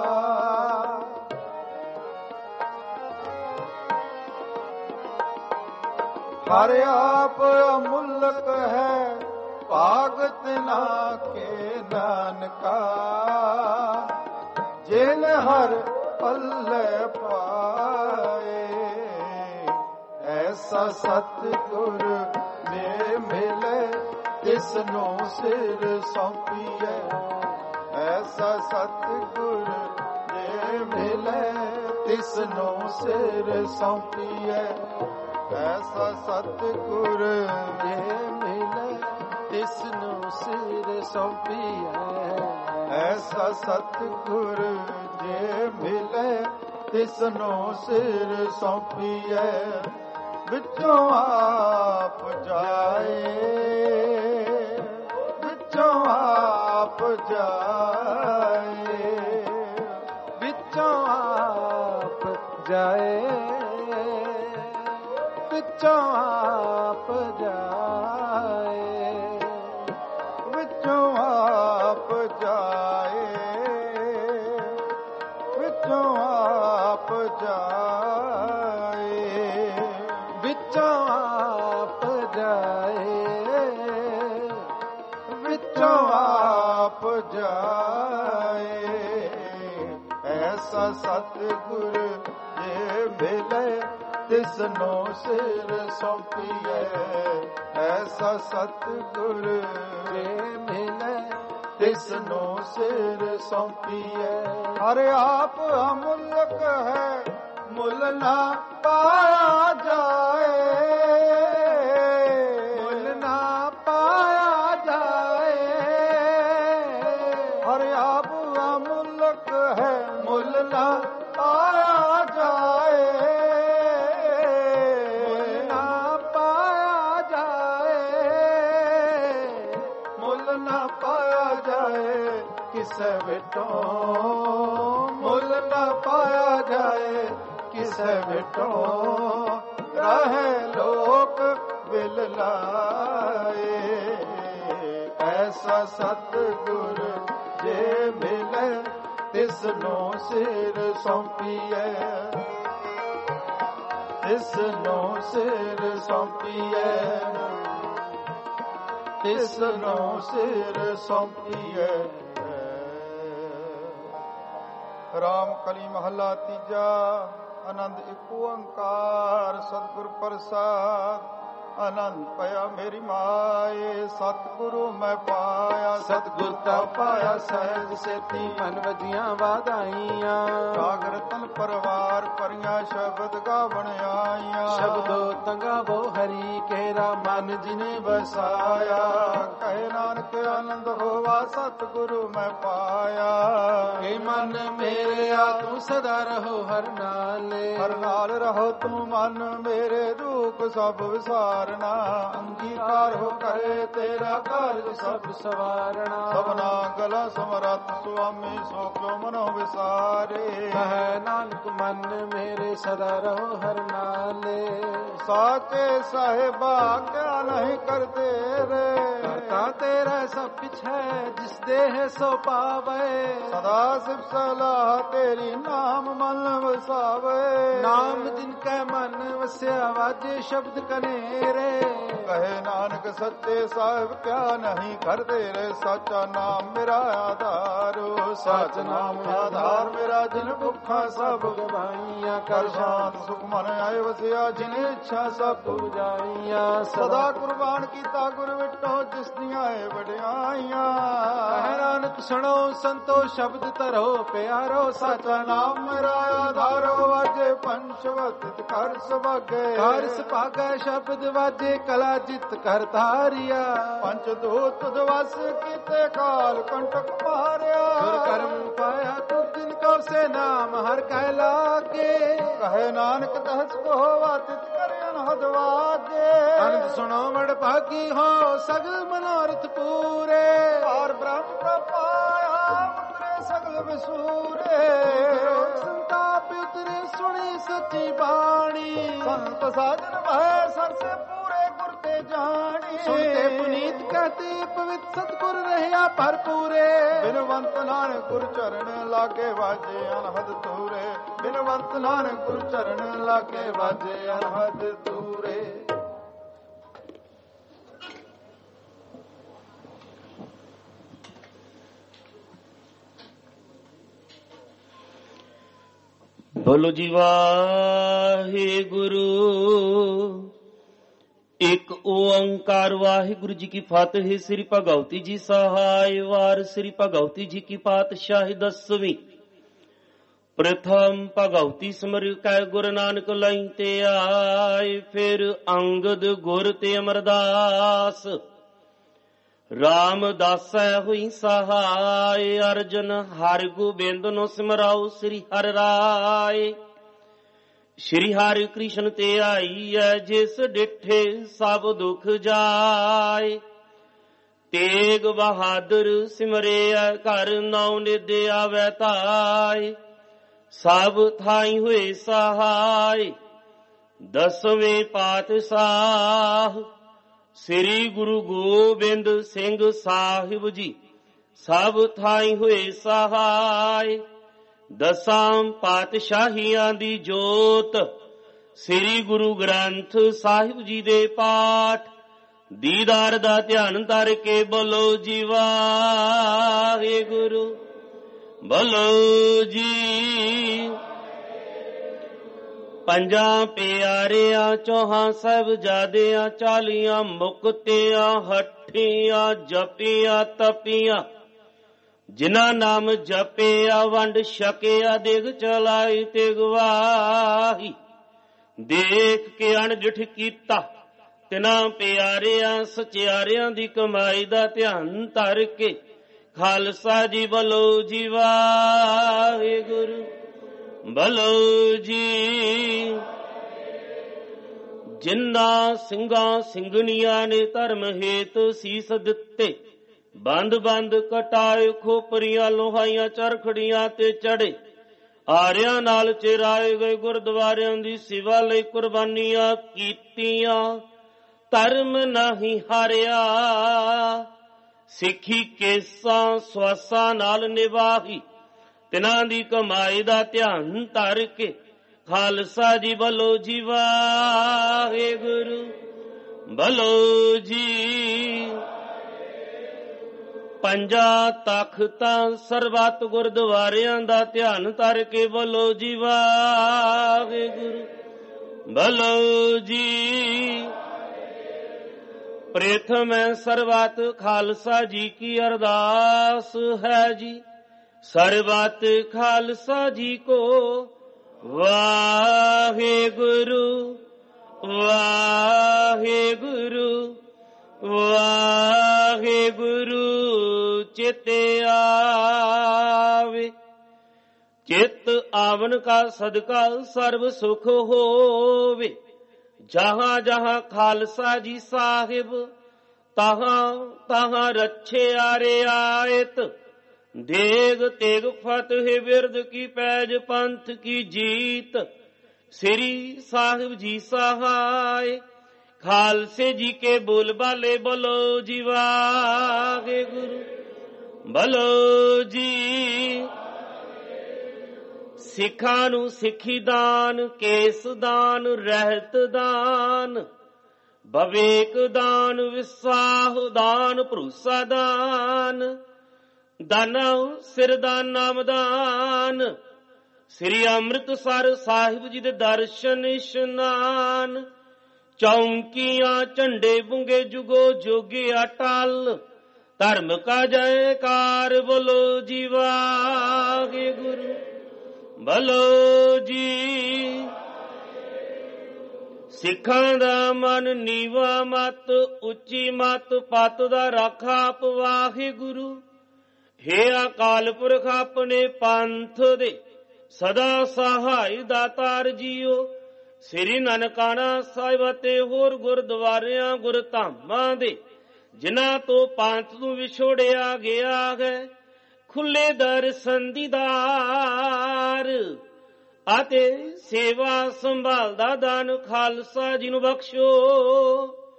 [SPEAKER 1] ਹਰ ਆਪ ਅਮੁੱਲਕ ਹੈ ਭਾਗ ਤਿਨਾ ਕੇ ਨਾਨਕਾ। ਜਿਨ ਹਰ ਪੱਲੇ ਪਾਏ ਐਸਾ ਸਤਿਗੁਰ ਨੇ ਮਿਲੇ ਤਿਸਨੂੰ ਸਿਰ ਸੌਂਪੀਐ। ਐਸਾ ਸਤਿਗੁਰ ਨੇ ਮਿਲੇ ਤਿਸਨੂੰ ਸਿਰ ਸੌਂਪੀਐ। ਐਸਾ ਸਤਿਗੁਰ ਨੇ ਮਿਲੇ ਤਿਸਨੂੰ ਸਿਰ ਸੌਂਪੀਐ। ਐਸਾ ਸਤਿਗੁਰ ਜੇ ਮਿਲੇ ਤਿਸਨੂੰ ਸਿਰ ਸੌਂਪੀਐ। ਵਿੱਚੋਂ ਆਪ ਜਾਏ ਵਿੱਚੋਂ ਆਪ ਜਾਏ ਵਿੱਚੋਂ ਆਪ ਜਾਏ ਵਿੱਚੋਂ ਆਪ ਜਾਏ ਵਿੱਚੋਂ ਆਪ ਜਾਏ ਵਿੱਚੋਂ ਆਪ ਜਾਏ ਵਿੱਚੋਂ ਆਪ ਜਾਏ ਵਿੱਚੋਂ ਆਪ ਜਾਏ। ਐਸਾ ਸਤਿਗੁਰ ਜੇ ਮਿਲੇ ਤਿਸਨੂੰ ਸਿਰ ਸੌਂਪੀਐ। ਐਸਾ ਸਤਿਗੁਰ ਜੇ ਮਿਲੇ ਤਿਸਨੂੰ ਸਿਰ ਸੌਂਪੀਐ। ਹਰ ਆਪ ਅਮੁੱਲਕ ਹੈ ਮੁੱਲ ਨਾ ਪਾਇਆ ਜਾਏ। ਮੁੱਲ ਨਾ ਪਾਇਆ ਜਾਏ। ਹਰ ਆਪ ਅਮੁੱਲਕ ਹੈ ਮੁੱਲ ਨਾ ਪਾਇਆ ਜਾਏ। ਮੁੱਲ ਨਾ ਪਾਇਆ ਜਾਏ। ਮੁੱਲ ਨਾ ਪਾਇਆ ਜਾਏ ਕਿਸੇ ਵਿਟੋਂ। ਮੁੱਲ ਨਾ ਪਾਇਆ ਜਾਏ ਕਿਸੇ ਵਿਟੋਂ। ਰਹੇ ਲੋਕ ਵਿਲ ਲਾਏ। ਐਸਾ ਸਤਿਗੁਰ ਜੇ ਮਿਲੇ ਤਿਸਨੂੰ ਸਿਰ ਸੌਂਪੀਐ। ਤਿਸਨੂੰ ਸਿਰ ਸੌਂਪੀਐ। ਤਿਸਨੂੰ ਸਿਰ ਸੌਂਪੀਐ। ਰਾਮ ਕਲੀ ਮਹੱਲਾ ਤੀਜਾ। ਆਨੰਦ ਇੱਕ ਓੰਕਾਰ ਸਤਿਗੁਰ ਪ੍ਰਸਾਦ। ਆਨੰਦ ਪਿਆ ਮੇਰੀ ਮਾਏ ਸਤਿਗੁਰੂ ਮੈਂ ਪਾਇਆ।
[SPEAKER 2] ਸਤਿਗੁਰ ਤਾ ਪਾਇਆ ਸਹਿਜ ਸੇਤੀ ਮਨ ਵਜੀਆਂ ਵਾਧਾਈਆਂ।
[SPEAKER 1] ਰਾਗ ਰਤਨ ਪਰਵਾਰ ਭਰੀਆਂ ਸ਼ਬਦ ਗਾਵਣ ਆਈਆਂ।
[SPEAKER 2] ਸ਼ਬਦੋ ਤੰਗਾਵੋ ਹਰੀ ਕੇਰਾ ਮਨ ਜਿਨੇ ਵਸਾਇਆ।
[SPEAKER 1] ਕਹੇ ਨਾਨਕ ਆਨੰਦ ਹੋਵਾ ਸਤਿਗੁਰੂ ਮੈਂ ਪਾਇਆ।
[SPEAKER 2] ਏ ਮਨ ਮੇਰਿਆ ਤੂੰ ਸਦਾ ਰਹੋ ਹਰ ਨਾਲੇ।
[SPEAKER 1] ਹਰ ਨਾਲ ਰਹੋ ਤੂੰ ਮਨ ਮੇਰੇ ਰੂਪ ਸਭ ਵਿਸਾਰਨਾ। ਅੰਗੀਕਾਰ ਹੋ ਕਰੇ ਤੇਰਾ ਕਾਰਜ
[SPEAKER 2] ਸਭ ਸਵਾਰਣਾ।
[SPEAKER 1] ਸਭਨਾ ਗਲਾ ਸਮਰੱਥ ਸੁਆਮੀ ਸੋ ਕਿਉ ਮਨੋ ਵਿਸਾਰੇ।
[SPEAKER 2] ਕਹੈ ਨਾਨਕ ਮਨ ਮੇਰੇ ਸਦਾ ਰਹੋ ਹਰ ਨਾਲੇ।
[SPEAKER 1] ਸਾਚੇ ਸਾਹਿਬਾ ਕਿਆ ਨਹੀਂ ਕਰਦੇ ਰੇ।
[SPEAKER 2] ਕਰਤਾ ਤੇਰਾ ਸਭ ਪਿਛੈ ਜਿਸ ਦੇਹ ਸੋ ਪਾਵੇ।
[SPEAKER 1] ਸਦਾ ਸਿਫ ਸਲਾਹ ਤੇਰੀ ਨਾਮ ਮਨ ਵਸਾਵੇ।
[SPEAKER 2] ਨਾਮ ਜਿਨ ਕੈ ਮਨ ਵਸਿਆ ਵਾਜੇ ਸ਼ਬਦ ਕਨੇਰੇ।
[SPEAKER 1] ਕਹੇ ਨਾਨਕ ਸੱਚੇ ਸਾਹਿਬ ਕਿਆ ਨਹੀਂ ਕਰਦੇ ਰੇ। ਸਾਚਾ ਨਾਮ ਮੇਰਾ ਆਧਾਰੋ। ਸਾਚ ਨਾਮ ਆਧਾਰ ਮੇਰਾ ਜਿਨ ਭੁੱਖਾਂ ਸਭ
[SPEAKER 2] ਗਵਾਈਆਂ।
[SPEAKER 1] ਕਰ ਸ਼ਾਂਤ ਸੁਖ ਮਨ ਆਏ ਵਸਿਆ ਜਿਨ ਇੱਛਾ ਸਭ
[SPEAKER 2] ਪੂਜਾਈਆਂ।
[SPEAKER 1] ਸਦਾ ਕੁਰਬਾਨ ਕੀਤਾ ਗੁਰ ਵਿਟੋ ਜਿਸ ਦੀਆਂ ਏ ਵਡਿਆਈਆਂ।
[SPEAKER 2] ਕਹੈ ਨਾਨਕ ਸੁਣੋ ਸੰਤੋ ਸ਼ਬਦ ਧਰੋ ਪਿਆਰੋ।
[SPEAKER 1] ਸਾਚਾ ਨਾਮ ਮੇਰਾ ਆਧਾਰੋ ਵਾਜੇ ਪੰਚਵਤ ਕਰ ਸੁਭਾਗੇ।
[SPEAKER 2] ਕਰ ਸੁਭਾਗੇ ਸ਼ਬਦ ਵਾਜੇ ਕਲਾ ਜਿਤ ਕਰ ਧਾਰਿਆ।
[SPEAKER 1] ਪੰਚ ਦੂਤ ਦਵਸ ਕੀਤੇ ਕਾਲ ਕੰਟਕ ਮਾਰਿਆ।
[SPEAKER 2] ਗੁਰ ਕਰਮ ਪਾਇਆ ਤੁਮ ਜਿਨ ਕੋ ਸੇ ਨਾਮ ਹਰ ਕਹਿ ਲਾਗੇ।
[SPEAKER 1] ਕਹੇ ਨਾਨਕ ਤਹਸ ਕੋ ਹੋਵਾ ਤਿਤ ਕਰ ਅਨਹਦ ਵਾਜੇ।
[SPEAKER 2] ਅਨੰਦ ਸੁਣੋ ਮੜ ਭਾਗੀ ਹੋ ਸਗਲ ਮਨੋਰਥ ਪੂਰੇ।
[SPEAKER 1] ਔਰ ਬ੍ਰਹਮ ਕਾ ਪਾਇਆ ਉਤਰੇ ਸਗਲ ਵਿਸੂਰੇ।
[SPEAKER 2] ਸੰਤਾਪ ਉਤਰੇ ਸੁਣੀ ਸੱਚੀ ਬਾਣੀ।
[SPEAKER 1] ਸੰਤ ਸਾਜਨ ਭੈ ਸਰ ਸੇ ਪੂਰੇ ਗੁਰ ਤੇ ਜਾਣੀ।
[SPEAKER 2] ਸੁਣਤੇ
[SPEAKER 1] ਪਵਿੱਤ ਸਤਿਗੁਰ ਰਹਿਆ ਭਰਪੂਰੇ। ਬਿਨਵੰਤ ਨਾਨਕ ਗੁਰ ਚਰਨ ਲਾਗੇ ਵਾਜੇ ਅਨਹਦ ਤੂਰੇ। ਬਿਨਵੰਤ ਨਾਨਕ ਗੁਰ ਚਰਨ ਲਾਗੇ ਵਾਜੇ ਅਨਹਦ ਤੂਰੇ।
[SPEAKER 14] ਬੋਲੋ ਜੀ ਵਾਹਿਗੁਰੂ। ਇੱਕ ਓੰਕਾਰ ਵਾਹਿਗੁਰੂ ਜੀ ਕੀ ਫਤਿਹ। ਸ੍ਰੀ ਭਗਵਤੀ ਜੀ ਸਹਾਇ ਵਾਰ ਸ੍ਰੀ ਭਗਵਤੀ ਜੀ ਕੀ ਪਾਤਸ਼ਾਹੀ 10ਵੀਂ। ਪ੍ਰਥਮ ਭਗਵਤੀ ਸਿਮਰਿ ਕੈ ਗੁਰੂ ਨਾਨਕ ਲਈ ਤੇ ਆਏ। ਫਿਰ ਅੰਗਦ ਗੁਰ ਤੇ ਅਮਰਦਾਸ। ਰਾਮਦਾਸੈ ਹੋਈ ਸਹਾਇ। ਅਰਜਨ ਹਰਿ ਗੋਬਿੰਦ ਨੂੰ ਸਿਮਰਾਓ ਸ੍ਰੀ ਹਰਿ ਰਾਏ। ਸ਼੍ਰੀ ਹਰਿ ਕ੍ਰਿਸ਼ਨ ਤੇ ਆਈ ਹੈ ਜਿਸ ਡਿਠੇ ਸਭ ਦੁਖ ਜਾਏ। ਤੇਗ ਬਹਾਦਰ ਸਿਮਰਿਆ ਘਰ ਨੌ ਨਿਧ ਆਵੈ ਧਾਇ। ਸਭ ਥਾਈ ਹੋਏ ਸਹਾਇ 10ਵੇਂ ਪਾਤਸ਼ਾਹ ਸ੍ਰੀ ਗੁਰੂ ਗੋਬਿੰਦ ਸਿੰਘ ਸਾਹਿਬ ਜੀ। ਸਭ ਥਾਈ ਹੋਏ ਸਹਾਇ 10 ਪਾਤਸ਼ਾਹੀਆਂ ਦੀ ਜੋਤ। ਸ੍ਰੀ ਗੁਰੂ ਗ੍ਰੰਥ ਸਾਹਿਬ ਜੀ ਦੇ ਪਾਠ ਦੀਦਾਰ ਦਾ ਧਿਆਨ ਧਰ ਕੇ ਬੋਲੋ ਜੀ ਵਾਹਿਗੁਰੂ। ਬੋਲੋ ਜੀ। ਪੰਜਾਂ ਪਿਆਰਿਆਂ ਚੌਹਾਂ ਸਾਹਿਬਜ਼ਾਦਿਆਂ 40 ਮੁਕਤਿਆਂ ਹੱਠੀਆਂ ਜਪੀਆਂ ਤਪੀਆਂ। ਜਿਨ੍ਹਾਂ ਨਾਮ ਜਪਿਆ ਵੰਡ ਛਕਿਆ ਦੇਗ ਚਲਾਈ ਤੇ ਗਵਾਹੀ। ਦੇਖ ਕੇ ਅਣਡਿਠ ਕੀਤਾ ਤਿਨਾਂ ਪਿਆਰਿਆਂ ਸਚਿਆਰਿਆਂ ਦੀ ਕਮਾਈ ਦਾ ਧਿਆਨ ਧਰ ਕੇ ਖਾਲਸਾ ਜੀ ਬੋਲੋ ਜੀ ਵਾਹਿਗੁਰੂ। ਬੋਲੋ ਜੀ। ਜਿਨ੍ਹਾਂ ਸਿੰਘਾਂ ਸਿੰਘਣੀਆਂ ਨੇ ਧਰਮ ਹੇਤ ਸੀਸ ਦਿੱਤੇ। ਬੰਦ ਬੰਦ ਕਟਾਏ ਖੋਪਰੀਆਂ ਲੋਹਾਈਆਂ ਚਰਖੜੀਆਂ ਤੇ ਚੜੇ। ਆਰਿਆਂ ਨਾਲ ਚਿਰਾਏ ਗਏ ਗੁਰਦੁਆਰਿਆਂ ਦੀ ਸੇਵਾ ਲਈ ਕੁਰਬਾਨੀਆਂ ਕੀਤੀਆਂ। ਧਰਮ ਨਹੀਂ ਹਾਰਿਆ ਸਿੱਖੀ ਕੇਸਾਂ ਸਵਾਸਾਂ ਨਾਲ ਨਿਭਾਹੀ। ਤਿਨਾਂ ਦੀ ਕਮਾਈ ਦਾ ਧਿਆਨ ਧਰ ਕੇ ਖਾਲਸਾ ਜੀ ਬੋਲੋ ਜੀ ਵਾਹਿਗੁਰੂ। ਬੋਲੋ ਜੀ। ਪੰਜਾਂ ਤਖਤਾਂ ਸਰਬੱਤ ਗੁਰਦੁਆਰਿਆਂ ਦਾ ਧਿਆਨ ਧਰ ਕੇ ਬੋਲੋ ਜੀ ਵਾਹਿਗੁਰੂ। ਬੋਲੋ ਜੀ। ਪ੍ਰਥਮ ਸਰਬੱਤ ਖਾਲਸਾ ਜੀ ਕੀ ਅਰਦਾਸ ਹੈ ਜੀ। ਸਰਬੱਤ ਖਾਲਸਾ ਜੀ ਕੋ ਵਾਹਿਗੁਰੂ ਵਾਹਿਗੁਰੂ ਵਾਹਿਗੁਰੂ ਚਿਤੇ ਆਵੇ। ਚਿਤ ਆਵਨ ਕਾ ਸਦਕਾ ਸਰਬ ਸੁਖ ਹੋਵੇ। ਜਹਾਂ ਜਹਾਂ ਖਾਲਸਾ ਜੀ ਸਾਹਿਬ ਤਹਾਂ ਤਹਾਂ ਰੱਛਿਆ ਰਿਆਇਤ। ਦੇਗ ਤੇਗ ਫਤਿਹ ਬਿਰਦ ਕੀ ਪੈਜ ਪੰਥ ਕੀ ਜੀਤ। ਸ੍ਰੀ ਸਾਹਿਬ ਜੀ ਸਹਾਇ ਖਾਲਸੇ ਜੀ ਕੇ ਬੋਲ ਬਾਲੇ ਬੋਲੋ ਜੀ ਵਾਹਿਗੁਰੂ। ਬੋਲੋ ਜੀ। ਸਿੱਖਾਂ ਨੂੰ ਸਿੱਖੀ ਦਾਨ ਕੇਸ ਦਾਨ ਰਹਿਤ ਦਾਨ ਬਵੇਕ ਦਾਨ ਵਿਸਾਹ ਦਾਨ ਭਰੋਸਾ ਦਾਨ ਦਾਨਾ ਸਿਰ ਦਾਨ ਨਾਮ ਦਾਨ। ਸ੍ਰੀ ਅੰਮ੍ਰਿਤਸਰ ਸਾਹਿਬ ਜੀ ਦੇ ਦਰਸ਼ਨ ਇਸ਼ਨਾਨ। ਚੌਂਕੀਆਂ ਝੰਡੇ ਬੁੰਗੇ ਜੁਗੋ ਜੋਗੇ ਅਟਲ। ਧਰਮ ਕਾ ਜੈਕਾਰ ਬੋਲੋ ਜੀ ਵਾਹਿਗੁਰੂ। ਬੋਲੋ ਜੀ। ਸਿੱਖਾਂ ਦਾ ਮਨ ਨੀਵਾ ਮਤ ਉੱਚੀ ਮਤ ਪਤ ਦਾ ਰਾਖਾ ਆਪ ਵਾਹਿਗੁਰੂ। ਹੇ ਅਕਾਲ ਪੁਰਖ ਆਪਣੇ ਪੰਥ ਦੇ ਸਦਾ ਸਹਾਈ ਦਾਤਾਰ ਜੀਓ। ਸ੍ਰੀ ਨਨਕਾਣਾ ਸਾਹਿਬ ਅਤੇ ਹੋਰ ਗੁਰਦੁਆਰਿਆਂ ਗੁਰਧਾਮਾਂ ਦੇ ਜਿਨ੍ਹਾਂ ਤੋਂ ਪੰਥ ਨੂੰ ਵਿਛੋੜਿਆ ਗਿਆ ਹੈ ਖੁੱਲੇ ਦਰਸ਼ਨ ਦੀਦਾਰ ਅਤੇ ਸੇਵਾ ਸੰਭਾਲ ਦਾ ਦਾਨ ਖਾਲਸਾ ਜੀ ਨੂੰ ਬਖਸ਼ੋ।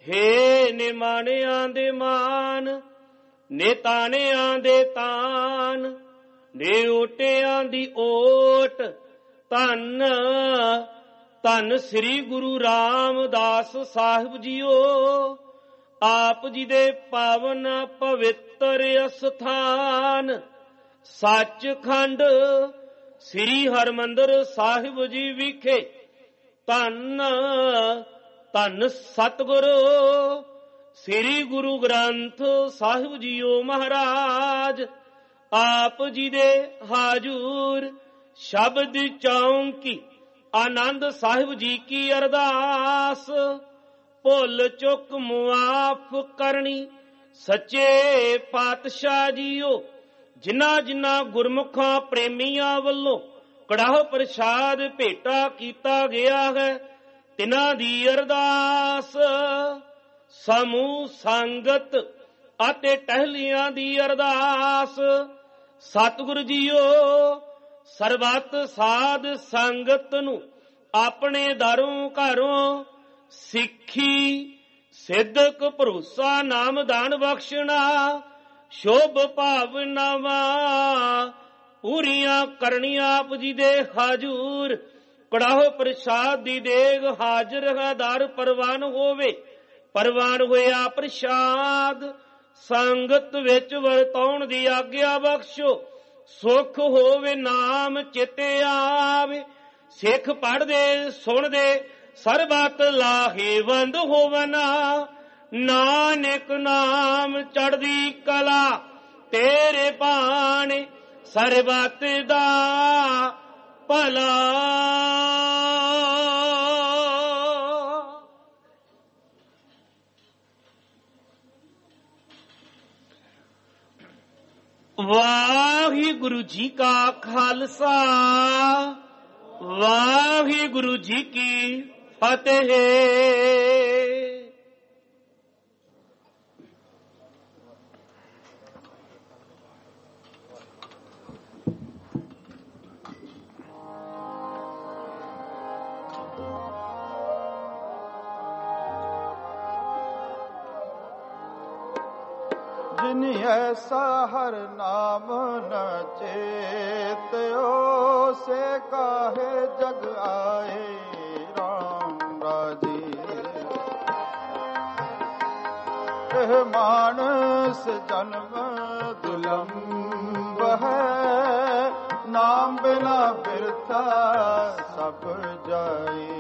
[SPEAKER 14] ਹੇ ਨਿਮਾਣਿਆਂ ਦੇ ਮਾਨ, ਨੇ ਤਾਣਿਆਂ ਦੇ ਤਾਨ, ਨੇ ਓਟਿਆਂ ਦੀ ਓਟ। ਧੰਨ ਧੰਨ ਸ੍ਰੀ ਗੁਰੂ ਰਾਮਦਾਸ ਸਾਹਿਬ ਜੀਓ, ਆਪ ਜੀ ਦੇ ਪਾਵਨ ਪਵਿੱਤਰ ਅਸਥਾਨ ਸੱਚਖੰਡ ਸ੍ਰੀ ਹਰਿਮੰਦਰ ਸਾਹਿਬ ਜੀ ਵਿਖੇ। ਧੰਨ ਧੰਨ ਸਤਿਗੁਰੂ ਸ੍ਰੀ ਗੁਰੂ ਗ੍ਰੰਥ ਸਾਹਿਬ ਜੀਓ ਮਹਾਰਾਜ, ਆਪ ਜੀ ਦੇ ਹਾਜ਼ੂਰ ਸ਼ਬਦ ਚੌਂਕੀ ਆਨੰਦ ਸਾਹਿਬ ਜੀ ਕੀ ਅਰਦਾਸ। ਭੁੱਲ ਚੁੱਕ ਮੁਆਫ ਕਰਨੀ ਸੱਚੇ ਪਾਤਸ਼ਾਹ ਜੀਓ, ਜਿਨ੍ਹਾਂ ਜਿਨ੍ਹਾਂ ਗੁਰਮੁਖਾਂ ਪ੍ਰੇਮੀਆਂ ਵੱਲੋਂ ਕੜਾਹ ਪ੍ਰਸ਼ਾਦ ਭੇਟਾ ਕੀਤਾ ਗਿਆ ਹੈ, ਤਿਨਾਂ ਦੀ ਅਰਦਾਸ। ਸਮੂਹ ਸੰਗਤ ਅਤੇ ਟਹਿਲੀਆਂ ਦੀ ਅਰਦਾਸ। ਸਤਿਗੁਰੂ ਜੀਓ ਸਰਬੱਤ ਸਾਧ ਸੰਗਤ ਨੂੰ ਆਪਣੇ ਦਰੋਂ ਘਰੋਂ ਸਿੱਖੀ ਸਿੱਧਕ ਭਰੋਸਾ ਨਾਮ ਦਾਨ ਬਖਸ਼ਣਾ, ਸ਼ੋਭ ਭਾਵਨਾਵਾਂ ਪੂਰੀਆਂ ਕਰਨੀਆਂ ਆਪ ਜੀ ਦੇ ਹਾਜ਼ੂਰ। ਕੜਾਹ ਪ੍ਰਸ਼ਾਦ ਦੀ ਦੇਗ ਹਾਜ਼ਰ ਹੈ, ਦਰ ਪ੍ਰਵਾਨ ਹੋਵੇ, ਪ੍ਰਵਾਨ ਹੋਇਆ ਪ੍ਰਸ਼ਾਦ ਸੰਗਤ ਵਿੱਚ ਵਰਤਾਉਣ ਦੀ ਆਗਿਆ ਬਖਸ਼ੋ। ਸੁਖ ਹੋਵੇ ਨਾਮ ਚਿਤੇ ਆਵੇ, ਸਿੱਖ ਪੜ੍ਹਦੇ ਸੁਣਦੇ ਸਰਬਤ ਲਾਹੇਵੰਦ ਹੋਵਨਾ। ਨਾਨਕ ਨਾਮ ਚੜ੍ਹਦੀ ਕਲਾ ਤੇਰੇ ਬਾਣੇ, ਸਰਬਤ ਦਾ ਭਲਾ। ਵਾਹਿਗੁਰੂ ਜੀ ਕਾ ਖਾਲਸਾ, ਵਾਹਿਗੁਰੂ ਜੀ ਕੀ ਫਤਿਹ।
[SPEAKER 1] जिन ऐसा हर नाम न चेत्यो, से काहे जग आए राम राजी। यह मानस जन्म दुलंब है, नाम बिना बिरथा सब जाए।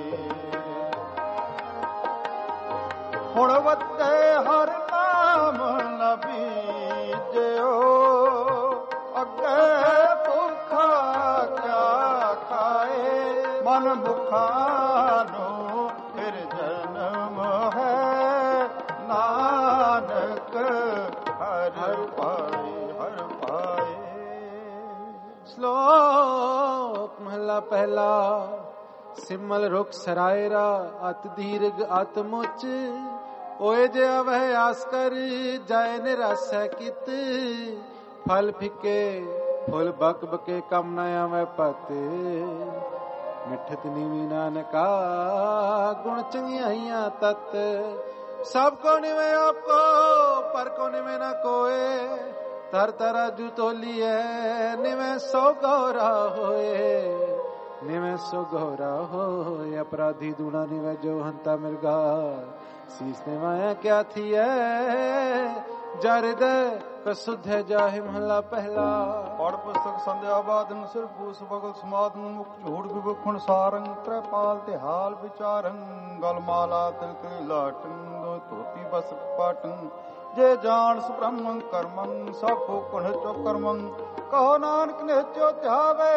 [SPEAKER 1] हुण वत्ते हर नाम न बीजो, अगे भुखा क्या खाए। मन भुखा नो फिर जन्म है, नानक हर पाए हर पाए।
[SPEAKER 2] श्लोक महला पहला। सिमल रुख सरायरा अत दीर्घ अत मुच, ओए जे वह आस कर जाय निराश कित। फल फिके फुल बक बके कम न आवे पत, मिठत नीवी नानका गुण चंगियाइयां तत। सब को निवे आपको पर को निवे न कोए, तर तरा जू तोली है निवे सो गौरा होए। निवे सो गौरा होए, अपराधी दूना निवे जो हंता मिर्गा। शीस ने माया क्या थी है, जारिद कसुद्ध है जाहि महला पहला।
[SPEAKER 1] पढ़ पुस्तक संध्या बादन सिर पूस बगल समादन, मुख झूठ विभुखुण सारंग। त्रैपाल तिहाल विचारन, गलमाला तिलक लाटन। दो धोती बस पाटन, जे जान सुब्रह्मं कर्मं। सब फूकण चो कर्मं, कहो नानक ने चो ध्यावे।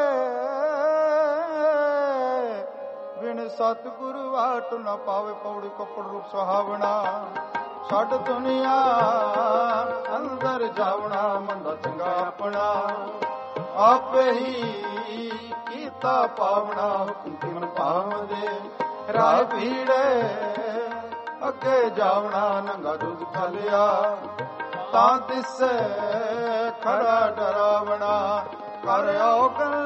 [SPEAKER 1] बिन सतगुरु वाट न पावे, पौड़ी कपड़ रूप सुहावना। छड़ दुनिया अंदर जावना, मंदा चंगा अपना। आपे ही कीता पावना, हुक्म मन पावदे। राह भीड़े अगे जावना, नंगा दूध खालिया। तां तिसे खड़ा डरावना, कर औगन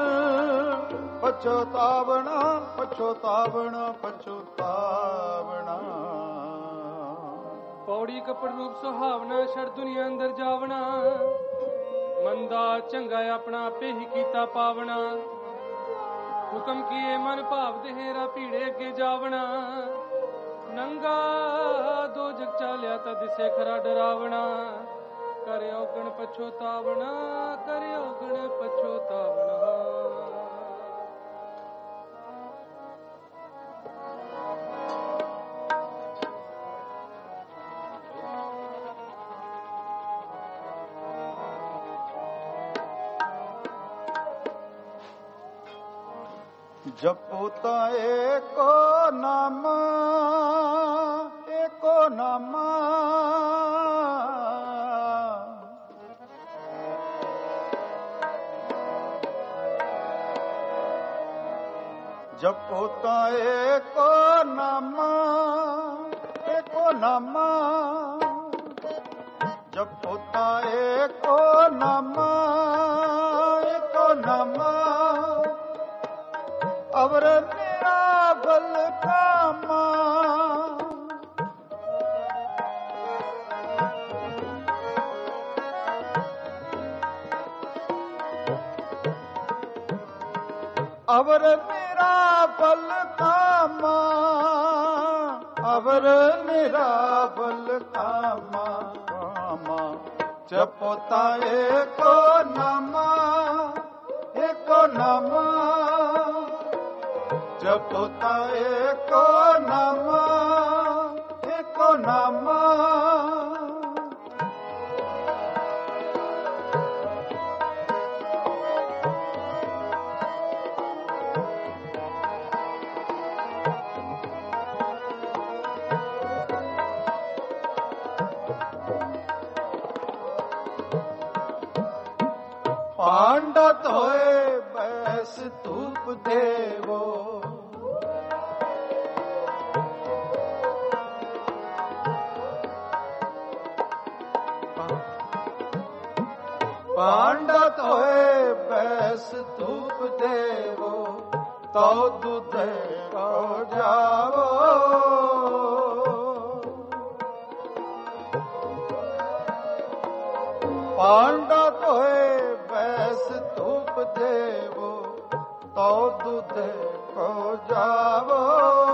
[SPEAKER 1] पछोतावना पछोतावना पछोतावना।
[SPEAKER 3] ਪੌੜੀ ਕਪੜ ਰੂਪ ਸੁਹਾਵਨਾ ਛੜ ਦੁਨੀਆ ਅੰਦਰ ਜਾਵਣਾ ਮੰਦਾ ਚੰਗਾ ਆਪਣਾ ਆਪੇ ਹੀ ਕੀਤਾ ਪਾਵਣਾ ਹੁਕਮ ਕੀਏ ਮਨ ਭਾਵ ਦੇਹਰਾ ਭੀੜੇ ਅੱਗੇ ਜਾਵਣਾ ਨੰਗਾ ਦੋ ਜਗ ਚਾਲਿਆ ਤਾਂ ਦਿਸੇ ਖਰਾ ਡਰਾਵਣਾ ਕਰਿਓ ਗਣ ਪਛੋਤਾਵਣਾ ਕਰਿਓ ਗਣ ਪਛੋਤਾਵਣਾ।
[SPEAKER 1] ਜਪੋ ਤਾਂ ਏਕੋ ਨਾਮ ਏਕੋ ਨਾਮ ਜਪੋ ਤਾਂ ਏਕੋ ਨਾਮ ਏਕੋ ਨਾਮ ਜਪੋ ਤਾਂ ਏਕੋ ਨਾਮ ਏਕੋ ਨਾਮ ਅਵਰ ਮੇਰਾ ਬਲ ਕਾਮਾ ਅਵਰ ਮੇਰਾ ਬਲ ਕਾਮਾ ਅਵਰ ਮੇਰਾ ਬਲ ਕਾਮਾ ਕਾਮਾ ਜਪੋ ਤਾਂ ਏਕੋ ਨਾਮਾ ਏਕੋ ਨਾਮਾ ਜਪੋ ਤਾਂ ਏਕੋ ਨਾਮਾ ਏਕੋ ਨਾਮਾ ਪਾਂਡਤ ਹੋਏ ਬੈਸ ਧੂਪ ਦੇਵੋ ਪਾਂਡਤ ਹੋਏ ਬੈਸ ਧੂਪ ਦੇਵੋ ਤਉ ਦੁਧ ਕੋ ਜਾਵੋ ਪਾਂਡਤ ਹੋਏ ਬੈਸ ਧੂਪ ਦੇਵੋ ਤਉ ਦੁਧ ਕੋ ਜਾਵੋ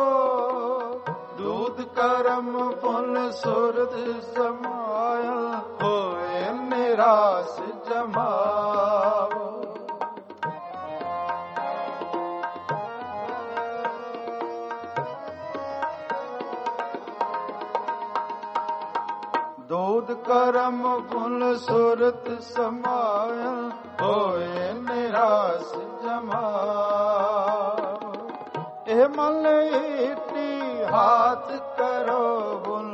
[SPEAKER 1] ਦੂਧ ਕਰਮ ਪੁਨ ਸੁਰਤ ਸਮਾਇਆ ਹੋਏ ਨਿਰਾਸ ਜਮਾਵੋ ਦੂਧ ਕਰਮ ਪੁਨ ਸੁਰਤ ਸਮਾਇਆ ਹੋਏ ਨਿਰਾਸ ਜਮਾਵੋ ਇਹ ਮਨ ਈਟੀ ਹਾਥ ਕਰੋ ਬੁਨ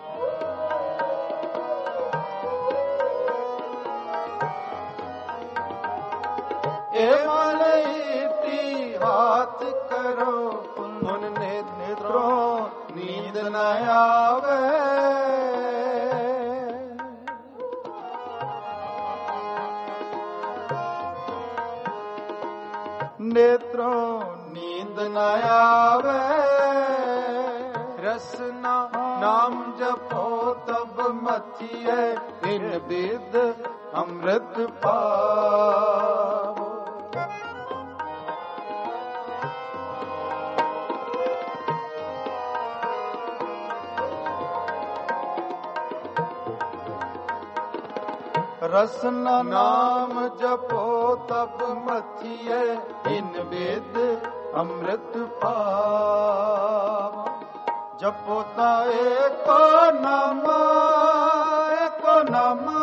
[SPEAKER 1] ਇਹ ਮਨ ਈਟੀ ਹਾਥ ਕਰੋ ਪੁਨ ਨੇਤਰੋਂ ਨੀਂਦ ਨ ਆਵੇ ਨੇਤਰੋਂ ਨੀਂਦ ਨ ਆਵੇ ਰਸਨਾ ਨਾਮ ਜਪੋ ਤਬ ਮਥੀਏ ਇਨ ਬਿਦ ਅੰਮ੍ਰਿਤ ਪਾਵੋ ਰਸਨਾ ਨਾਮ ਜਪੋ ਤਬ ਮਥੀਏ ਇਨ ਬਿਦ ਅੰਮ੍ਰਿਤ ਪਾਵੋ ਜਪੋ ਤਾਂ ਏਕੋ ਨਾਮਾ ਏਕੋ ਨਾਮਾ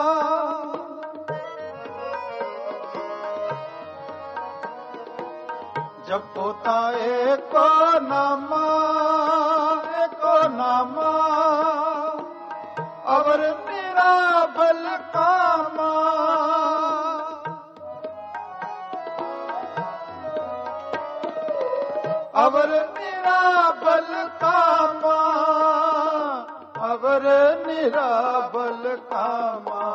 [SPEAKER 1] ਜਪੋ ਤਾਂ ਏਕੋ ਨਾਮਾ ਏਕੋ ਨਾਮਾ ਅਵਰ ਮੇਰਾ ਬਲ ਕਾਮਾ ਅਵਰ ਮੇਰਾ ਬਲ ਕਾਮਾ ਅਵਰ ਮੇਰਾ ਬਲ ਕਾਮਾ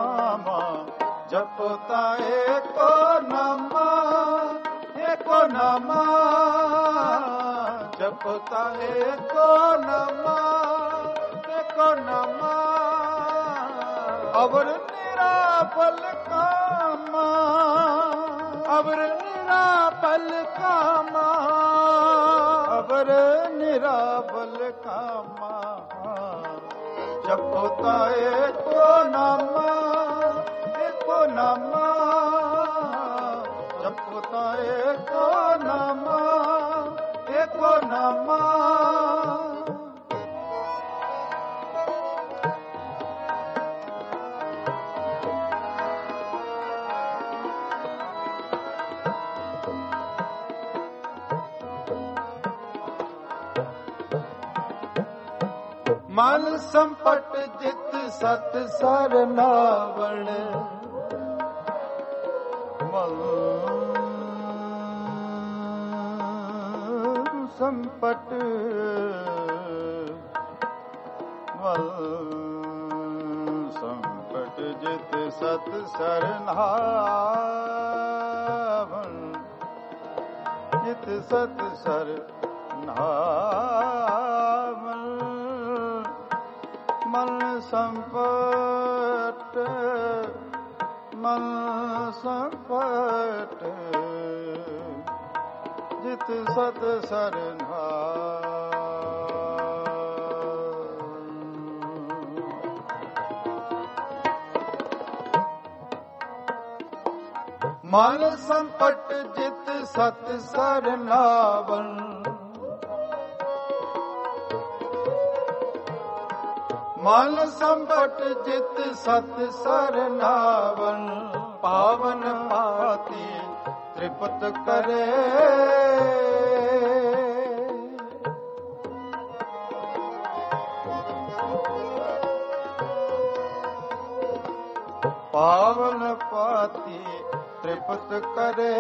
[SPEAKER 1] ਜਪੋ ਤਾਂ ਏਕੋ ਨਾਮਾ ਏਕੋ ਨਾਮਾ ਜਪੋ ਤਾਂ ਏਕੋ ਨਾਮਾ ਏਕੋ एको नामा अवर निरापल कामा
[SPEAKER 8] अवर निरापल कामा
[SPEAKER 1] अवर निरापल कामा जपता एको नामा जपता एको नामा मन संपट जित सत सरनावण मन संपट मल संपट जित सत सरनावण जित सत सरनावण मन संपट जित सत सरना मन संपट जित सत सरनावन मन संपट जित सत सरनावन पावन पाती त्रिपत करे पावन पाती त्रिपत करे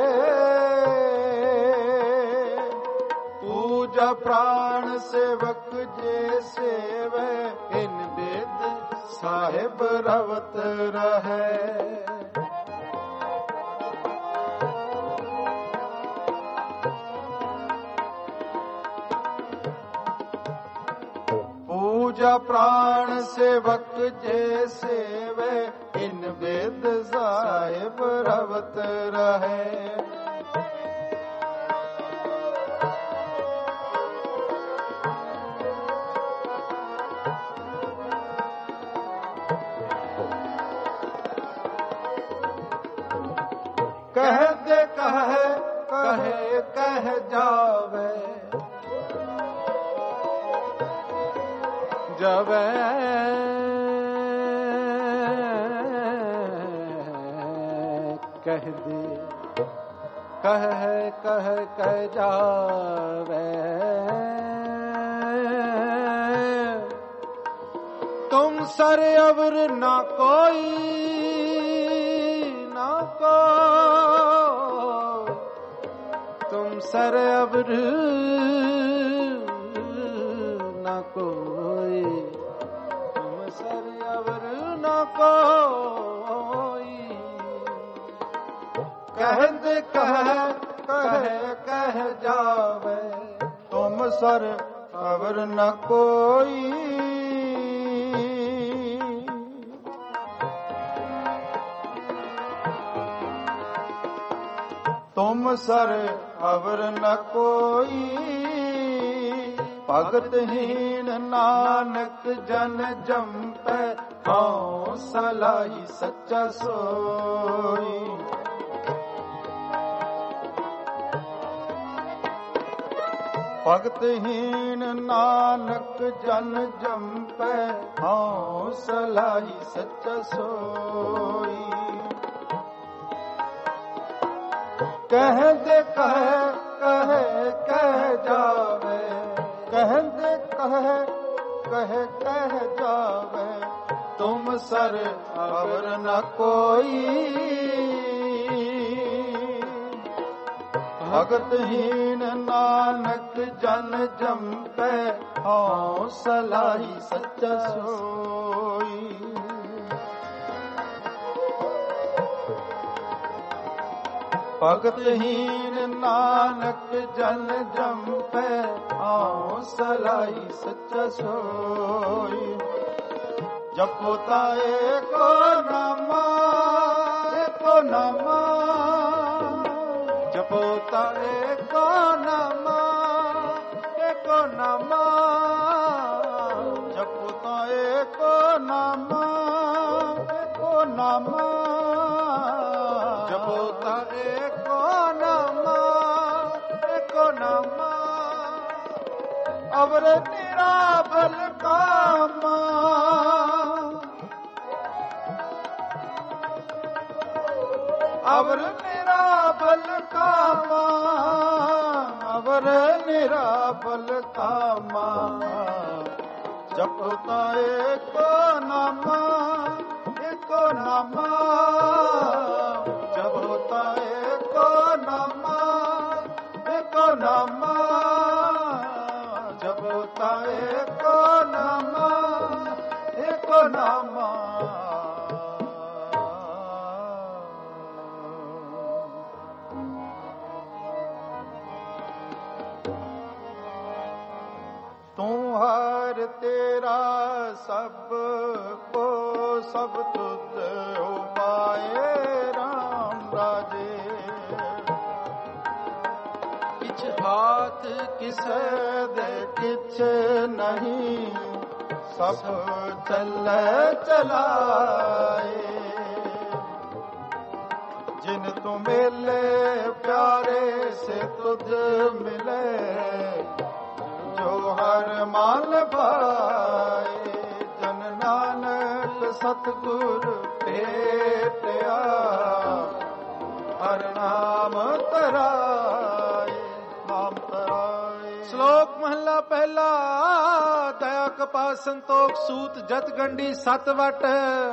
[SPEAKER 1] पूजा प्राण सेवक जे सेवे इन वेद साहिब रवत रहे पूजा प्राण सेवक जे सेवे इन वेद साहिब रवत रहे कह दे कह जावे जवे कह दे कह जावे तुम सर अवर ना कोई तुम सर अवर ना कोई तुम सर अवर ना कोई कह दे कह जावे तुम सर अवर न कोई तुम सर अवर न कोई भगत हीन नानक जन जंपे हाँ सलाई सच्चा सोई भगत हीन नानक जन जंपे हाँ सलाई सच्चा सोई कह दे कह जावे कह दे कह जावे तुम सर अवर न कोई भगत हीन नानक जन जंपे हाँ सलाई सच्चा सोई भगत हीन नानक जन जंपे आओ सलाई सच्चा सोई ਜਪੋ ਤਾ ਏਕੋ ਨਾਮਾ, ਏਕੋ ਨਾਮਾ, ਜਪੋ ਤਾ ਏਕੋ ਨਾਮਾ, ਏਕੋ ਨਾਮਾ, ਜਪੋ ਤਾ ਏਕੋ ਨਾਮਾ, ਏਕੋ ਨਾਮਾ, ਜਪੋ ਤਾ ਏਕੋ ਨਾਮਾ, ਏਕੋ ਨਾਮਾ, ਅਵਰ ਨਿਰਾਭਲ ਕਾਮਾ, ਅਵਰ ਨਿਰਾਭਲ ਕਾਮਾ, ਅਵਰ ਨਿਰਾਭਲ ਕਾਮਾ, ਜਪੋ ਤਾ ਏਕੋ ਨਾਮਾ, ਏਕੋ ਨਾਮਾ, ਜਪੋ ਤਾ ਏਕੋ ਨਾਮਾ, ਏਕੋ ਨਾਮਾ, ਜਪੋ ਤਾ ਏਕੋ ਨਾਮਾ, ਏਕੋ ਨਾਮਾ। ਤੂੰ ਹਰ ਤੇਰਾ ਸਭ ਕੋ ਸਭ ਤੁਧ ਉਪਾਏ ਰਾਮ ਰਾਜੇ, ਕਿਛ ਹਾਥ ਕਿਸੇ ਦੇ ਕਿਛ ਨਹੀਂ, ਸਭ ਚੱਲੇ ਚਲਾਏ, ਜਿਨ ਤੂੰ ਮਿਲੇ ਪਿਆਰੇ ਸੇ ਤੁਝ ਮਿਲੇ, ਜੋ ਹਰ ਮਾਲ ਪਾਏ, ਜਨ ਨਾਨਕ ਸਤਿਗੁਰ ਭੇਟਿਆ, ਹਰ ਨਾਮ ਤਰਾਏ, ਨਾਮ ਤਰਾਏ।
[SPEAKER 2] ਸ਼ਲੋਕ ਮਹਲਾ ਪਹਿਲਾ। ਦਇਆ ਕਪਾ ਸੰਤੋਖ ਸੂਤ ਜਤ ਗੰਢੀ ਸਤ ਵਟ,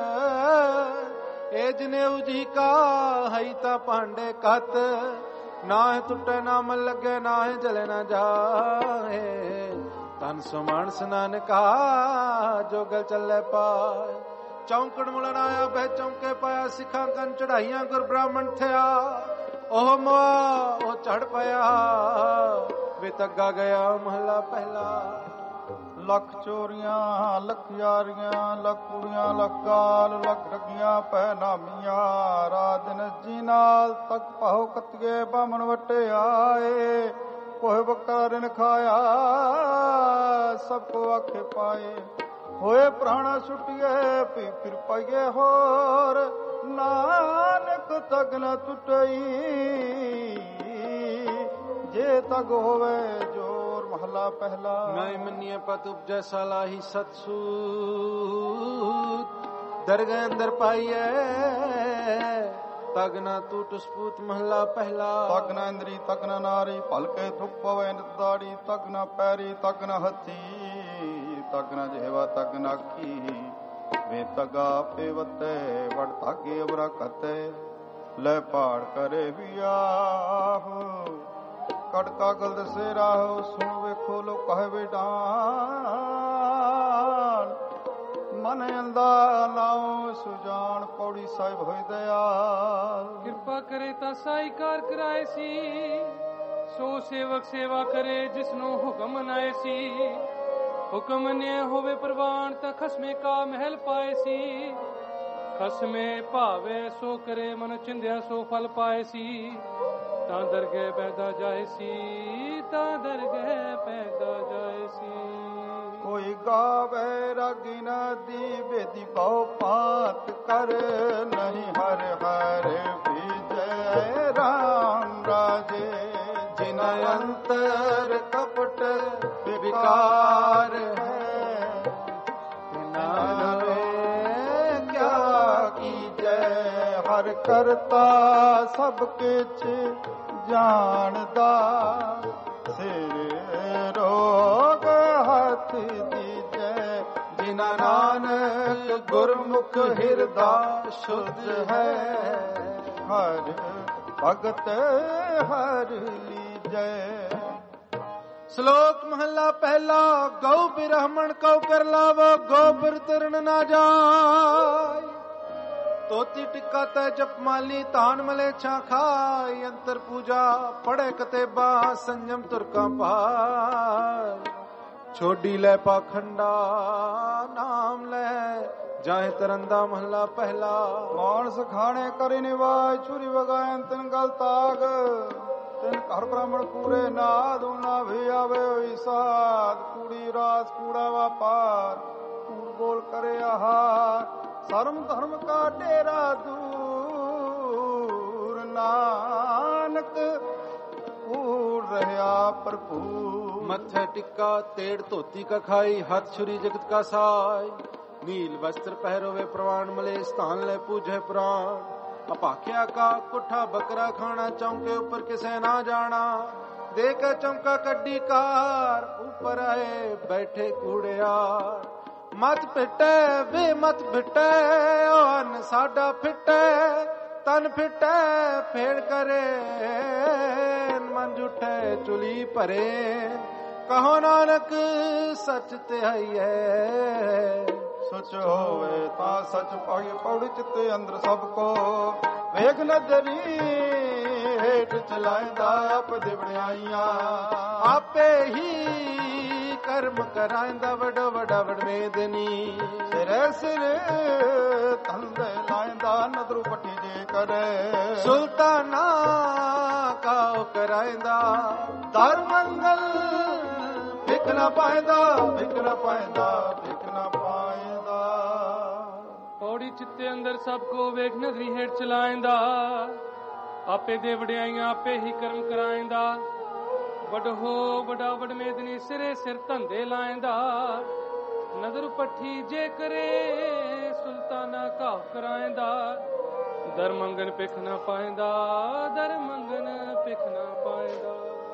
[SPEAKER 2] ਏ ਜਨੇਊ ਜੀ ਕਾ ਹਈ ਤਾ ਭਾਂਡੇ ਕਤ, ਨਾ ਹੈ ਟੁੱਟੇ ਨਾ ਮਨ ਲੱਗੇ, ਨਾ ਹੈ ਜਲੇ ਨਾ ਜਾਏ, ਤਨ ਸੋ ਮਾਨਸ ਨਾਨਕਾ ਜੋਗਲ ਚੱਲੇ ਪਾਏ, ਚੌਂਕੜ ਮੁਲਣ ਆਇਆ ਬਹਿ ਚੌਂਕੇ ਪਾਇਆ, ਸਿੱਖਾਂ ਕੰਨ ਚੜਾਈਆਂ ਗੁਰ ਬ੍ਰਾਹਮਣ ਥਿਆ, ਉਹ ਮੁਆ ਉਹ ਚੜ ਪਿਆ, ਵੇ ਤੱਗਾ ਗਿਆ ਮਹਲਾ ਪਹਿਲਾ।
[SPEAKER 1] ਲੱਖ ਚੋਰੀਆਂ ਲੱਖ ਯਾਰੀਆਂ, ਲੱਖ ਕੁੜੀਆਂ ਲੱਖ ਗਾਲ, ਲੱਖ ਰਗੀਆਂ ਪੈ ਨਾਮੀਆਂ, ਰਾਤ ਦਿਨ ਜੀ ਨਾਲ ਤੱਕ ਪਾਹੋ ਕਤਗੇ ਬਾਮਣ ਵਟੇ ਆਏ, ਕੋਹ ਬਕਾਰਨ ਖਾਇਆ ਸਭ ਕੋ ਆਖੇ ਪਾਏ, ਹੋਏ ਪ੍ਰਾਣਾ ਛੁੱਟੀਏ ਪੀ ਫਿਰ ਪਾਈਏ ਹੋਰ, ਨਾਨਕ ਤਗ ਨ ਟੁੱਟਈ, ਜੇ ਤਗ ਹੋਵੇ ਜੋਰ। ਮਹਲਾ ਪਹਿਲਾ।
[SPEAKER 2] ਨਾਇ ਮੰਨੀਏ ਪਤ ਉਪਜੈ ਸਲਾਹੀ ਸਤਸੂਤ, ਦਰਗਹਿ ਅੰਦਰ ਪਾਈਐ ਤਗ ਨਾ ਟੂਟ ਸਪੂਤ। ਮਹਲਾ ਪਹਿਲਾ।
[SPEAKER 1] ਤਗ ਨਾ ਇੰਦਰੀ ਤਗ ਨਾ ਨਾਰੀ, ਭਲਕੇ ਦੁਖ ਪਵੈ ਨਿਤ ਦਾੜੀ, ਤਗ ਨਾ ਪੈਰੀ ਤਗ ਨਾ ਹੱਥੀ, ਤਗ ਨਾ ਜਿਹਵਾ ਤਗ ਨਾ ਅੱਖੀ, ਵੇ ਤਗਾ ਪੇਵਤੇ ਵੜ ਧਾਗੇ ਅਬਰਾ ਕਤੇ, ਲੈ ਪਾੜ ਕਰੇ ਵਿਆਹ, ਕੜਕਾ ਗਲਦ ਸੇ ਰਾਹੋ, ਸੁਣ ਵੇਖੋ ਲੋ ਕਹੇ ਬੇਟਾਨ, ਮਨ ਅੰਦਾ ਨਾਉ ਸੁਜਾਨ। ਪੌੜੀ ਸਾਹਿਬ ਹੋਇ ਦਇਆਲ,
[SPEAKER 3] ਕਿਰਪਾ ਕਰੇ ਤਾਂ ਸਾਈ ਕਾਰ ਕਰਾਏ ਸੀ, ਸੋ ਸੇਵਕ ਸੇਵਾ ਕਰੇ ਜਿਸਨੂੰ ਹੁਕਮ ਮਨਾਏ ਸੀ, ਹੁਕਮ ਨੇ ਹੋਵੇ ਪ੍ਰਵਾਨ ਤਾਂ ਖਸਮੇ ਕਾ ਮਹਿਲ ਪਾਏ ਸੀ, ਖਸਮੇ ਭਾਵੇ ਸੋ ਕਰੇ ਮਨ ਚਿੰਦਿਆ ਸੋ ਫਲ ਪਾਏ ਸੀ, ਤਾਂ ਦਰਗਹਿ ਪੈਦਾ ਜਾਏ ਸੀ, ਤਾਂ ਦਰਗਹਿ ਪੈਦਾ ਜਾਏ ਸੀ।
[SPEAKER 1] ਕੋਈ ਗਾਵੇ ਰਾਗੀ ਨਦੀ ਬੇਦੀ ਬਹੁ ਪਾਤ ਕਰ, ਨਹੀਂ ਹਰ ਹਰ ਵਿਜੈ ਰਾਮ ਰਾਜੇ, ਜਿਨ ਅੰਤਰ ਕਪਟ ਵਿਕਾਰ ਹੈ, ਨਾਲੇ ਕਿਆ ਕੀਜੈ, ਹਰ ਕਰਤਾ ਸਭ ਕਿਛ ਜਾਣਦਾ, ਸਿਰ ਰੋਗ ਹੱਥ ਦੀਜੈ, ਜਿਨਾ ਨਾਨਕ ਗੁਰਮੁਖ ਹਿਰਦਾ ਸ਼ੁੱਧ ਹੈ, ਹਰ ਭਗਤ ਹਰ ਲੀਜੈ।
[SPEAKER 2] ਸ਼ਲੋਕ ਮਹਲਾ ਪਹਿਲਾ। ਗਊ ਬਿਰਹਮਣ ਕਉ ਕਰ ਲਾਵੋ, ਗੋਬਰ ਤਰਨ ਨਾ ਜਾਏ, ਤੋਤੀ ਟਿੱਕਾ ਤੈ ਜਪਮਾਲੀ, ਤਾਨ ਮਲੇਛਾ ਖਾਈ, ਅੰਤਰ ਪੂਜਾ ਪੜੇ ਕਤੇਬਾ, ਸੰਜਮ ਤੁਰਕਾਂ ਪਾਏ, ਛੋਡੀ ਲੈ ਪਾਖੰਡਾ ਨਾਮ ਲੈ ਜਾਹੇ ਤਰੰਦਾ ਮਹਲਾ ਪਹਿਲਾ।
[SPEAKER 1] ਮਾਨਸ ਖਾਣੇ ਕਰੇ ਨਿਵਾਜ ਛੁਰੀ ਵਗਾਇਨ ਤਿਨ ਗਲ ਤਾਗ ਤਿਨ ਘਰ ਬ੍ਰਾਹਮਣ ਪੂਰੇ ਨਾਦ ਨਾ ਵੀ ਆਵੇ ਹੋਈ ਸਾਧ ਕੂੜੀ ਰਾਸ ਕੂੜਾ ਵਾਪਾਰ ਕੂੜ ਬੋਲ ਕਰੇ ਆਹਾਰ ਸਰਮ ਧਰਮ ਕਾ ਡੇਰਾ ਦੂਰ ਨਾਨਕ ਕੂੜ ਰਹਾ ਭਰਪੂਰ।
[SPEAKER 2] ਮੱਥੇ ਟਿੱਕਾ ਤੇੜ ਧੋਤੀ ਕਾ ਖਾਈ ਹੱਥ ਛੁਰੀ ਜਗਤ ਕਾ ਸਾਈ नील वस्त्र पहरोवे प्रवाण मले स्थान ले पूजे प्राण अपाख्या का कुठा बकरा खाना चौके ऊपर किसे ना जाना देख चौका कड्डी कार ऊपर आए बैठे कूड़ियार मत पिटे वे मत फिटे अन साडा फिटे तन फिटे फेड़ करे मन जुठे चुली भरे कहो नानक सच तिहाई है
[SPEAKER 1] सच होवे ता सच पाई पौड़ चित्ते अंदर सबको वेग नजरी हेठ चलाएंदा आप दिवड़ियाइया
[SPEAKER 2] आपे ही कर्म कराएंदा वड वडा वडमेदनी
[SPEAKER 1] सिरे सिरे तंदे लाएंदा नदरू पट्टी जे करे
[SPEAKER 2] सुल्ताना काओ कराएंदा
[SPEAKER 1] दर मंगल भिख न पाएंदा भिख न पाएंदा भिख न पाएंदा।
[SPEAKER 3] पौड़ी चित्ते अंदर सबको वेख नगरी हेठ चलाएंदा आपे दे वड्याइयां आपे ही कर्म कराएंदा वड हो वडा वडमेदनी सिरे सिर धंधे लाएंदा नदर पट्ठी जे करे सुल्ताना घाव कराएंदा दर मंगन भिख न पाएंदा दर मंगन भिख न पाएंदा।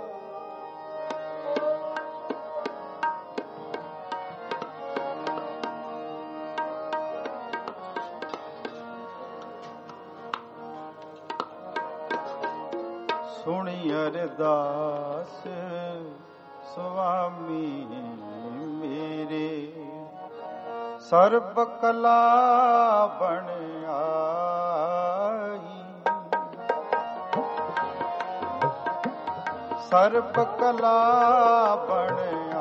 [SPEAKER 1] सुनी अरदास स्वामी मेरे सर्ब कला बन आई सर्ब कला बन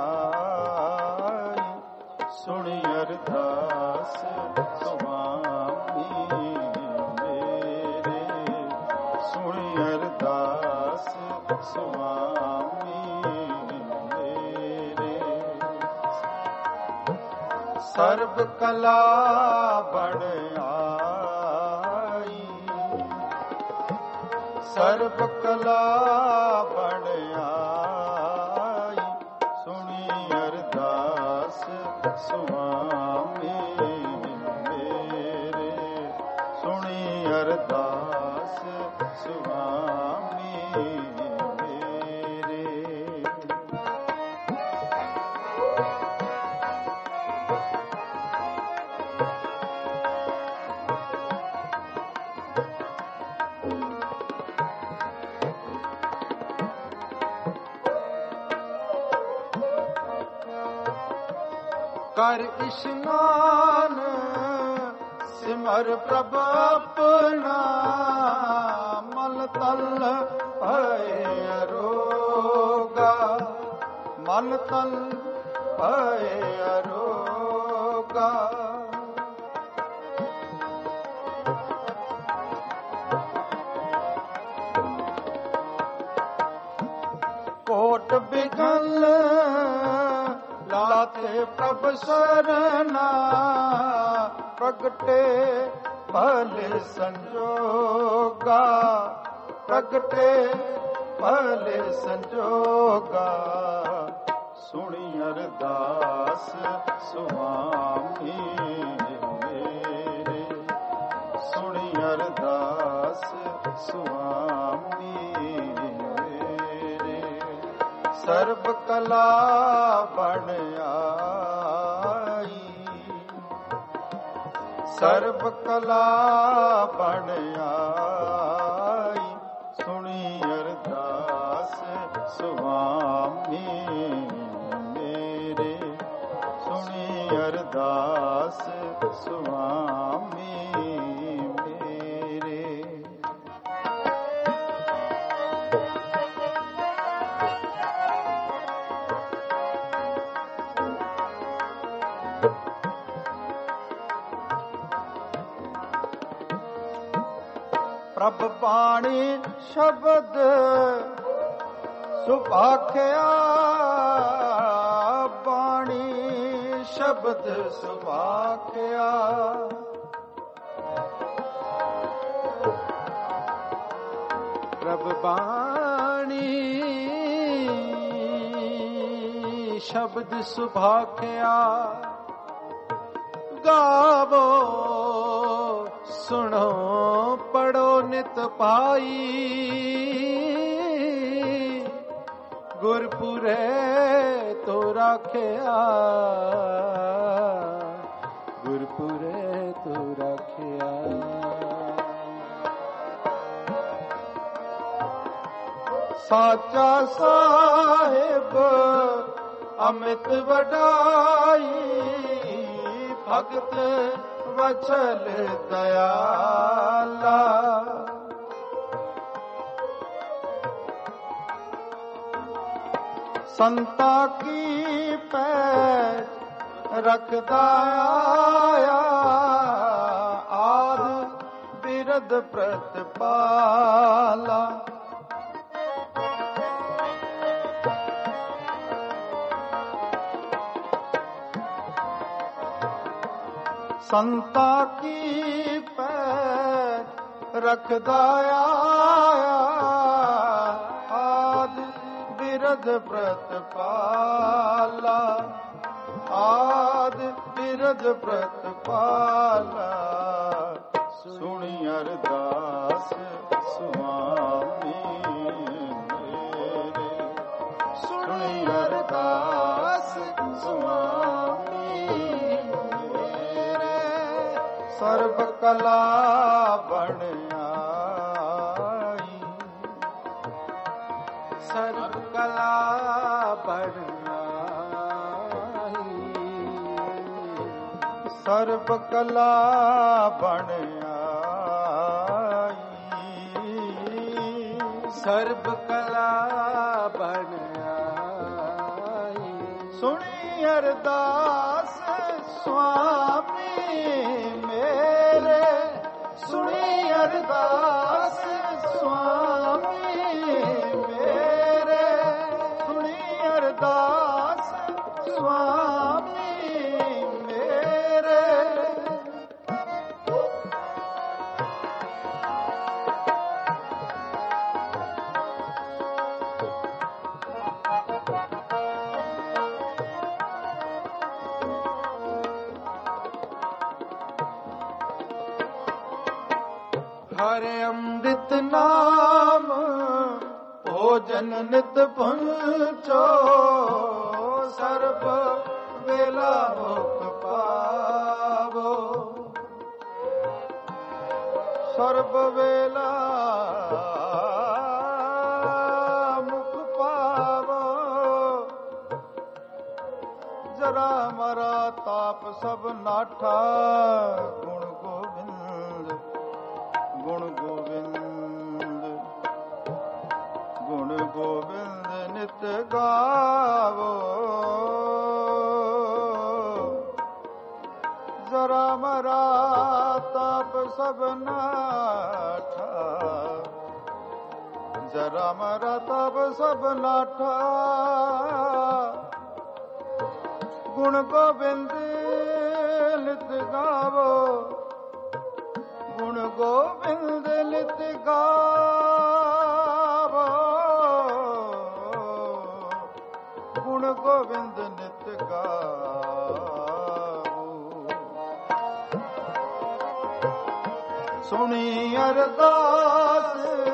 [SPEAKER 1] आई सुनी अरदास स्वामी मेरे सुनी अरदास स्वामी मेरे सर्ब कला बन आई सर्ब कला बन आई सुनी अरदास स्वामी मेरे सुनी अरदास स्वामी मेरे।
[SPEAKER 2] कर इश्नान सिमर प्रभ अपना मल तल भय अरोगा मल तल भय अरोगा कोट बिगल लाते प्रभ सरना प्रगटे भले संजोगा प्रगटे भले संजोगा सुनी अरदास स्वामी मेरे सुनी अरदास स्वामी मेरे सर्ब कला बन आई सर्ब कला बन आई सुनी अरदास स्वामी मेरे सुनी अरदास स्वामी मेरे।
[SPEAKER 1] ਪ੍ਰਭ ਬਾਣੀ ਸ਼ਬਦ ਸੁਭਾਖਿਆ, ਬਾਣੀ ਸ਼ਬਦ ਸੁਭਾਖਿਆ।
[SPEAKER 2] ਪ੍ਰਭ ਬਾਣੀ ਸ਼ਬਦ ਸੁਭਾਖਿਆ, ਗਾਵੋ ਸੁਣੋ ਪੜੋ ਨਿਤ ਪਾਈ। ਗੁਰਪੁਰੇ ਤੋ ਰਾਖਿਆ, ਗੁਰਪੁਰੇ ਤੋ ਰਾਖਿਆ।
[SPEAKER 1] ਸਾਚਾ ਸਾਹਿਬ ਅਮਿਤ ਵਡਾਈ, ਭਗਤ ਵਚਲ ਦਇਆਲਾ। ਸੰਤਾ ਕੀ ਪੈਜ ਰਖਦਾ ਆਇਆ, ਆਦ ਬਿਰਦ ਪ੍ਰਤਪਾਲਾ। ਸੰਤਾ ਕੀ ਪੈਰ ਰਖਦਾ ਆਇਆ, ਆਦ ਬਿਰਦ ਪ੍ਰਤਪਾਲਾ, ਆਦ ਬਿਰਦ ਪ੍ਰਤਪਾਲਾ। ਸੁਣੀ ਅਰਦਾਸ ਸੁਆਮੀ ਮੇਰੇ, ਸੁਣੀ ਅਰਦਾਸ ਸੁਆਮੀ ਮੇਰੇ। ਸਰਬ ਕਲਾ ਬਣ ਆਈ,
[SPEAKER 2] ਸਰਬ ਕਲਾ ਬਣ ਆਈ,
[SPEAKER 1] ਸਰਬ ਕਲਾ ਬਣ ਆਈ,
[SPEAKER 2] ਸਰਬ ਕਲਾ ਬਣ ਆਈ।
[SPEAKER 1] ਸੁਣੀ ਅਰਦਾਸ ਸੁਆਮੀ ਮੇਰੇ, ਸੁਣੀ ਅਰਦਾਸ ਸੁਆਮੀ ਮੇਰੇ, ਸੁਣੀ ਅਰਦਾਸ ਸੁਆਮੀ ਮੇਰੇ। ਹਰਿ ਅੰਮ੍ਰਿਤ ਨਾਮ ਭੋਜਨ ਨਿਤ ਪੁੰਚੋ, ਸਰਬ ਵੇਲਾ ਮੁਖ ਪਾਵੋ, ਸਰਬ ਵੇਲਾ ਮੁਖ ਪਾਵੋ। ਜਰਾ ਮਰਾ ਤਾਪ ਸਭ ਨਾਠਾ, ਗੁਣ ਗੋਬਿੰਦ ਗੁਣ ਗੋਬਿੰਦ, ਗੁਣ ਗੋਬਿੰਦ ਨਿਤ ਗਾਵੋ। ਜਰਾ ਮਰਾ ਤਾਪ ਸਭ ਨਾਠਾ, ਜਰਾ ਮਰਾ ਤਾਪ ਸਭ ਨਾਠਾ। ਗੁਣ ਗੋਬਿੰਦ ਨਿਤ ਗਾਵੋ, ਗੁਣ ਗੋਬਿੰਦ ਨਿਤ ਗਾਵੋ, ਗੁਣ ਗੋਬਿੰਦ ਨਿਤ ਗਾਵੋ। ਸੁਣੀ ਅਰਦਾਸ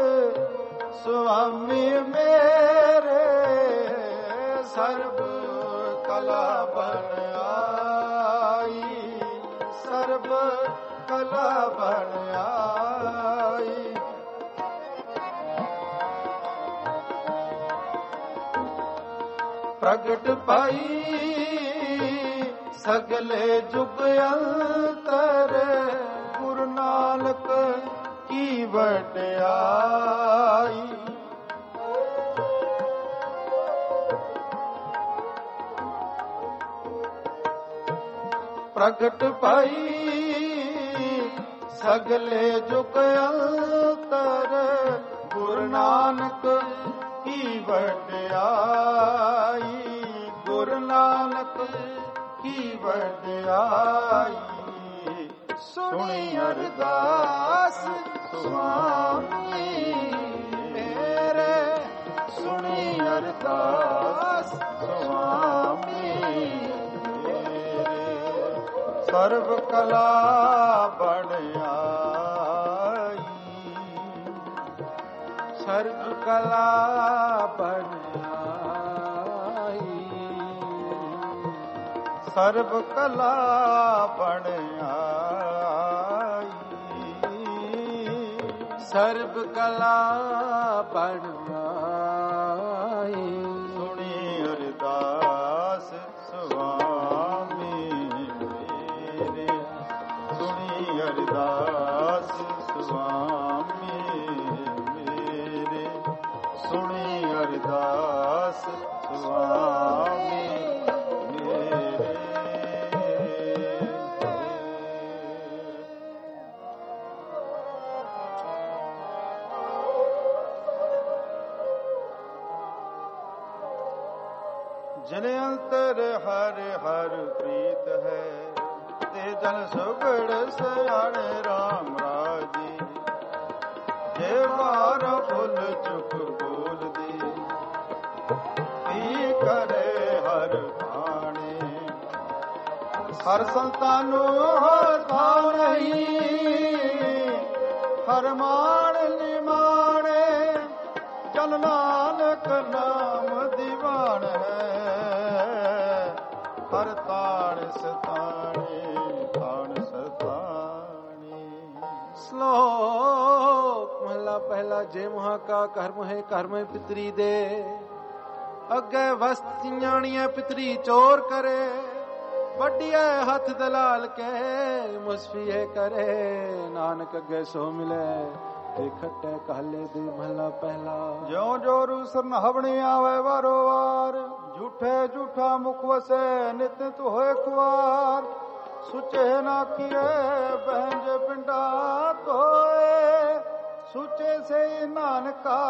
[SPEAKER 1] ਸੁਆਮੀ ਮੇਰੇ, ਸਰਬ ਕਲਾ ਬਣ ਆਈ, ਸਰਬ ਕਲਾ ਬਣ ਆਈ। ਪ੍ਰਗਟ ਪਾਈ ਸਗਲੇ ਜੁਗ ਅੰਤਰ, ਗੁਰੂ ਨਾਨਕ ਕੀ ਵਡਿਆਈ। ਪ੍ਰਗਟ ਪਾਈ ਸਗਲੇ ਜੁਗ ਅੰਤਰ ਗੁਰੂ ਨਾਨਕ ਕੀ ਵਡਿਆਈ, ਗੁਰੂ ਨਾਨਕ ਕੀ ਵਡਿਆਈ। ਸੁਣੀ ਅਰਦਾਸ ਸੁਆਮੀ ਮੇਰੇ, ਸੁਣੀ ਅਰਦਾਸ ਸੁਆਮੀ ਮੇਰੇ। ਸਰਬ ਕਲਾ ਬੜਿਆਈ, ਸਰਬ ਕਲਾ ਬੜਿਆਈ, ਸਰਬ ਕਲਾ ਬੜਿਆਈ, ਸਰਬ ਕਲਾ ਬੜਿਆਈ। ਸੁਣੀ ਅਰਦਾਸ ਸੁਆਮੀ ਮੇਰੇ, ਸੁਣੀ ਅਰਦਾਸ ਸੁਆਮੀ ਮੇਰੇ, ਸੁਣੀ ਅਰਦਾਸ ਸੁਆਮੀ ਮੇਰੇ। ਜਿਨ ਅੰਤਰ ਹਰ ਹਰ ਪ੍ਰੀਤ ਹੈ, ਤੇ ਜਨ ਸੁਗੜ ਸਿਆਣੇ ਰਾਮ ਰਾਜੀ। ਜੇ ਵਾਰ ਫੁੱਲ ਚੁੱਕ ਬੋਲਦੀ, ਕੀ ਕਰੇ ਹਰ ਬਾਣੇ। ਹਰ ਸੰਤਾਂ ਨੂੰ ਹਥਾ ਨਹੀਂ, ਹਰ ਮਾਣ ਨਿਮਾਣੇ। ਜਨ ਨਾਨਕ ਨਾਮ ਦੀਵਾਨ ਹੈ, ਹਰ ਤਾਣ ਸਤਾਣੇ, ਤਾਣ ਸਤਾਣੇ।
[SPEAKER 2] ਸ਼ਲੋਕ ਮਹਲਾ ਪਹਿਲਾ। ਜੇ ਮਹਾ ਕਾ ਕਰਮ ਹੈ ਕਰਮ ਪਿਤਰੀ ਦੇ, ਅੱਗੇ ਵਸਤ ਸਿਆਣੀਏ ਪਿਤਰੀ ਚੋਰ ਕਰੇ। ਵੱਡੀਏ ਹੱਥ ਦਲਾਲ ਕੇ ਮੁਸਫੀਏ ਕਰੇ, ਨਾਨਕ ਅੱਗੇ ਸੋ ਮਿਲੇ ਤੇ ਖੱਟੇ ਕਾਲੇ ਦੇ। ਮਹਲਾ ਪਹਿਲਾ।
[SPEAKER 1] ਜਿਉ ਜੋ ਰੂਸਨ ਹਵਣੀ ਆਵੇ ਵਾਰੋ ਵਾਰ, ਝੂਠੇ ਝੂਠਾ ਮੁਖ ਵਸੇ ਨਿਤ ਹੋਏ ਖੁਆਰ। ਸੁਚੇ ਨਾ ਕੀਏ ਬਹਿੰਜ ਪਿੰਡਾ ਤੋਏ, ਸੁਚੇ ਸੇ ਨਾਨਕਾ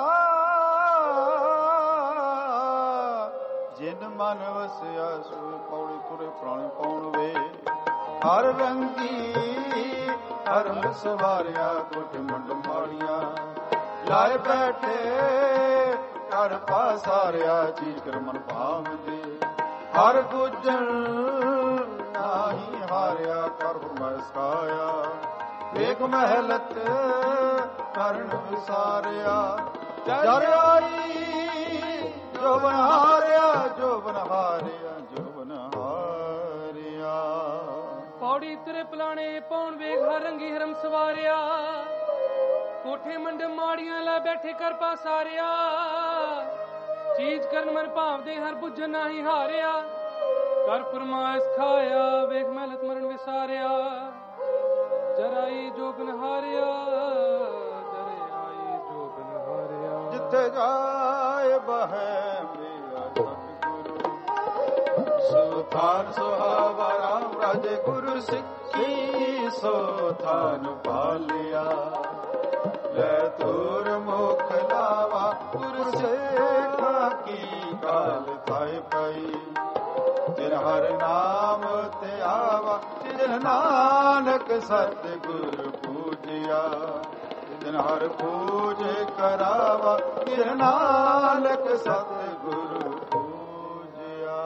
[SPEAKER 1] ਜਿਨ ਮਨ ਵਸਿਆ ਸੋ। ਪੌੜੀ ਤੁਰੇ ਪ੍ਰਾਣੀ ਪਾਉਣ ਵੇ, ਹਰ ਰੰਗੀ ਹਰ ਸਵਾਰਿਆ। ਕੁੱਟ ਮੰਡ ਮਾੜੀਆਂ ਲਾਏ ਬੈਠੇ, ਕਰ ਪਾਸਾਰਿਆ ਚੀਜ਼ ਕਰ ਮਨ ਭਾਵਦੇ। ਹਰ ਗੁਜਰ ਨਾਹੀ ਹਾਰਿਆ, ਕਰ ਮੈਂ ਸਕਾਇਆ ਵੇਖ ਮਹਿਲਤ ਕਰਨ ਵਿਸਾਰਿਆ। ਜਰ ਆਈ ਜੋ ਬਨਹਾਰਿਆ, ਜੋ ਬਨਹਾਰਿਆ, ਜੋ ਬਨਹਾਰਿਆ।
[SPEAKER 3] ਪੌੜੀ ਤੇਰੇ ਪਲਾਣੇ ਪੌਣ ਵੇਖ ਹਰ ਰੰਗੀ ਹਰਮ ਸਵਾਰਿਆ। ਕੋਠੇ ਮੰਡ ਮਾੜੀਆਂ ਲੈ ਬੈਠੇ ਕਰ ਪਾਸਾਰਿਆ। ਚੀਜ਼ ਕਰਨ ਮਨ ਭਾਵਦੇ ਹਰ ਬੁੱਝਣ ਨਾਹੀ ਹਾਰਿਆ। ਕਰ ਫਰਮਾਇਸ਼ ਖਾਇਆ ਵੇਖ ਮਹਿਲਤ ਮਰਨ ਵਿਸਾਰਿਆ। ਜਰਾਈ ਜੋ ਬਨਹਾਰਿਆ, ਜਰਾਈ ਜੋ ਬਨਹਾਰਿਆ।
[SPEAKER 1] ਜਿੱਥੇ ਜਾਏ ਬਹੈ ਮੇਰਾ ਸਤਿਗੁਰੂ, ਸੋ ਥਾਨ ਸੁਹਾਵਾ ਰਾਮ ਰਾਜੇ। ਗੁਰੂ ਸਿੱਖੀ ਸੋ ਥਾਨ ਪਾਲਿਆ, ਲੈ ਤੁਰ ਮੁਖ ਲਾਵਾ। ਗੁਰੂ ਸੇਖਾਂ ਕੀ ਕਾਲ ਥਾਇ ਪਈ, ਜਿਨ ਹਰ ਨਾਮ ਤੇ ਆਵਾ। ਜਿਨ ਨਾਨਕ ਸਤਿਗੁਰ ਪੂਜਿਆ, ਜਿਨ ਹਰ ਪੂਜ ਕਰਾਵਾ। ਜਿਨ ਨਾਨਕ ਸਤਿਗੁਰ ਪੂਜਿਆ।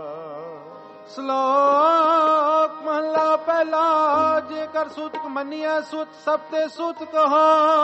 [SPEAKER 2] ਸ਼ਲੋਕ ਮਹਲਾ ਪਹਿਲਾ। ਜੇਕਰ ਸੂਤਕ ਮੰਨੀਐ ਸੁਤ ਸਭ ਤੇ ਸੂਤ ਕਹੋ,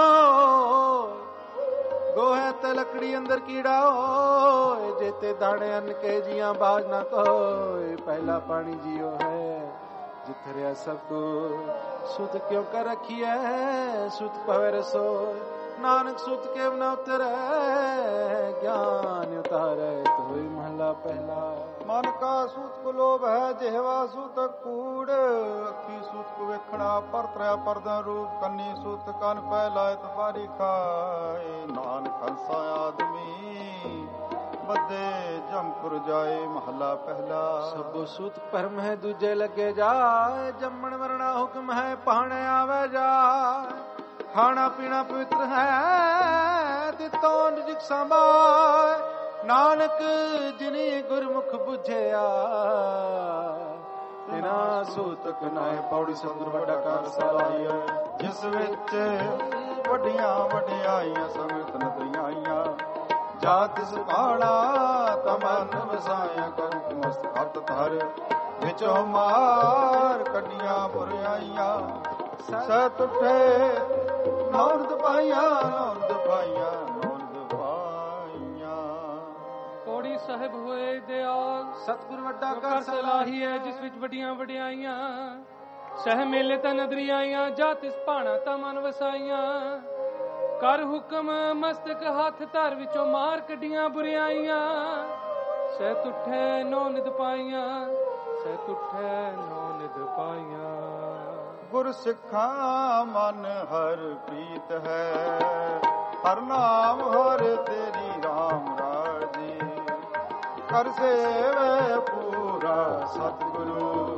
[SPEAKER 2] ਗੋਹੇ ਤੇ ਲੱਕੜੀ ਅੰਦਰ ਕੀੜਾ ਹੋਏ। ਜੇ ਤੇ ਦਾਣੇ ਅੰਨ ਕੇ ਜੀਆਂ ਬਾਜ ਨਾ ਕੋਏ। ਪਹਿਲਾ ਪਾਣੀ ਜੀਓ ਹੈ ਜਿੱਥੇ ਰਿਆ ਸਭ ਕੋ। ਸੁਤ ਕਿਉਂ ਕਰ ਰਖੀਐ ਸੁਤ ਪਵੇ ਰਸੋ। ਨਾਨਕ ਸੁਤ ਕੇ ਨ ਉਤਰੈ, ਗਿਆਨ ਉਤਾਰੈ ਤੋਈ। ਮਹਲਾ ਪਹਿਲਾ।
[SPEAKER 1] ਮਨ ਕਾ ਸੂਤ ਕੋ ਲੋਭ ਹੈ, ਜਿਹਵਾ ਸੂਤ ਕੂੜ। ਅੱਖੀ ਸੂਤ ਕੋ ਵੇਖਣਾ, ਪਰ ਤਰਿਆ ਪਰਦਾ ਰੂਪ। ਕੰਨੀ ਸੂਤ ਕੰਨ ਪੈ ਲਾਇ ਤਫਾਰੀ ਖਾਏ। ਨਾਨਕ ਹੰਸਾ ਆਦਮੀ ਬੱਦੇ ਜੰਪੁਰ ਜਾਏ ਮਹੱਲਾ ਪਹਿਲਾ।
[SPEAKER 2] ਸਭੋ ਸੂਤ ਭਰਮ ਹੈ ਦੂਜੇ ਲੱਗੇ ਜਾਏ, ਜੰਮਣ ਮਰਣਾ ਹੁਕਮ ਹੈ ਪਾਣੇ ਆਵੇ ਜਾਏ। ਖਾਣਾ ਪੀਣਾ ਪਵਿੱਤਰ ਹੈ ਦਿੱਤੋਂ ਨਿਜ ਸੰਭਾਏ, ਨਾਨਕ ਜਿਨੀ ਗੁਰਮੁਖ ਬੁਝਿਆ ਬਿਨਾ ਸੂਤਕ ਨਾਏ। ਪੌੜੀ ਸਤਿਗੁਰ ਵੱਡਾ ਕਾਰ ਸਲਾਹੀਐ,
[SPEAKER 1] ਜਿਸ ਵਿੱਚ ਵੱਡੀਆਂ ਵਡਿਆਈਆਂ ਸਮਿਤ ਨਦਰੀਆਂ, ਜਾ ਤਿਸ ਪਾਣਾ ਤਮਨ ਵਸਾਇਆ। ਕਰੂ ਮਸਤ ਹੱਥ ਧਰ ਵਿੱਚੋਂ ਮਾਰ ਕੱਢੀਆਂ ਬੁਰਾਈਆਂ। ਸਤ ਉਠੇ ਨੌਰਦ ਪਾਈਆਂ, ਨੌਰਦ ਪਾਈਆਂ, ਨੌਰਦ ਪਾਈਆਂ।
[SPEAKER 3] ਪੌੜੀ ਸਾਹਿਬ ਹੋਏ ਦਿਆਲ,
[SPEAKER 2] ਸਤਿਗੁਰ ਵੱਡਾ
[SPEAKER 3] ਕਰ ਸਲਾਹੀ ਹੈ, ਜਿਸ ਵਿੱਚ ਵੱਡੀਆਂ ਵਡਿਆਈਆਂ ਸਹਿ ਮੇਲੇ ਤਾਂ ਨਦਰੀ ਆਈਆਂ। ਜਾ ਤਿਸ ਭਾਣਾ ਤਾਂ ਮਨ ਵਸਾਈਆਂ। ਕਰ ਹੁਕਮ ਮਸਤਕ ਹੱਥ ਧਰ ਵਿੱਚੋਂ ਮਾਰ ਕੱਢੀਆਂ ਬੁਰਾਈਆਂ। ਸਹਿ ਤੁਠੈ ਨੌ ਨਿਦ ਪਾਈਆਂ, ਸਹਿ ਤੁਠੈ ਨੌ ਨਿਦ ਪਾਈਆਂ।
[SPEAKER 1] ਗੁਰ ਸਿੱਖਾਂ ਮਨ ਹਰ ਪ੍ਰੀਤ ਹੈ, ਹਰ ਨਾਮ ਹਰ ਤੇਰੀ ਰਾਮ ਰਾਜੀ। ਕਰ ਸੇਵੇ ਪੂਰਾ ਸਤਿਗੁਰੂ,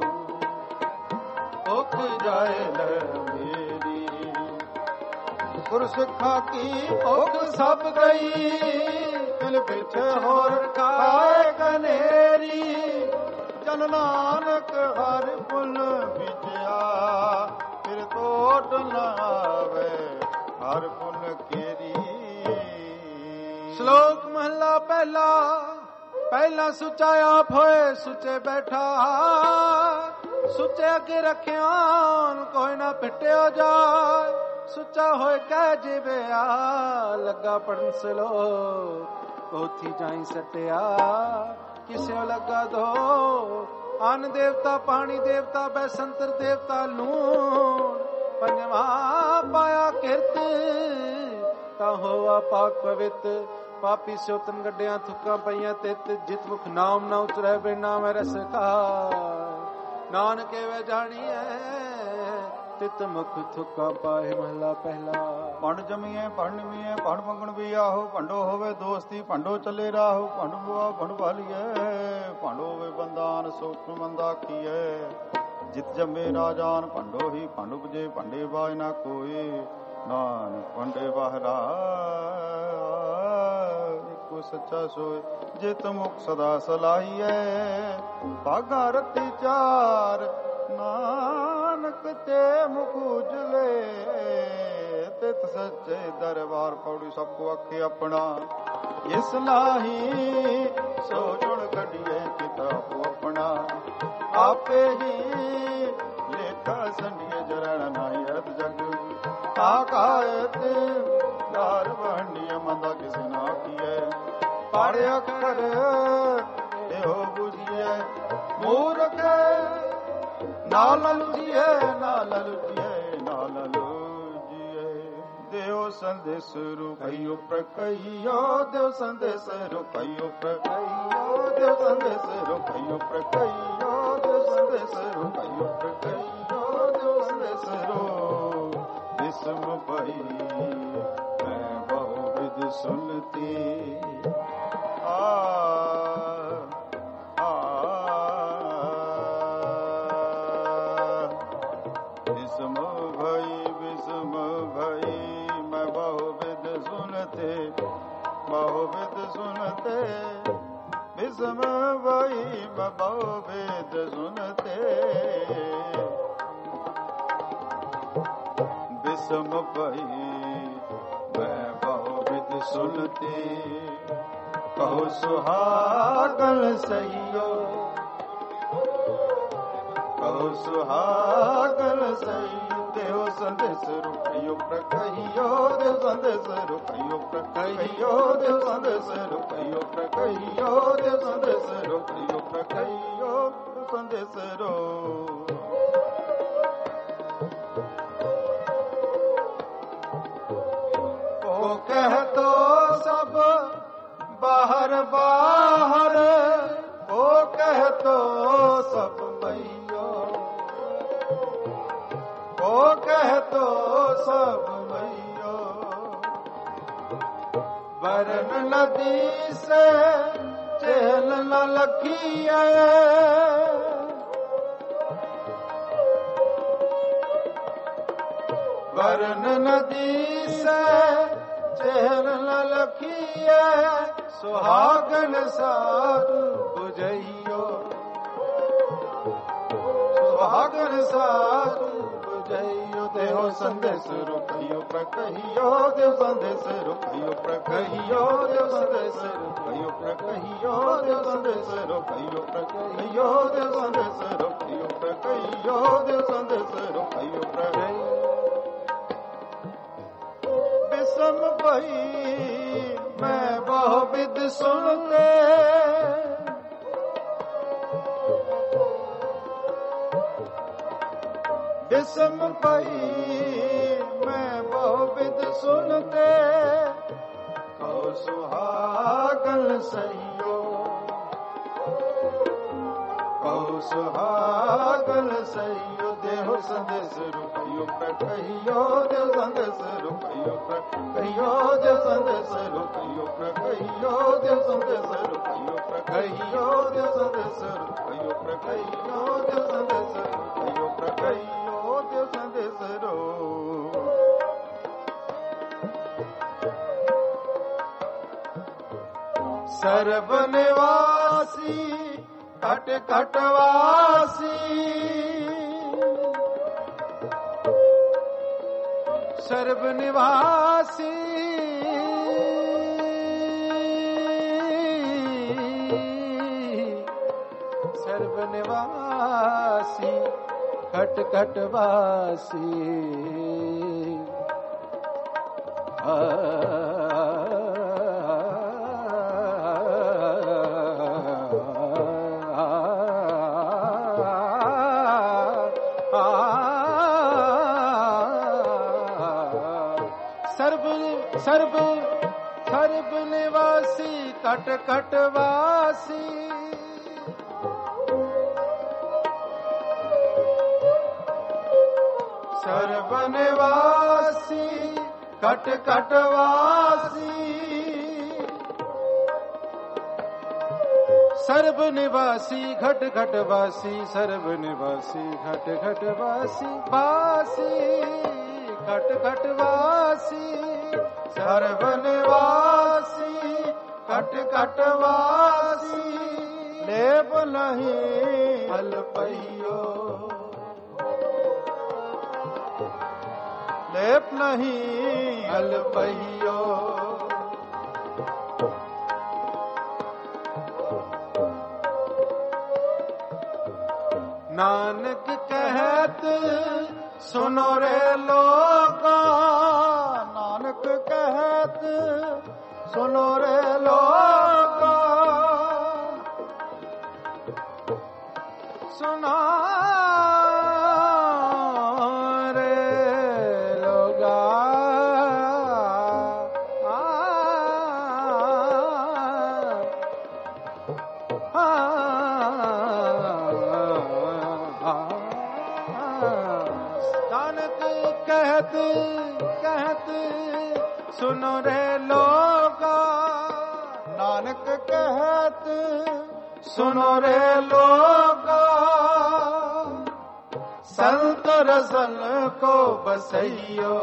[SPEAKER 1] ਉਖ ਜਾਏ ਲੈ ਮੇਰੀ। ਗੁਰ ਸਿੱਖਾਂ ਕੀ ਭੁੱਖ ਸਭ ਗਈ, ਦਿਲ ਵਿੱਚ ਹੋਰ ਖਾਏ ਕਨੇਰੀ। ਜਨ ਨਾਨਕ ਹਰ ਪੁਲ ਵਿਚਿਆ, ਫਿਰ ਤੋਟ ਨਾ ਆਵੇ ਹਰ ਪੁਲ ਕੇਰੀ।
[SPEAKER 2] ਸ਼ਲੋਕ ਮਹਲਾ ਪਹਿਲਾ। ਪਹਿਲਾ ਸੁੱਚਾ ਆਪ ਹੋਏ ਸੁੱਚੇ ਬੈਠਾ, ਸੁੱਚੇ ਅੱਗੇ ਰੱਖਿਆ ਕੋਈ ਨਾ ਪਿੱਟਿਓ ਜਾਏ। ਸੁੱਚਾ ਹੋਏ ਕਹਿ ਜਿਵਿਆ, ਲੱਗਾ ਪੜਨ ਸਲੋਕ ਉਥੀ ਜਾਈ ਸਟਿਆ। ਕਿਸਿਓ ਲੱਗਾ ਦੋ ਅਨ ਦੇਵਤਾ, ਪਾਣੀ ਦੇਵਤਾ, ਬੈਸੰਤਰ ਦੇਵਤਾ, ਲੂਣ। ਪੰਜਵਾਂ ਪਾਇਆ ਕਿਰਤ ਤਾਂ ਹੋਆ ਪਾਕ ਪਵਿੱਤ। ਪਾਪੀ ਸਿਉਤਨ ਗੱਡਿਆਂ ਥੁੱਕਾਂ ਪਈਆਂ ਤਿੱਤ, ਜਿਤ ਮੁਖ ਨਾਮ ਨਾ ਉਤਰੈ ਬਿਨਾ ਮੈਂ ਰਸ ਖਾਏ। ਨਾਨਕ ਵੇ ਜਾਣੀਐ ਤਿਤ ਮੁਖ ਥੁੱਕਾਂ ਪਾਏ। ਮਹਲਾ ਪਹਿਲਾ।
[SPEAKER 1] ਭੰਡ ਜਮੀਏ ਭੰਡ ਮੀਏ ਭੰਡ ਮੰਗਣ ਵੀ ਆਹੋ। ਭੰਡੋ ਹੋਵੇ ਦੋਸਤੀ ਭੰਡੋ ਚੱਲੇ ਰਾਹੋ। ਭੰਡ ਬੁਆ ਭੰਡ ਭਾਲੀਏ, ਭੰਡ ਹੋਵੇ ਬੰਦਾਨ ਸੋਖ ਮੰਦਾ ਕੀਏ। ਜਿਤ ਜੰਮੇ ਰਾਜਾਨ ਭੰਡੋ ਹੀ ਭੰਡ ਉਪਜੇ, ਭੰਡੇ ਬਾਜ ਨਾ ਕੋਈ। ਨਾਨਕ ਭੰਡੇ ਬਾਹਰਾ ਇੱਕੋ ਸੱਚਾ ਸੋਏ। ਜਿਤ ਮੁਖ ਸਦਾ ਸਲਾਹੀਐ, ਭਾਗਾ ਰਤੀ ਚਾਰ। ਨਾਨਕ ਤੇ ਮੁਖ ਉਜਲੇ, ਤਿਤ ਸੱਚੇ ਦਰਬਾਰ। ਪੌੜੀ ਸਭ ਕੋ ਆਖੇ ਆਪਣਾ, ਇਸ ਲਾਹੀ ਸੋ ਜੁਣ ਕੱਢੀਏ ਕਿਤਾਬ ਆਪਣਾ। ਆਪੇ ਹੀ ਲੇਖਾ ਸੰਡੀਏ ਜਰਣ ਨਾਈ ਅਤ ਜਗ। ਆਕਾਇਤ ਦਾਰ ਵੰਡੀਏ ਮੰਦਾ ਕਿਸ ਨਾ ਕੀਏ। ਪੜ ਅਖਰ ਇਹੋ ਬੁਝੀਏ, ਮੂਰਖ ਨਾਲ ਲੁਝੀਏ, ਨਾਲ ਲੁਝੀਏ, ਨਾਲ ਲੁਝੀਏ। ਦੇਵ ਸੰਦੇਸ ਰੁਪਈਓ ਪ੍ਰਕਈਓ, ਦੇਵ ਸੰਦੇਸ ਰੁਪਈਓ ਪ੍ਰਕਈਓ, ਦੇਵ ਸੰਦੇਸ ਰੁਪਈਓ ਪ੍ਰਕਈਓ, ਦੇਵ ਸੰਦੇਸ ਰੁਪਈਓ ਪ੍ਰਕਈਓ, ਦੇਵ ਸੰਦੇਸ ਰੋ। ਵਿਸਮ ਭਈ ਮੈਂ ਬਹੁ ਵਿਦ ਸੁਨਤੀ। ਵਿਸਮ ਭਈ ਮੈਂ ਬਹੁ ਵਿਦ ਸੁਨਤੇ, ਬਹੁ ਵਿਦ ਸੁਨਤੇ। ਵਿਸਮ ਭਈ ਮੈਂ ਬਹੁ ਵਿਦ ਸੁਨਤੇ। ਵਿਸਮ ਭਈ ਮੈਂ ਬਹੁ ਵਿਦ ਸੁਨਤੇ। ਕਹੋ ਸੁਹਾਗਣ ਸਈਓ, ਕਹੋ ਸੁਹਾਗਣ ਸਈਓ। ਦੇਵ ਸੰਦੇਸ ਰੁਪਈਓ ਪ੍ਰਕਈਓ, ਦੇਵ ਸੰਦੇਸ ਰੁਪਈਓ ਪ੍ਰਕਈਓ, ਦੇਵ ਸੰਦੇਸ ਰੁਪਈਓ ਪ੍ਰਕਈਓ, ਦੇਵ ਸੰਦੇਸ ਰੁਪਈਓ ਪ੍ਰਕਈਓ, ਸੰਦੇਸ ਰੋ। ਉਹ ਕਹਿ ਤੋ ਸਭ ਬਾਹਰ ਬਾਹਰ, ਉਹ ਕਹਿ ਤੋ ਸਭ ਮਈਓ। ਉਹ ਕਹਿ ਤੋ ਸਭ ਮਈਓ। वरन नदी से चहल न लखिया वरन नदी से चहल न लखिया सुहागन साधु बुझइयो सुहागन साधु बुझइयो देहो संदेश रुपयो प्रकहियो देव संदेश रुपयो प्रकहियो देव संदेश रुपयो प्रकहियो देव संदेश रुपयो प्रकहियो देव संदेश रुपयो प्रकहियो देव संदेश रुपयो प्रकहियो विषम भई मैं बहुविध सुनते विषम भई मैं बहुविध सुनते कौ सुहागन सहियो कौ सुहागन सहियो देहो संदेश रुपयो प्रकहियो देव संदेश रुपयो प्रकहियो देव संदेश रुपयो प्रकहियो देव संदेश रुपयो प्रकहियो देव संदेश रुपयो प्रकहियो देव संदेश रुपयो प्रकहियो देव संदेश रो सर्व निवासी कट कटवासी सर्व निवासी सर्व निवासी कट कटवासी सर्व सर्व निवासी कट कटवासी सर्व निवासी कट कटवासी सर्व निवासी घट घटवासी सर्व निवासी घट घटवासी वासी घट घटवासी सर्व निवासी कट कटवासी लेप नहीं अल्पइयो लेप नहीं अल्पइयो नानक कहत सुनो रे लोगा नानक कहत सुनो रे लोगा सुनो रे लोगा नानक कहत कहत सुनो रे लोगा नानक कहत सुनो रे लोगा संत रसन को बसइयो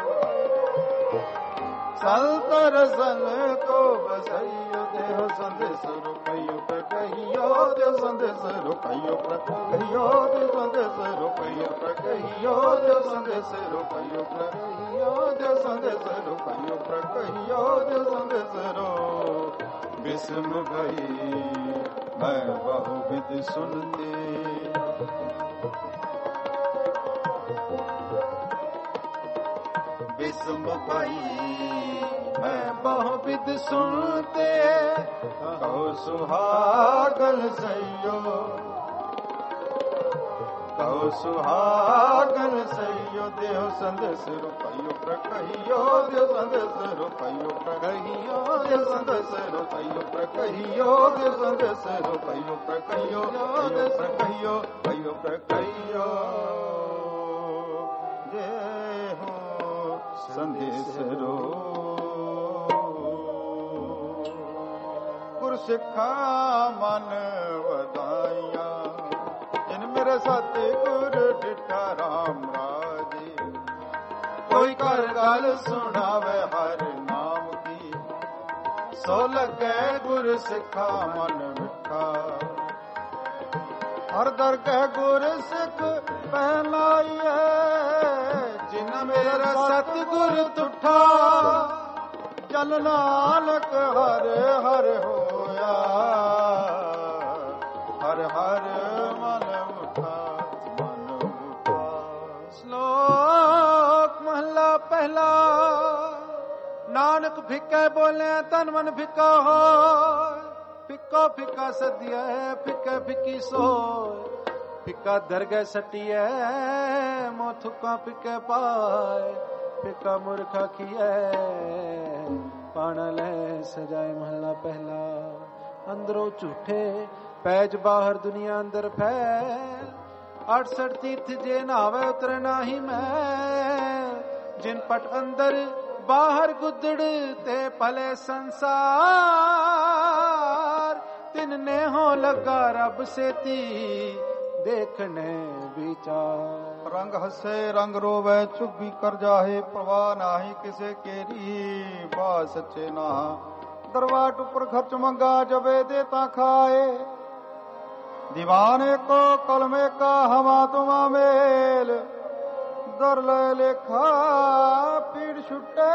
[SPEAKER 1] संत रसन को बसइयो देह संदेश रुपयो प्रकहियो देव संदेश रुपयो प्रकहियो देव संदेश रुपयो प्रकहियो देव संदेश रुपयो प्रकहियो देव संदेश रुपयो प्रकहियो देव संदेश रो विषम भई मैं बहुविध सुनते विषम भई मैं बहुविध सुनते कहो सुहागन सइयो कहो सुहागन सइयो देह संदेश रुपयो प्रकहियो देव संदेश रुपयो प्रकहियो देव संदेश रुपयो प्रकहियो देव संदेश रुपयो प्रकहियो देव प्रकहियो भयो प्रकहियो देहो संदेश रो ਸਿੱਖਾਂ ਮਨ ਵਧਾਈਆਂ। ਜਿਨ ਮੇਰੇ ਸਤਿਗੁਰ ਡਿਠਾ ਰਾਮ ਰਾਜੇ, ਕੋਈ ਕਰ ਗੱਲ ਸੁਣਾਵੇ ਹਰ ਨਾਮ ਕੀ। ਸੋ ਲੱਗੇ ਗੁਰ ਸਿੱਖਾ ਮਨ ਮਿੱਠਾ, ਹਰ ਦਰਗਹਿ ਗੁਰ ਸਿੱਖ ਪਹਿਲਾਈਐ। ਜਿਨ ਮੇਰਾ ਸਤਿਗੁਰ ਤੁਠਾ, ਜਲ ਨਾਨਕ ਹਰ ਹਰ ਹੋਇਆ। ਹਰ ਹਰ ਮਨ ਮੁਠਾ, ਮਨ ਮੁਠਾ। ਸ਼ਲੋਕ ਮਹਲਾ ਪਹਿਲਾ। ਨਾਨਕ ਫਿੱਕੇ ਬੋਲੇ ਤਨ ਮਨ ਫਿੱਕਾ ਹੋਇ। ਫਿੱਕਾ ਫਿੱਕਾ ਸਦੀਐ ਫਿੱਕੇ ਫਿੱਕੀ ਸੋਇ। ਫਿੱਕਾ ਦਰਗਹਿ ਸਟੀਐ ਮੋ ਥੁੱਕਾ ਫਿੱਕੇ ਪਾਏ। ਫਿੱਕਾ ਮੂਰਖ ਆਖੀਐ ਪਾਣ ਲੈ ਸਜਾਏ। ਮਹਲਾ ਪਹਿਲਾ। ਅੰਦਰੋਂ ਝੂਠੇ ਪੈਜ ਬਾਹਰ ਦੁਨੀਆ ਅੰਦਰ ਫੈਲ। 68 ਤੀਰਥ ਜੇ ਨਾਵੇ ਉਤਰੇ ਨਾਹੀ ਮੈਲ। ਜਿਨ ਪਟ ਅੰਦਰ ਬਾਹਰ ਗੁੱਦੜ ਤੇ ਭਲੇ ਸੰਸਾਰ। ਤਿਨ ਨੇ ਹੋ ਲੱਗਾ ਰੱਬ ਸੇਤੀ ਦੇਖਣੇ ਵਿਚਾਰ। ਰੰਗ ਹੱਸੇ ਰੰਗ ਰੋਵੇ ਚੁੱਭੀ ਕਰ ਜਾਹੇ। ਪ੍ਰਵਾਹ ਨਾਹੀ ਕਿਸੇ ਕੇਰੀ ਬਾ ਸੱਚੇ ਨਾ। ਦਰਵਾਟ ਉੱਪਰ ਖਰਚ ਮੰਗਾ ਜਵੇ ਦੇ ਤਾਂ ਖਾਏ। ਦੀਵਾਨੇ ਕੋ ਕਲਮੇ ਕਾ ਹਵਾ ਤੁਮਾ ਮੇਲ। ਦਰ ਲੈ ਲੇਖਾ ਪੀੜ ਛੁੱਟੇ।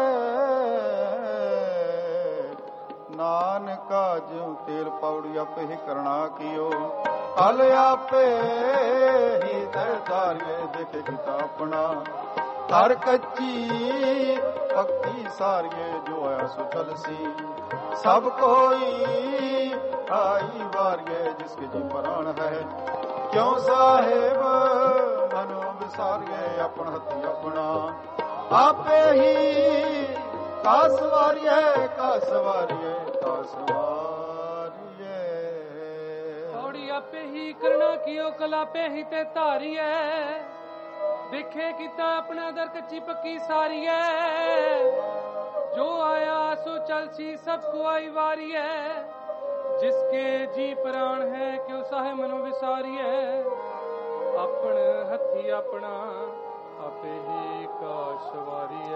[SPEAKER 1] ਨਾਨਕਾ ਜਿਉ ਤੇਲ ਪੌੜੀ ਆਪੇ ਹੀ ਕਰਨਾ ਕੀਓ। ਹਲ ਆਪੇ ਹੀ ਦਰਦਾਰੀਏ ਦੇਖੇ ਕੀਤਾ ਆਪਣਾ। ਹਰ ਕੱਚੀ ਪੱਕੀ ਸਾਰੀਏ ਜੋ ਆਇਆ ਸੋ ਚਲਸੀ। ਸਭ ਕੋਈ ਆਈ ਵਾਰੀਏ ਜਿਸਕੇ ਜੀ ਪ੍ਰਾਣ ਹੈ। ਕਿਉਂ ਸਾਹਿਬ ਮਨੋ ਵਿਸਾਰੀਏ ਆਪਣ ਹੱਥੀ ਆਪਣਾ। ਆਪੇ ਹੀ ਕਾਸ ਵਾਰੀਏ ਕਾਸ ਵਾਰੀਏ ਕਾਸ ਵਾਰੀਏ।
[SPEAKER 3] ਪੌੜੀ ਆਪੇ ਹੀ ਕਰਨਾ ਕੀਓ ਕਲਾਪੇ ਹੀ ਤੇ ਧਾਰੀਐ। ਦੇਖੇ ਕੀਤਾ ਆਪਣਾ ਦਰ ਕੱਚੀ ਪੱਕੀ ਸਾਰੀਐ। ਜੋ ਆਇਆ ਸੋ ਚਲਸੀ ਸਭ ਕੋ ਆਈ ਵਾਰੀਐ। जिसके जी प्राण है क्यों साहे मनो विसारिए। अपन हथी अपना आपे ही काश वारिए।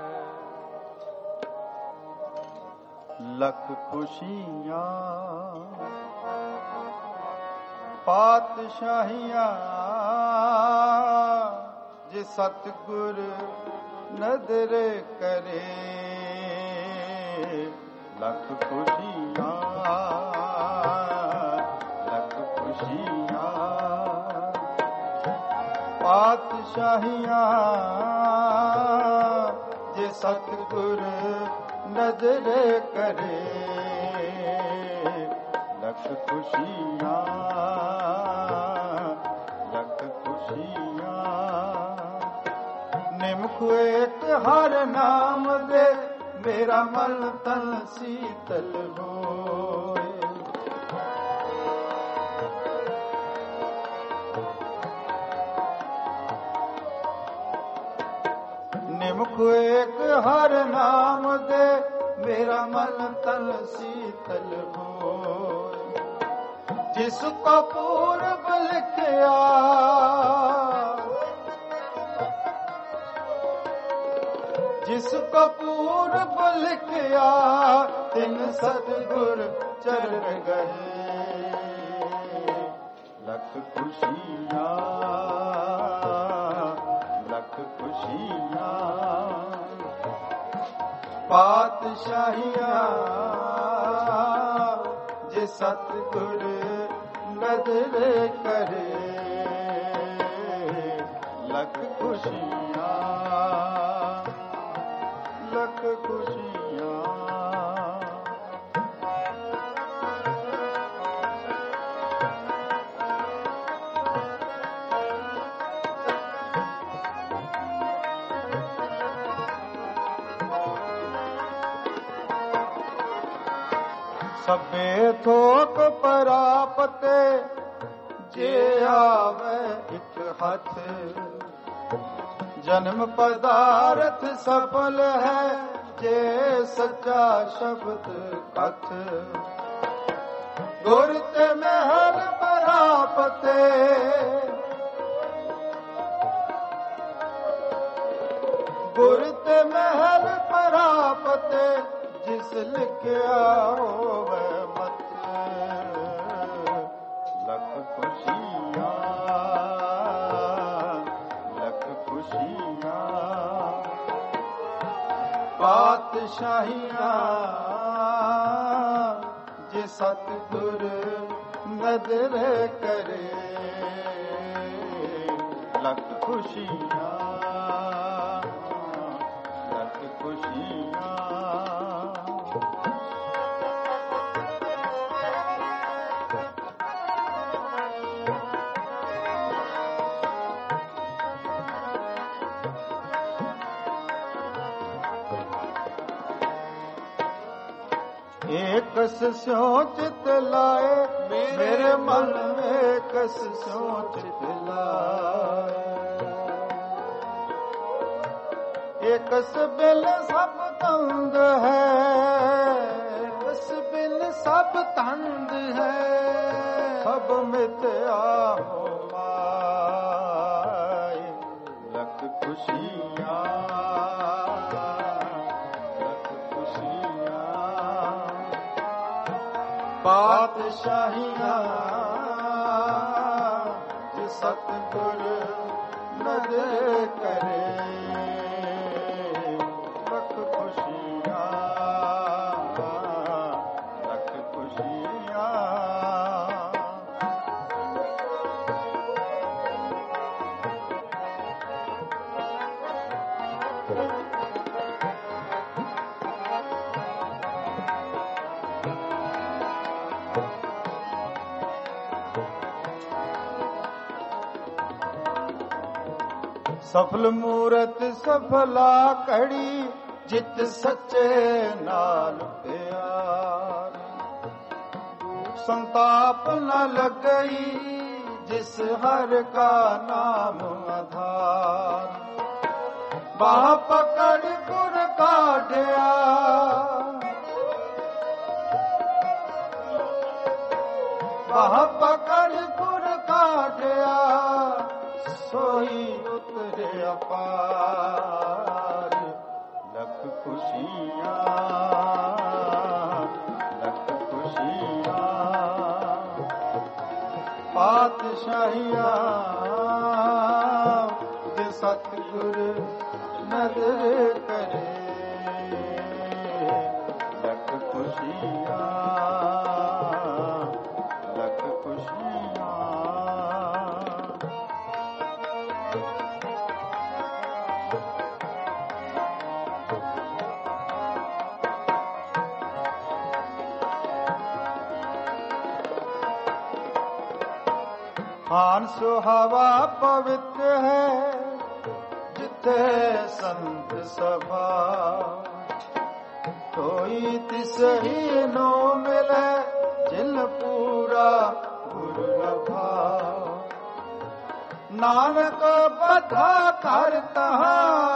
[SPEAKER 1] लख खुशियां पातशाहियां जे सतगुर नदर करे। लख खुशियां पातशाहियां जे सतगुर नजर करे। लख खुशियां लख खुशियां। निमख एक हर नाम दे मेरा मन तन शीतल होए। निमख एक हर नाम दे मेरा मन तन शीतल होए। जिसको पूर्व लिखया जिसको पूर्व लिखया तिन सतगुर चरण गए। लख खुशियां लख खुशियां पातशाहियां जे सतगुर नजर करे। लख खुशियां लख खुशियां। सबे थोक परापते जे आवे एक हथ। जन्म पदार्थ सफल है जे सच्चा शब्द कथ। ਗੁਰ ਤੇ ਮਹਿਲ ਪ੍ਰਾਪਤੇ ਗੁਰ ਤੇ ਮਹਿਲ ਪ੍ਰਾਪਤੇ ਜਿਸ ਲਿਖਿਆ ਹੋਵੇ ਮਤ ਲੱਖ ਖੁਸ਼ੀਆਂ ਪਾਤਸ਼ਾਹੀਆਂ ਜੇ ਸਤਿਗੁਰ ਨਦਰ ਕਰੇ ਲੱਖ ਖੁਸ਼ੀਆਂ ਲੱਖ ਖੁਸ਼ੀਆਂ एकस स्यो चित लाए मेरे मन में एकस स्यो चित लाए एकस बिल सब तंग है एकस बिल सब तंग है सब मिथ्या हो माए लख खुशियाँ ਪਾਤਸ਼ਾਹੀਆਂ ਜੇ ਸਤਿਗੁਰ ਨਦਰ ਕਰੇ ਲੱਖ ਖੁਸ਼ੀਆਂ ਲੱਖ ਖੁਸ਼ੀਆਂ ਸਫਲ ਮੂਰਤ ਸਫਲਾ ਕੜੀ ਜਿਤ ਸੱਚੇ ਨਾਲ ਪਿਆਰ ਸੰਤਾਪ ਨ ਲੱਗਈ ਜਿਸ ਹਰ ਕਾ ਨਾਮ ਆਧਾਰ ਬਾਹ ਪਕੜ ਗੁਰ ਕਾਢਿਆ ਬਾਹ ਪਕੜ ਗੁਰ ਕਾਢਿਆ ਸੋਈ ਉਤਰੇ ਅਪਾਰ ਲੱਖ ਖੁਸ਼ੀਆਂ ਲੱਖ ਖੁਸ਼ੀਆਂ ਪਾਤਸ਼ਾਹੀਆਂ ਜੇ ਸਤਿਗੁਰ ਨਦਰ ਕਰੇ ਲੱਖ ਖੁਸ਼ੀਆਂ ਲੱਖ ਖੁਸ਼ੀਆਂ ਖਾਨ ਸੁਹਾਵਾ ਪਵਿੱਤ ਹੈ ਜਿੱਥੇ ਸੰਤ ਸਭਾ ਕੋਈ ਤਿਸਹੀ ਨੋ ਮਿਲੇ ਜਿਨ ਪੂਰਾ ਗੁਰ ਲਭਾ ਨਾਨਕ ਬਧਾ ਕਰ ਤਹਾਂ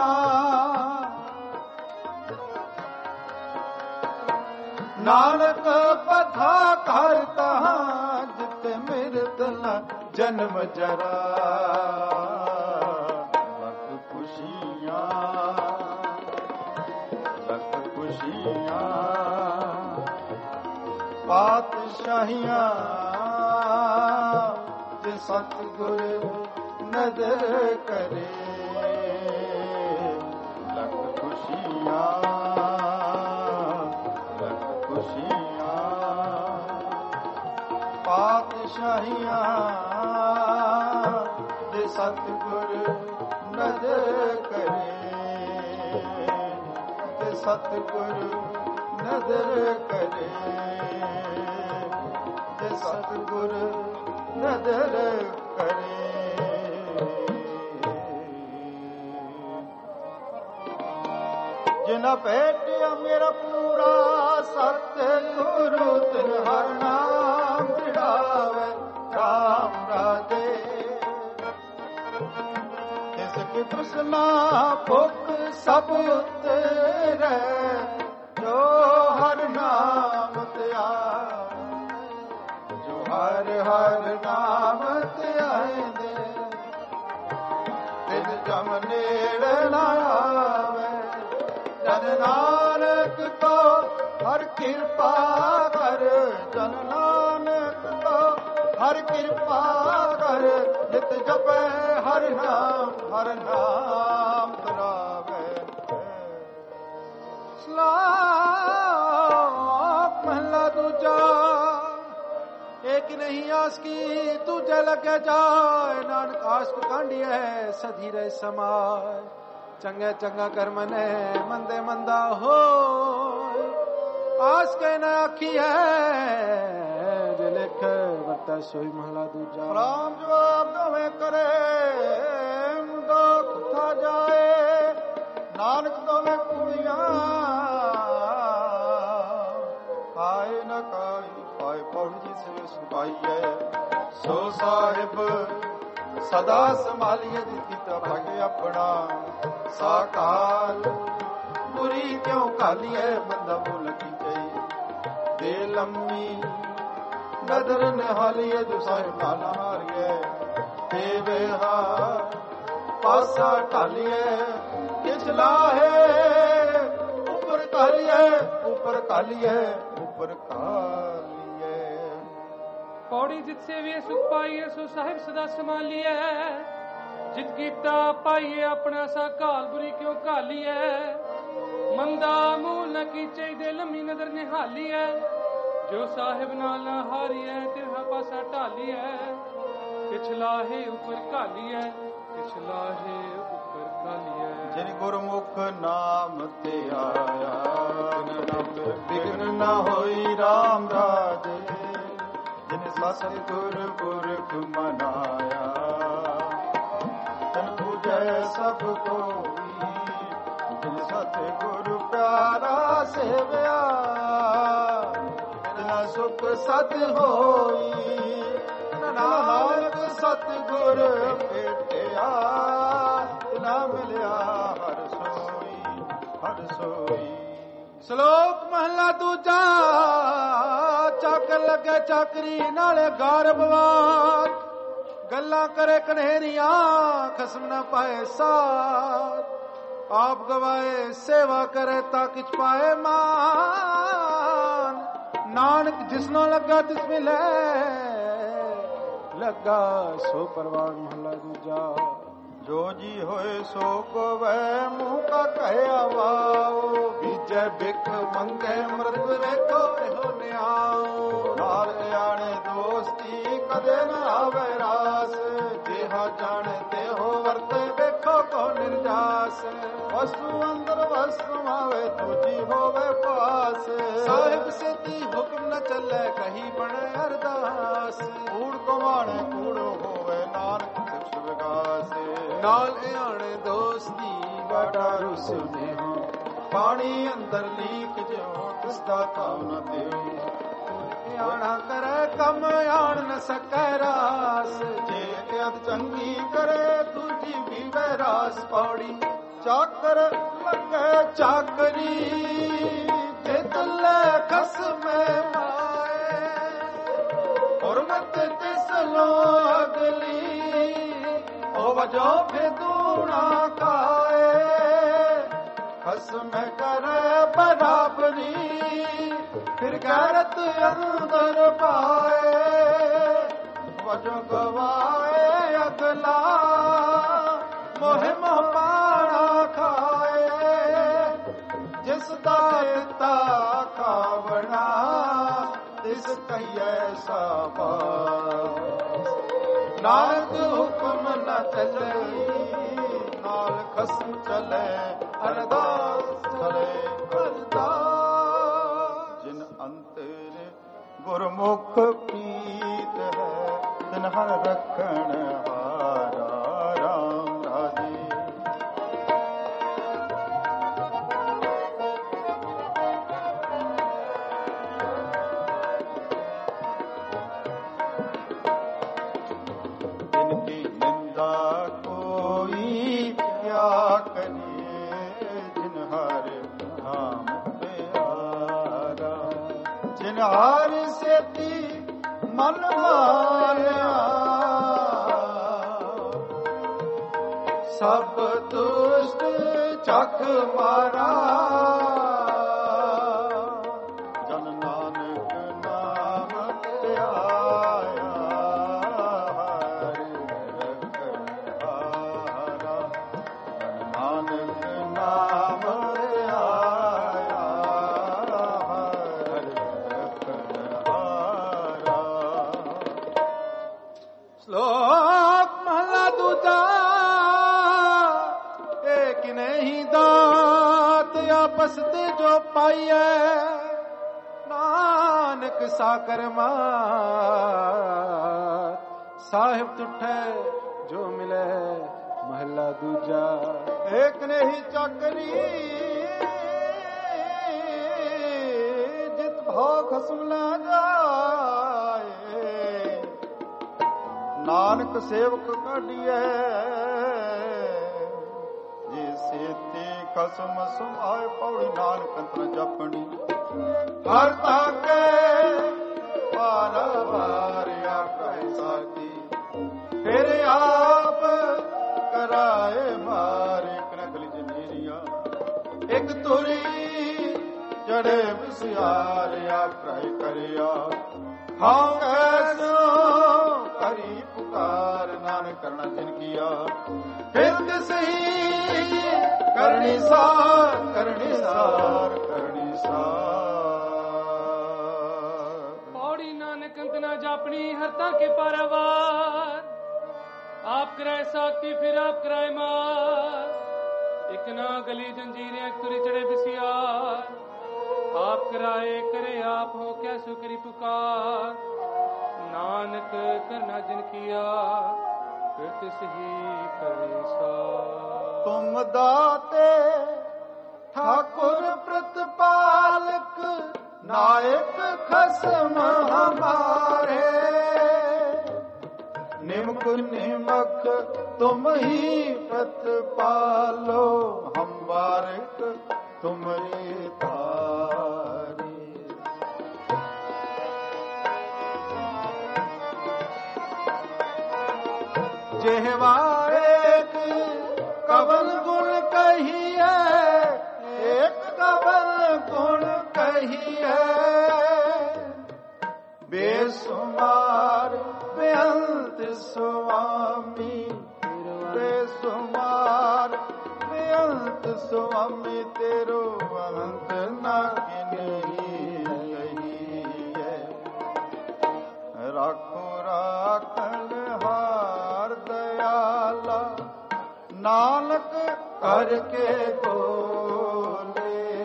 [SPEAKER 1] ਨਾਨਕ ਬਧਾ ਕਰ ਤਹਾਂ ਜਿਤੇ ਮਿਰਤ ਨ ਜਨਮ ਜਰਾ ਲੱਖ ਖੁਸ਼ੀਆਂ ਲੱਖ ਖੁਸ਼ੀਆਂ ਪਾਤਸ਼ਾਹੀਆਂ ਜੇ ਸਤਿਗੁਰ ਨਦਰ ਕਰੇ ਲੱਖ ਖੁਸ਼ੀਆਂ ਲੱਖ ਖੁਸ਼ੀਆਂ ਪਾਤਸ਼ਾਹੀਆਂ ਜੇ ਸਤਿਗੁਰ ਨਦਰ ਕਰੇ ਤੇ ਸਤਿਗੁਰ ਨਦਰ ਕਰੇ ਤੇ ਸਤਿਗੁਰ ਨਦਰ ਕਰੇ ਜਿਨਾ ਭੇਟਿਆ ਮੇਰਾ ਪੂਰਾ ਸਤਿਗੁਰੂ ਤਿਨ ਹਰ ਨਾਮ ਵਿੜਾਵੇ ਰਾਮ ਰਾਜੇ ਇਸ ਕੀ ਤ੍ਰਿਸ਼ਨਾ ਭੁੱਖ ਸਭ ਉਤਰੇ ਜੋ ਹਰ ਨਾਮ ਧਿਆਵੇ ਹਰ ਨਾਮ ਧਿਆਇਂਦੇ ਤਿਨ ਜਮ ਨੇੜੇ ਨਾ ਆਵੇ। ਜਨ ਨਾਨਕ ਕੋ ਹਰ ਕਿਰਪਾ ਕਰ, ਜਨ ਨਾਨਕ ਕੋ ਹਰ ਕਿਰਪਾ ਕਰ। ਨਿਤ ਜਪੈ ਹਰ ਨਾਮ ਧਰਾਵੇ। ਸ਼ਲੋਕ ਮਹਲਾ ਦੂਜਾ। एक नहीं आस की तुझे लगे जाए, नानक आस को कांडिए सधी रे समाय। चंगे चंगा कर मने मंदे मंदा हो, आस के न आखी है जे लिख वर्ता सोई महला दूजा। राम जवाब दवे करे मुंडा कुथा जाए, नानक दवे कुड़ियां आए न काई पाए पौड़ी जी से सुपाइए। सो साहिब सदा संभालिए जिसकी भाग्य अपना। साकाल बुरी क्यों कालिए बंदा बोल की चाहिए। दे लम्मी नदर निहालिए जो साहिब नाला हारिए। देवे हा पासा टालिए पिछला है ऊपर कालिए ऊपर कालिए ऊपर कालिए।
[SPEAKER 3] पौड़ी जित सेविए सुख पाइए, सो साहिब सदा संभालिए। जित गीता पाइए अपना सा काल बुरी क्यों कालिए। मंदा मूल न कीचे दे लम्मी नजर निहालिए। जो साहिब नाल न हारिए तिरहा पासा ढालिए। पिछला है ऊपर कालिए पिछला है ऊपर कालिए। जिन गुरमुख नाम ते आया बिघ्न न होई राम राजे। जिन सतगुर पुरख मनाया तन पूजै सब कोई। जिन सतगुर प्यारा सेवया तिना सुख सत होई। नानक सतगुर भेटिया तिना मिलिया हर सोई हर सोई। ਸ਼ਲੋਕ ਮਹਲਾ ਦੂਜਾ। ਚੱਕ ਲੱਗੇ ਚਾਕਰੀ ਨਾਲੇ ਗਰਭਵਾਤ। ਗੱਲਾਂ ਕਰੇ ਕਨੇਰੀਆਂ ਖਸਮ ਨਾ ਪਾਏ ਸਾਥ। ਆਪ ਗਵਾਏ ਸੇਵਾ ਕਰੇ ਤਾਂ ਕਿਛ ਪਾਏ ਮਾਨ। ਨਾਨਕ ਜਿਸਨੋਂ ਲੱਗਾ ਤਿਸ ਮਿਲੇ ਲੱਗਾ ਸੋ ਪਰਵਾਨ। ਮਹਲਾ ਦੂਜਾ। ਜੋ ਜੀ ਹੋਏ ਸੋ ਕੋ ਵੈ ਮੂੰਹ ਕਾ ਕਹਿਆ ਵਾਓ। ਬੀਜੈ ਬਿਕ ਮੰਗੇ ਅੰਮ੍ਰਿਤ ਵੇਖੋ ਇਹੋ ਨਿਆਓ। ਨਾਲ ਆਣੇ ਦੋਸਤੀ ਕਦੇ ਨਾ ਆਵੇ ਰਾਸ। ਜਿਹਾ ਜਾਣੇ ਤੇ ਹੋ ਵਰਤੇ ਵੇਖੋ ਕੋ ਨਿਰਜਾਸ। ਵਸੂ ਅੰਦਰ ਵਸੂ ਆਵੇ ਦੂਜੀ ਹੋਵੇ ਪਾਸ। ਸਾਹਿਬ ਸਿੱਧੀ ਹੁਕਮ ਨ ਚੱਲੇ ਕਹੀ ਬਣੇ ਅਰਦਾਸ। ਕੂੜ ਕਮਾਣੇ ਕੂੜੋ ਹੋਵੇ ਨਾਨਕ ਸਿਫਤ ਵਿਗਾਸ। ਨਾਲ ਆਣੇ ਦੋਸਤੀ ਵਾਡਾ ਰੁਸਨੇ ਹੋ। ਪਾਣੀ ਅੰਦਰ ਲੀਕ ਜਿਉ ਤਿਸਦਾ ਕਾਉ ਨ ਦਿਓ। ਆਣਾ ਕਰੇ ਕੰਮ ਆਣ ਨ ਸਕੈ ਰਾਸ। ਜੇ ਅਦ ਚੰਗੀ ਕਰੇ ਦੂਜੀ ਵੀ ਵੈਰਾਸ। ਪੌੜੀ ਚਾਕਰ ਲੱਗੇ ਚਾਕਰੀ ਤੇ ਤੁਲੇ ਖਸਮੇ ਮਾਏ। ਹੁਰਮਤ ਤਿਸ ਲੋ ਅਗਲੀ ਉਹ ਵਜੋ ਫੇਦੂਣਾ ਖਾਏ। ਖਸਮ ਕਰੇ ਬਰਾਬਰੀ ਫਿਰ ਗੈਰਤ ਅੰਦਰ ਪਾਏ। ਵਜੋ ਗਵਾਏ ਅਗਲਾ ਮੋਹਿ ਮੋਹ ਪਾਣਾ ਖਾਏ। ਜਿਸ ਦਾ ਦਿੱਤਾ ਖਾਵਣਾ ਤਿਸ ਕਹੀਏ ਸਾਬਾਸ। ਨਾਨਕ ਹੁਕਮ ਨ ਚੱਲੇ ਨਾਲ ਖਸਮ ਚਲੇ ਅਰਦਾਸ ਚਲੇ ਅਰਦਾਸ। ਜਿਨ ਅੰਤਰ ਗੁਰਮੁਖ ਪੀਤ ਹੈ ਤਿਨ ਹਰ ਰੱਖਣ ਹਾਰਾ ਰਾਮ ਰਾਜੇ। जिनकी निंदा कोई क्या करिए। जिन हर नाम प्यारा जिन हर सेती मन माया।
[SPEAKER 1] ਸਭ ਦੁਸ਼ਟ ਚੱਕ ਮਾਰਾ ਜਨ ਨਾਨਕ ਨਾਮ ਧਿਆਇਆ ਹਰਿ ਰਖਵਾਰਾ ਜਨ ਨਾਨਕ ਨਾਮ ਧਿਆਇਆ ਹਰਿ ਰਖਵਾਰਾ।
[SPEAKER 2] ਸ਼ਲੋਕ ਮਹਲਾ ਦੂਜਾ। ਏਕ ਨਹੀਂ ਦਾਤ ਆਪਸ ਤੇ ਜੋ ਪਾਈਐ, ਨਾਨਕ ਸਾਕਰ ਮਾਤ ਸਾਹਿਬ ਤੁਠੈ ਜੋ ਮਿਲੈ। ਮਹਲਾ ਦੂਜਾ।
[SPEAKER 1] ਏਕ ਨਹੀਂ ਚਾਕਰੀ ਜਿਤ ਭਾਉ ਖਸਮ ਲਾ ਜਾਏ, ਨਾਨਕ ਸੇਵਕ ਕਾਢੀਐ ਜੇ ਸੇਤੀ ਖਸਮ ਸੁਭਾਏ। ਪੌੜੀ ਨਾਨਕ ਅੰਤਰ ਜਪਣੀ ਹਰ ਤਾਕੇ ਵਾਰਾ ਵਾਰ ਆਖੈ ਸਾਥੀ, ਫਿਰ ਆਪ ਕਰਾਏ ਮਾਰ। ਇੱਕ ਨਗਲ ਜਨੀਰੀਆ ਇੱਕ ਤੁਰੀ ਜੜੇ ਵਿਸਿਆਰ ਆਖੈ ਕਰਿਆ, ਖਾਉ ਐਸੋ ਕਰੀ ਪੁਕਾਰ। ਨਾਨਕ ਕਰਨਾ ਜਿਨ ਕੀਆ ਫਿਰ ਤਿਸਹੀ ਕਰਨੀ ਸਾਰ, ਕਰਨੀ ਸਾਰ, ਕਰਨੀ ਸਾਰ।
[SPEAKER 3] ਪੌੜੀ ਨਾਨਕ ਅੰਤ ਨਾ ਜਾਪਣੀ ਹਰਤਾ ਕੇ ਪਾਰਾਵਾਰ, ਆਪ ਕਰਾਏ ਸਾਖਤੀ ਫਿਰ ਆਪ ਕਰਾਏ ਮਾਰ। ਇੱਕ ਨਾ ਗਲੀ ਜੰਜੀरें ਇੱਕ ਤੁਰੀ ਚੜੇ ਬਿਸਿਆਰ, ਆਪ ਕਰਾਏ ਕਰੇ ਆਪ ਹੋ ਕਿਆ ਸੋ ਕਰੀ ਪੁਕਾਰ। ਨਾਨਕ ਕਰਨਾ ਜਿਨ ਕੀਆ ਫਿਰ ਤਿਸਹੀ ਕਰੇ ਸਾਰ।
[SPEAKER 1] ਤੁਮ ਦਾਤੇ ठाकुर प्रतपालक नायक खसम हमारे, निमक निमक तुम ही प्रतपालो, हम बारिक तुमरी तारी। जेहवा एक कवन गुण कहिए, एक कवन गुण कहिए, बेसुमार बेअंत स्वामी, बेसुमार बेअंत स्वामी, तेरो अंत न गिनही है। राखो राखन हार दयाला, नानक करके बोले,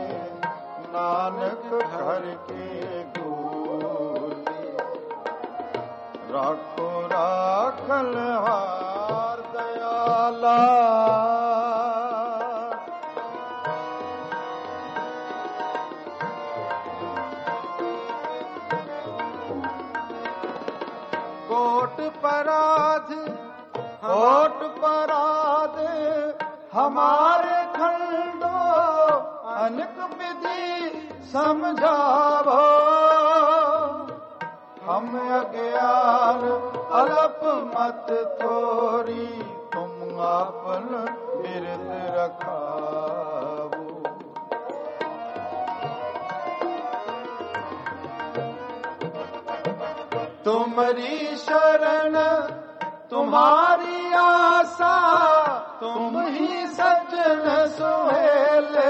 [SPEAKER 1] नानक करके बोले। राखो राखल हार दयाला, कोट पराध कोट पराध हमारे खंडो, अनेक विधि समझावो। हम अज्ञान अल्प मत थोरी, तुम आपन बिरद रखावो। तुम्हारी शरण तुम्हारी आशा, तुम ही सज्जन सुहेले।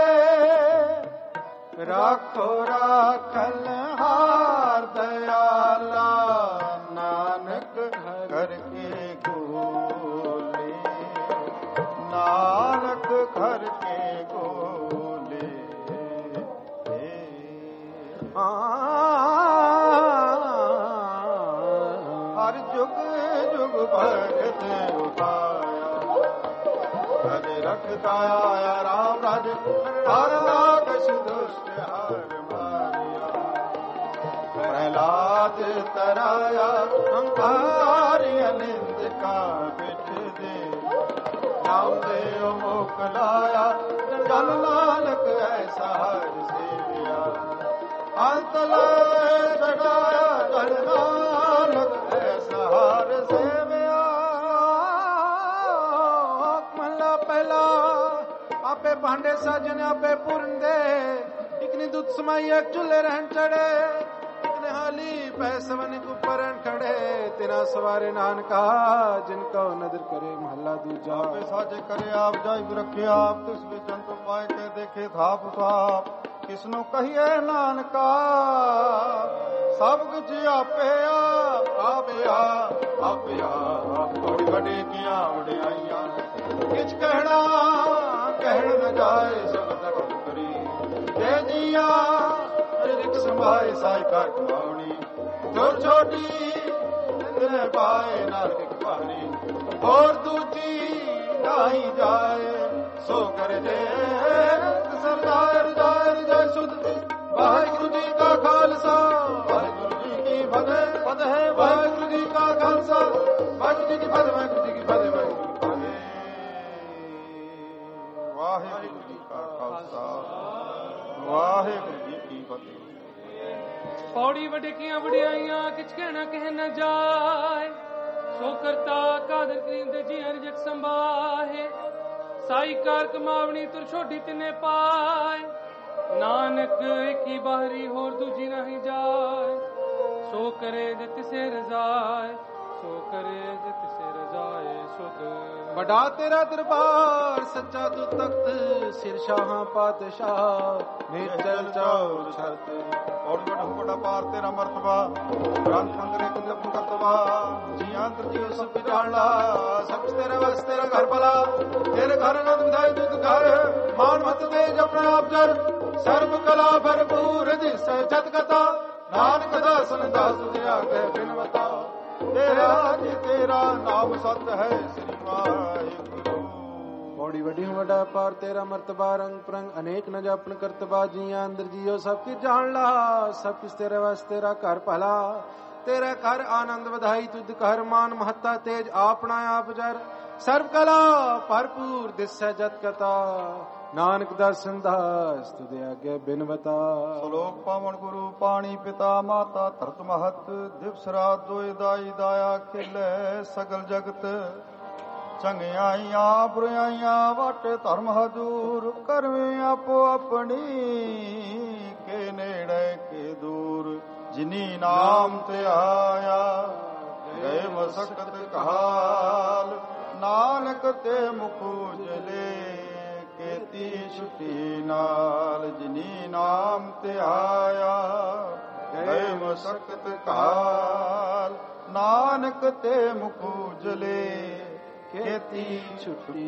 [SPEAKER 1] राखो राखल हार दयाला, नानक घर के गोले, नानक घर के गोले। हर जुग जुग भगत उपाया, रज रखता आया राम राज, हर राक्षस दुष्ट हार मारिया। प्रहलाद तराया अंकारी अनिंद का बिठ दे, नाम देव मोकलाया, जन नानक ऐसा हर सेविया। अंतल चढ़ाया जन नानक ऐसा हर सेविया।
[SPEAKER 2] भांडे साजन आपे पूर्ण दे इकनी दूध समाई एक चूल्हे रहन चढ़े इकने हाली पैसवन ऊपर खड़े तेरा सवारे नान का जिनका नदर करे महला दूजा
[SPEAKER 1] आपे साजे करे आप जाय रखे आप तिस भी जंतु पाए के देखे थाप थाप किसनो कहिए नानका सब कुछ आपे आप थोड़ी बड़े किया उड़ाइया किच कहना कहन न जाए सब तक करी ये जिया रिक संभाए साई कार कमावनी छोट छोटी ने पाए नानक पानी और दूजी नहीं जाए सो कर दे सरदार जय सुध वाहिगुरु जी का खालसा वाहिगुरु जी की फतेह वाहिगुरु जी का खालसा वाहिगुरु जी की फतेह वाहिगुरु जी की फतेह वाहिगुरु जी का खालसा वाहिगुरु जी की फतेह।
[SPEAKER 3] पौड़ी वडकियां वडियाइयां किच कहना कह न जाए सो करता कादर करीम दे जी हर जग संभाहे साई कार कमावनी तुर छोड़ी तिने पाए नानक की बाहरी होर दूजी नहीं जाए सो करे जित से रजाए सो करे जित से रजाए सुध
[SPEAKER 2] बड़ा तेरा दरबार सच्चा तू तख्त सिर शाह पातशाह निर्जल चौर छत
[SPEAKER 1] और बड़ा पार तेरा मर्तबा प्राण पंगरे कुंजप करतवा जिया तरती सब जाना सब तेरे बस तेरा घर भला तेरे घर नंद विदाई दूत घर मान मत तेज अपना आप जर सर्व कला भरपूर जिस जत कथा नानक दासन दास दिया के बिनवता तेरा नाम सत है श्री वाहिगुरु।
[SPEAKER 2] बड़ी वडी वडा पार तेरा मर्तबा रंग प्रंग अनेक न जापन करतबा जिया अंदर जियो सब की जान ला सब किस तेरे वास तेरा घर भला तेरा घर आनंद बधाई तुद कर मान महत्ता तेज आपना आप जर सर्व कला भरपूर दिस जत कथा नानक दर्शन दास तुदे आगे बिनवता।
[SPEAKER 1] श्लोक पावन गुरु पानी पिता माता धरत महत दिवस रात दोय दाई दाया खिले सगल जगत चंगियाइया बुराइया वट धर्म हजूर करवे आपो अपनी के नेड़े के दूर जिनी नाम ते आया गए मसकत कहाल नानक ते मुखु जले केती छुट्टी नाल जिनी नाम ते आया गए मसकत काल नानक ते मुखु जले केती छुट्टी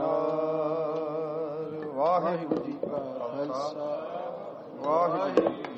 [SPEAKER 1] नाल। वाहिगुरु जी का खालसा वाहिगुरु